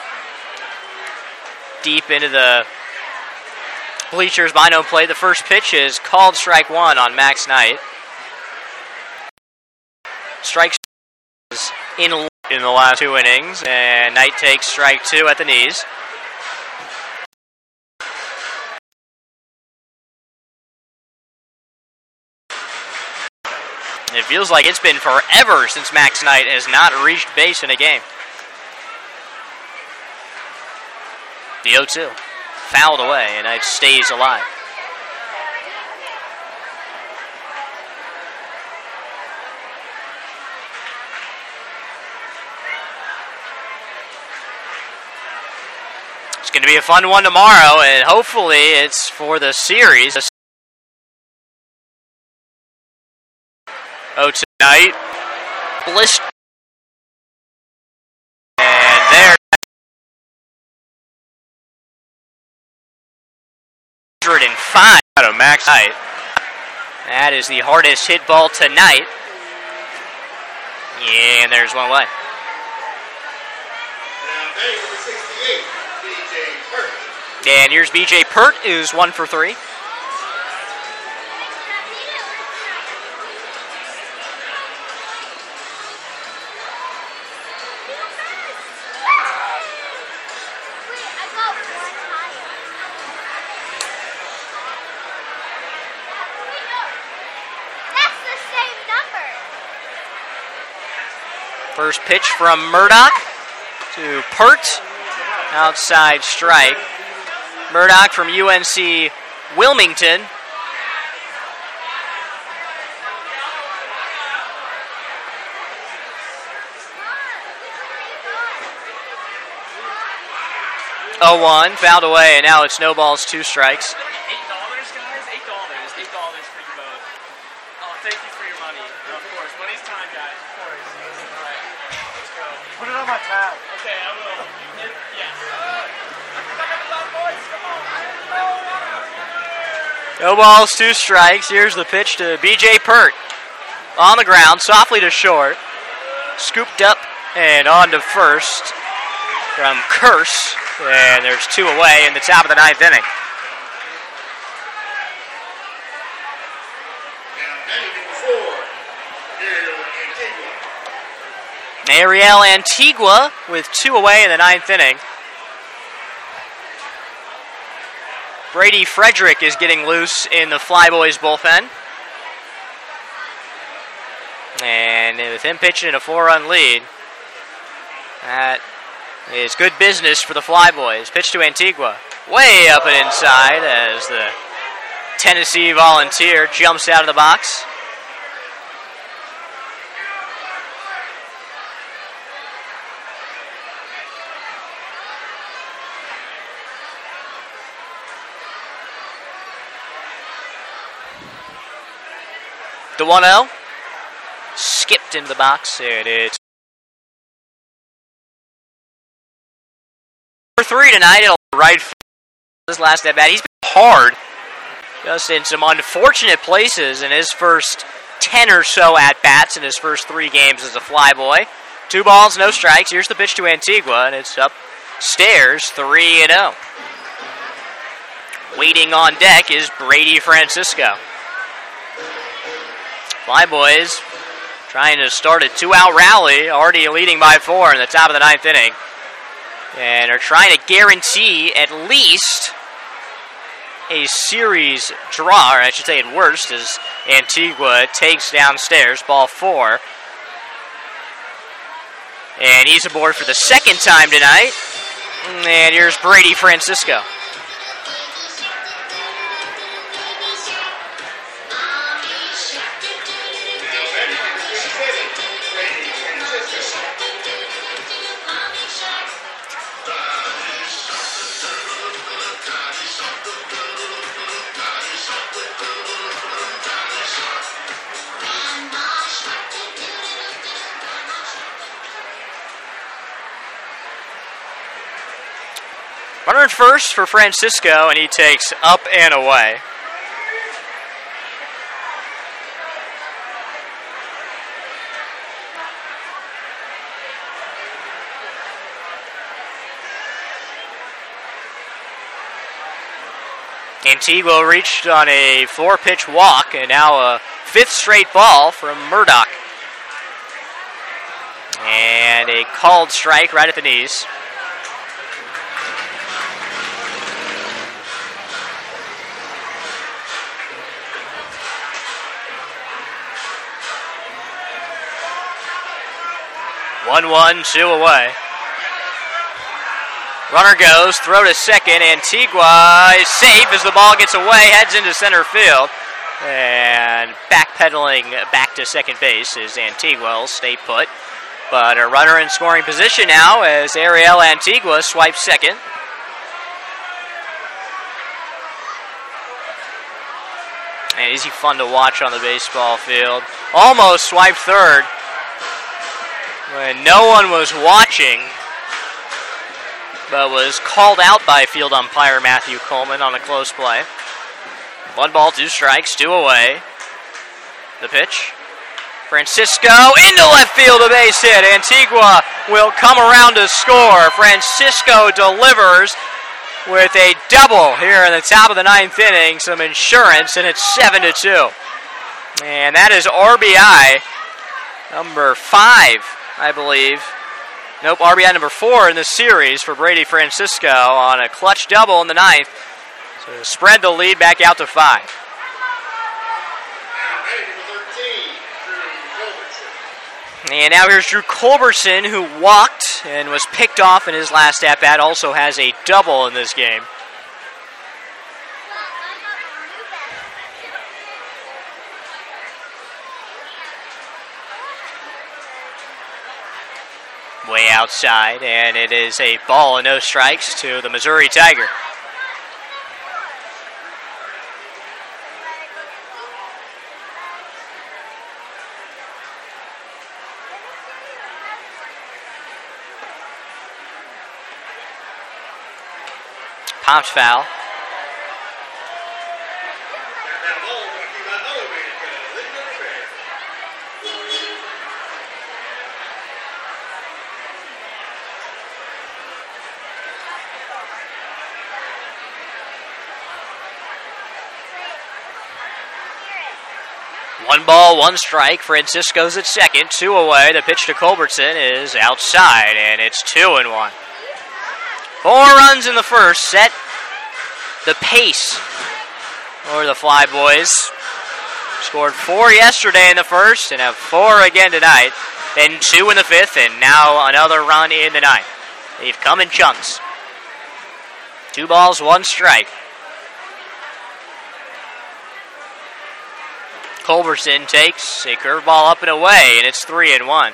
S1: deep into the bleachers behind home plate. The first pitch is called strike 1 on Max Knight. Strike is in the last 2 innings, and Knight takes strike 2 at the knees. It feels like it's been forever since Max Knight has not reached base in a game. The 0-2. Fouled away, and Knight stays alive. It's going to be a fun one tomorrow, and hopefully it's for the series. 0-2 Knight. Bliss. And there. 105 out of Max Knight. That is the hardest hit ball tonight. Yeah, and there's one away. And here's BJ Pert, who's 1 for 3. First pitch from Murdoch to Pert. Outside strike. Murdoch from UNC Wilmington. $0-1, fouled away, and now it's no balls, 2 strikes.
S17: $8, guys? $8. $8 for you both. Oh, thank you for your money. Of course. Money's time, guys. Of course. All right. Let's go. Put it on my tab. Okay, I will. Yes.
S1: No balls, 2 strikes. Here's the pitch to BJ Pert. On the ground, softly to short. Scooped up and on to first from Curse. And there's 2 away in the top of the 9th inning. Ariel Antigua with 2 away in the 9th inning. Brady Frederick is getting loose in the Flyboys bullpen. And with him pitching in a 4-run lead, that is good business for the Flyboys. Pitch to Antigua. Way up and inside as the Tennessee Volunteer jumps out of the box. The 1-0. Skipped into the box, and it's 3 tonight. It'll right this last at bat. He's been hard, just in some unfortunate places in his first 10 or so at bats in his first 3 games as a Flyboy. 2 balls, no strikes. Here's the pitch to Antigua, and it's upstairs, 3-0. Waiting on deck is Brady Francisco. Flyboys trying to start a 2-out rally, already leading by 4 in the top of the 9th inning. And are trying to guarantee at least a series draw, or I should say at worst, as Antigua takes downstairs, ball 4. And he's aboard for the 2nd time tonight. And here's Brady Francisco. Runner in first for Francisco, and he takes up and away. Antigua reached on a 4-pitch walk, and now a 5th straight ball from Murdoch. And a called strike right at the knees. One, 2 away. Runner goes, throw to second. Antigua is safe as the ball gets away, heads into center field. And backpedaling back to second base is Antigua. Will stay put. But a runner in scoring position now as Ariel Antigua swipes second. And is he fun to watch on the baseball field? Almost swiped third when no one was watching, but was called out by field umpire Matthew Coleman on a close play. 1 ball, 2 strikes, 2 away. The pitch. Francisco into left field, a base hit. Antigua will come around to score. Francisco delivers with a double here in the top of the 9th inning. Some insurance, and it's 7-2. And that is RBI number 5, I believe. Nope, RBI number 4 in the series for Brady Francisco on a clutch double in the 9th. So spread the lead back out to 5. And now here's Drew Culberson, who walked and was picked off in his last at-bat. Also has a double in this game. Way outside, and it is a ball and no strikes to the Missouri Tiger. Popped foul. One ball, 1 strike. Francisco's at second. 2 away. The pitch to Culberson is outside, and it's 2-1. 4 runs in the first. Set the pace for the Flyboys. Scored 4 yesterday in the first and have 4 again tonight. Then 2 in the 5th, and now another run in the 9th. They've come in chunks. 2 balls, 1 strike. Culberson takes a curveball up and away, and it's 3-1.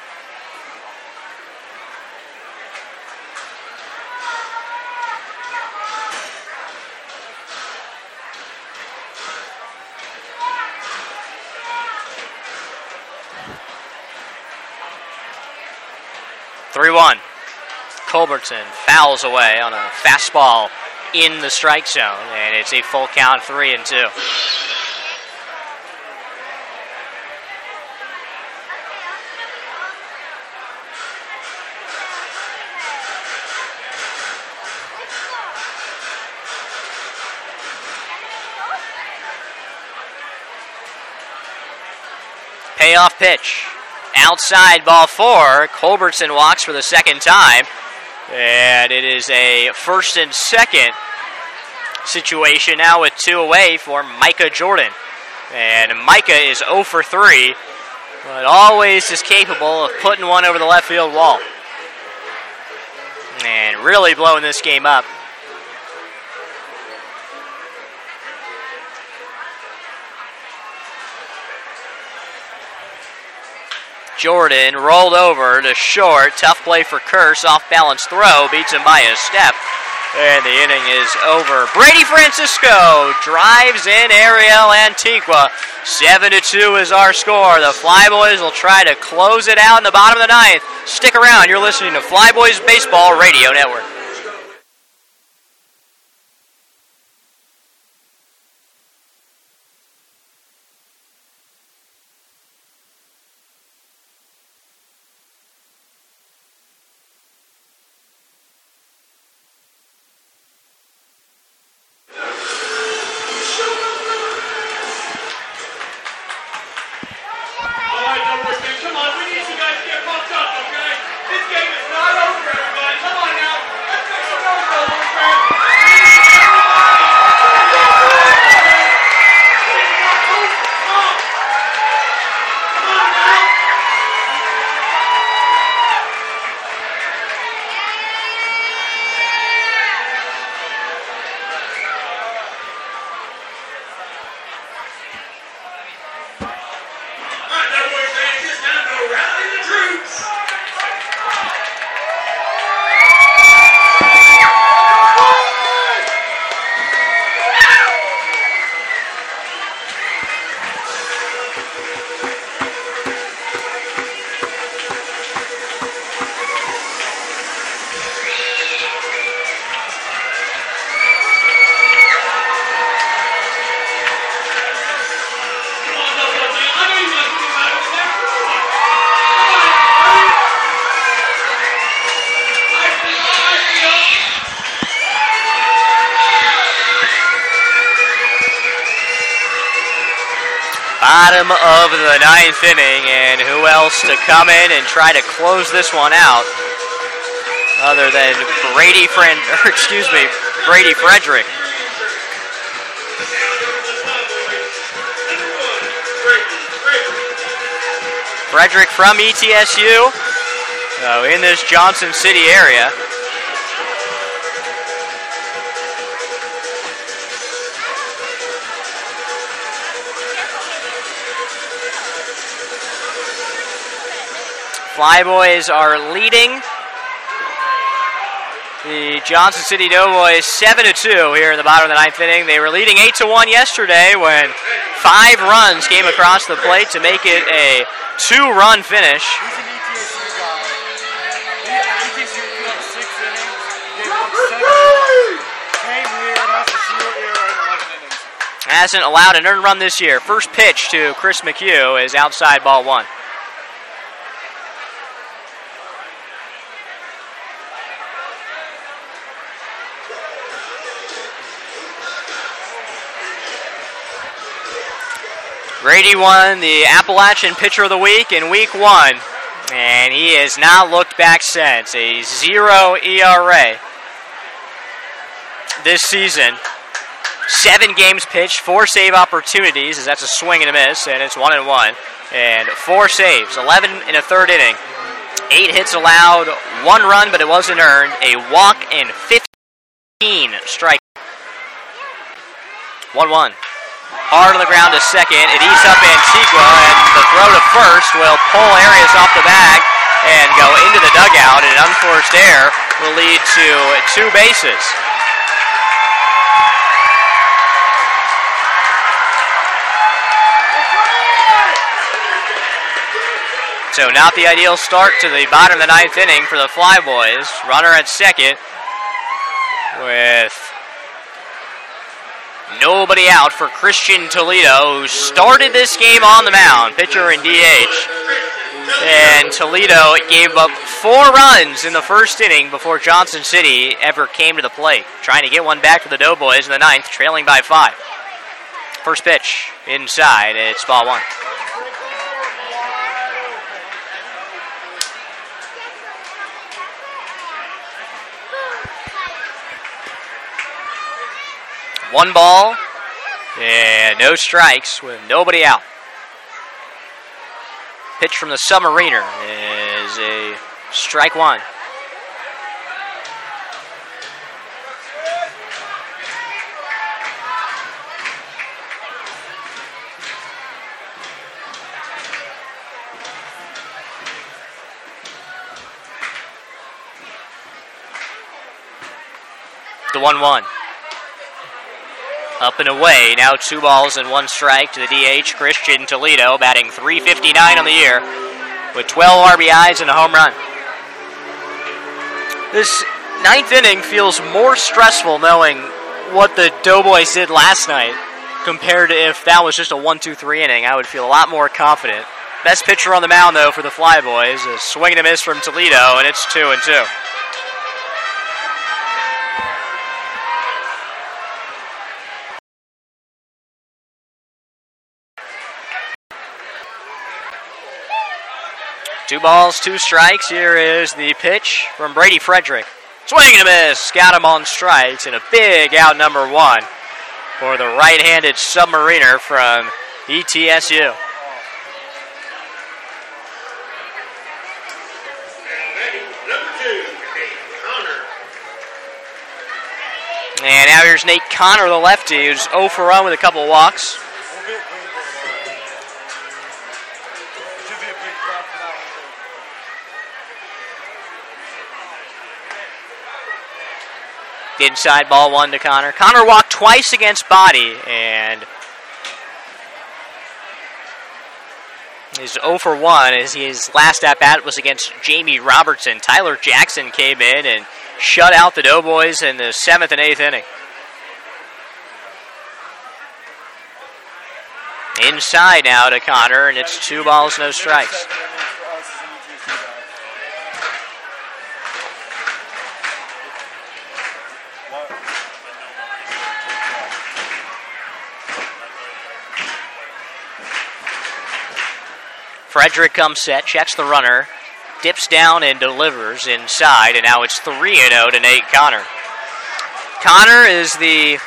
S1: Culberson fouls away on a fastball in the strike zone, and it's a full count, 3-2. Payoff pitch. Outside, ball 4. Culberson walks for the second time. And it is a first and second situation now with 2 away for Micah Jordan. And Micah is 0 for 3, but always is capable of putting one over the left field wall. And really blowing this game up. Jordan rolled over to short. Tough play for Curse. Off-balance throw. Beats him by a step. And the inning is over. Brady Francisco drives in Ariel Antigua. 7-2 is our score. The Flyboys will try to close it out in the bottom of the 9th. Stick around. You're listening to Flyboys Baseball Radio Network. bottom of the 9th inning, and who else to come in and try to close this one out other than Brady Frederick. Frederick from ETSU, in this Johnson City area. Flyboys are leading the Johnson City Doughboys 7-2 here in the bottom of the 9th inning. They were leading 8-1 yesterday when 5 runs came across the plate to make it a 2-run finish. Hasn't allowed an earned run this year. First pitch to Chris McHugh is outside, ball 1. Brady won the Appalachian Pitcher of the Week in Week 1, and he has not looked back since. A 0 ERA this season. 7 games pitched, 4 save opportunities, as that's a swing and a miss, and it's 1-1. And 4 saves, 11 in a third inning. 8 hits allowed, 1 run, but it wasn't earned. A walk and 15 strike. 1-1. Hard on the ground to second. It eats up Antigua, and the throw to first will pull Arias off the bag and go into the dugout, and an unforced error will lead to 2 bases. So not the ideal start to the bottom of the 9th inning for the Flyboys. Runner at second with nobody out for Christian Toledo, who started this game on the mound, pitcher and DH. And Toledo gave up 4 runs in the first inning before Johnson City ever came to the plate, trying to get one back to the Doughboys in the 9th, trailing by 5. First pitch inside, it's ball 1. One ball and no strikes with nobody out. Pitch from the Submariner is a strike 1. The 1-1. Up and away, now 2 balls and 1 strike to the DH, Christian Toledo, batting .359 on the year with 12 RBIs and a home run. This 9th inning feels more stressful knowing what the Doughboys did last night compared to if that was just a 1-2-3 inning. I would feel a lot more confident. Best pitcher on the mound, though, for the Flyboys, a swing and a miss from Toledo, and it's 2-2. Two balls, 2 strikes. Here is the pitch from Brady Frederick. Swing and a miss. Got him on strikes, and a big out number 1 for the right-handed Submariner from ETSU. And now here's Nate Connor, the lefty, who's 0 for 1 with a couple walks. Inside, ball 1 to Connor. Connor walked twice against Body, and he's 0 for 1 as his last at-bat was against Jamie Robertson. Tyler Jackson came in and shut out the Doughboys in the 7th and 8th inning. Inside now to Connor, and it's 2 balls, no strikes. Frederick comes set, checks the runner, dips down and delivers inside, and now it's 3-0 to Nate Connor. Connor is the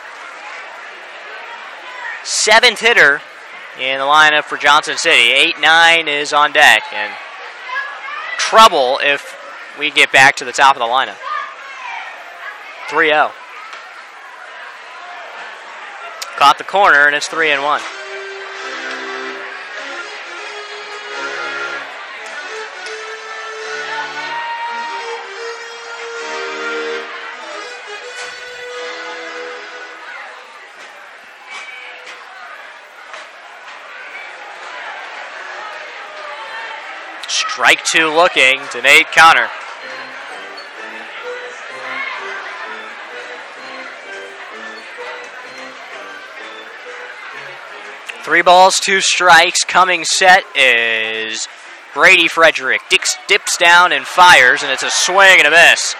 S1: 7th hitter in the lineup for Johnson City. 8-9 is on deck, and trouble if we get back to the top of the lineup. 3-0. Caught the corner, and it's 3-1. Strike 2 looking to Nate Connor. Three balls, 2 strikes. Coming set is Brady Frederick. Dips down and fires, and it's a swing and a miss.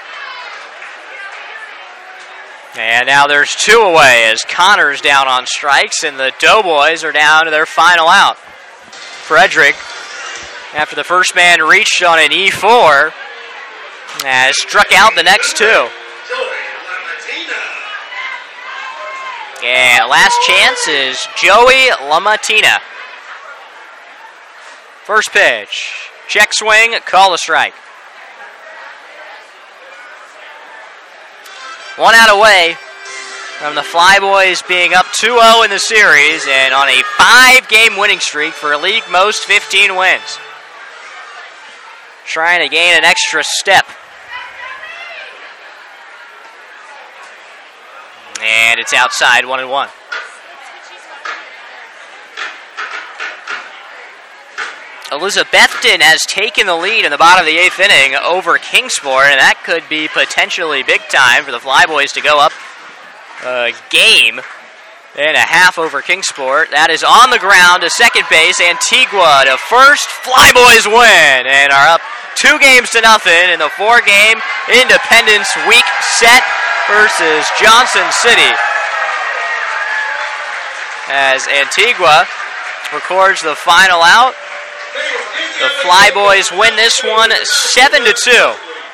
S1: And now there's 2 away as Connor's down on strikes, and the Doughboys are down to their final out. Frederick, after the first man reached on an E4, has struck out the next 2. And last chance is Joey LaMattina. First pitch. Check swing, call a strike. 1 out away from the Flyboys being up 2-0 in the series and on a 5-game winning streak for a league most 15 wins. Trying to gain an extra step. And it's outside, 1-1. Elizabethton has taken the lead in the bottom of the 8th inning over Kingsport, and that could be potentially big time for the Flyboys to go up a game and a half over Kingsport. That is on the ground to second base. Antigua to first. Flyboys win and are up 2-0 in the 4-game Independence Week set versus Johnson City, as Antigua records the final out. The Flyboys win this one 7-2.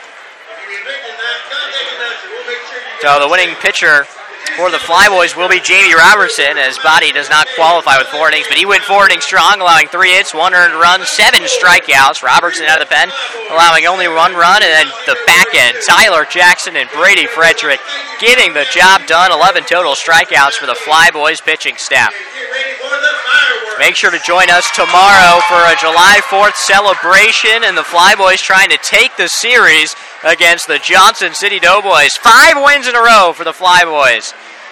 S1: So the winning pitcher for the Flyboys will be Jamie Robertson, as Body does not qualify with 4 innings, but he went 4 innings strong, allowing 3 hits, 1 earned run, 7 strikeouts. Robertson out of the pen, allowing only 1 run, and then the back end, Tyler Jackson and Brady Frederick getting the job done. 11 total strikeouts for the Flyboys pitching staff. Make sure to join us tomorrow for a July 4th celebration, and the Flyboys trying to take the series against the Johnson City Doughboys. 5 wins in a row for the Flyboys.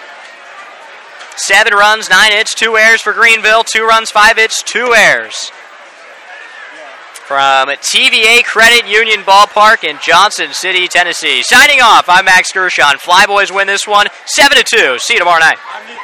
S1: 7 runs, 9 hits, 2 errors for Greenville. 2 runs, 5 hits, 2 errors. From TVA Credit Union Ballpark in Johnson City, Tennessee. Signing off, I'm Max Gershon. Flyboys win this one 7-2. See you tomorrow night.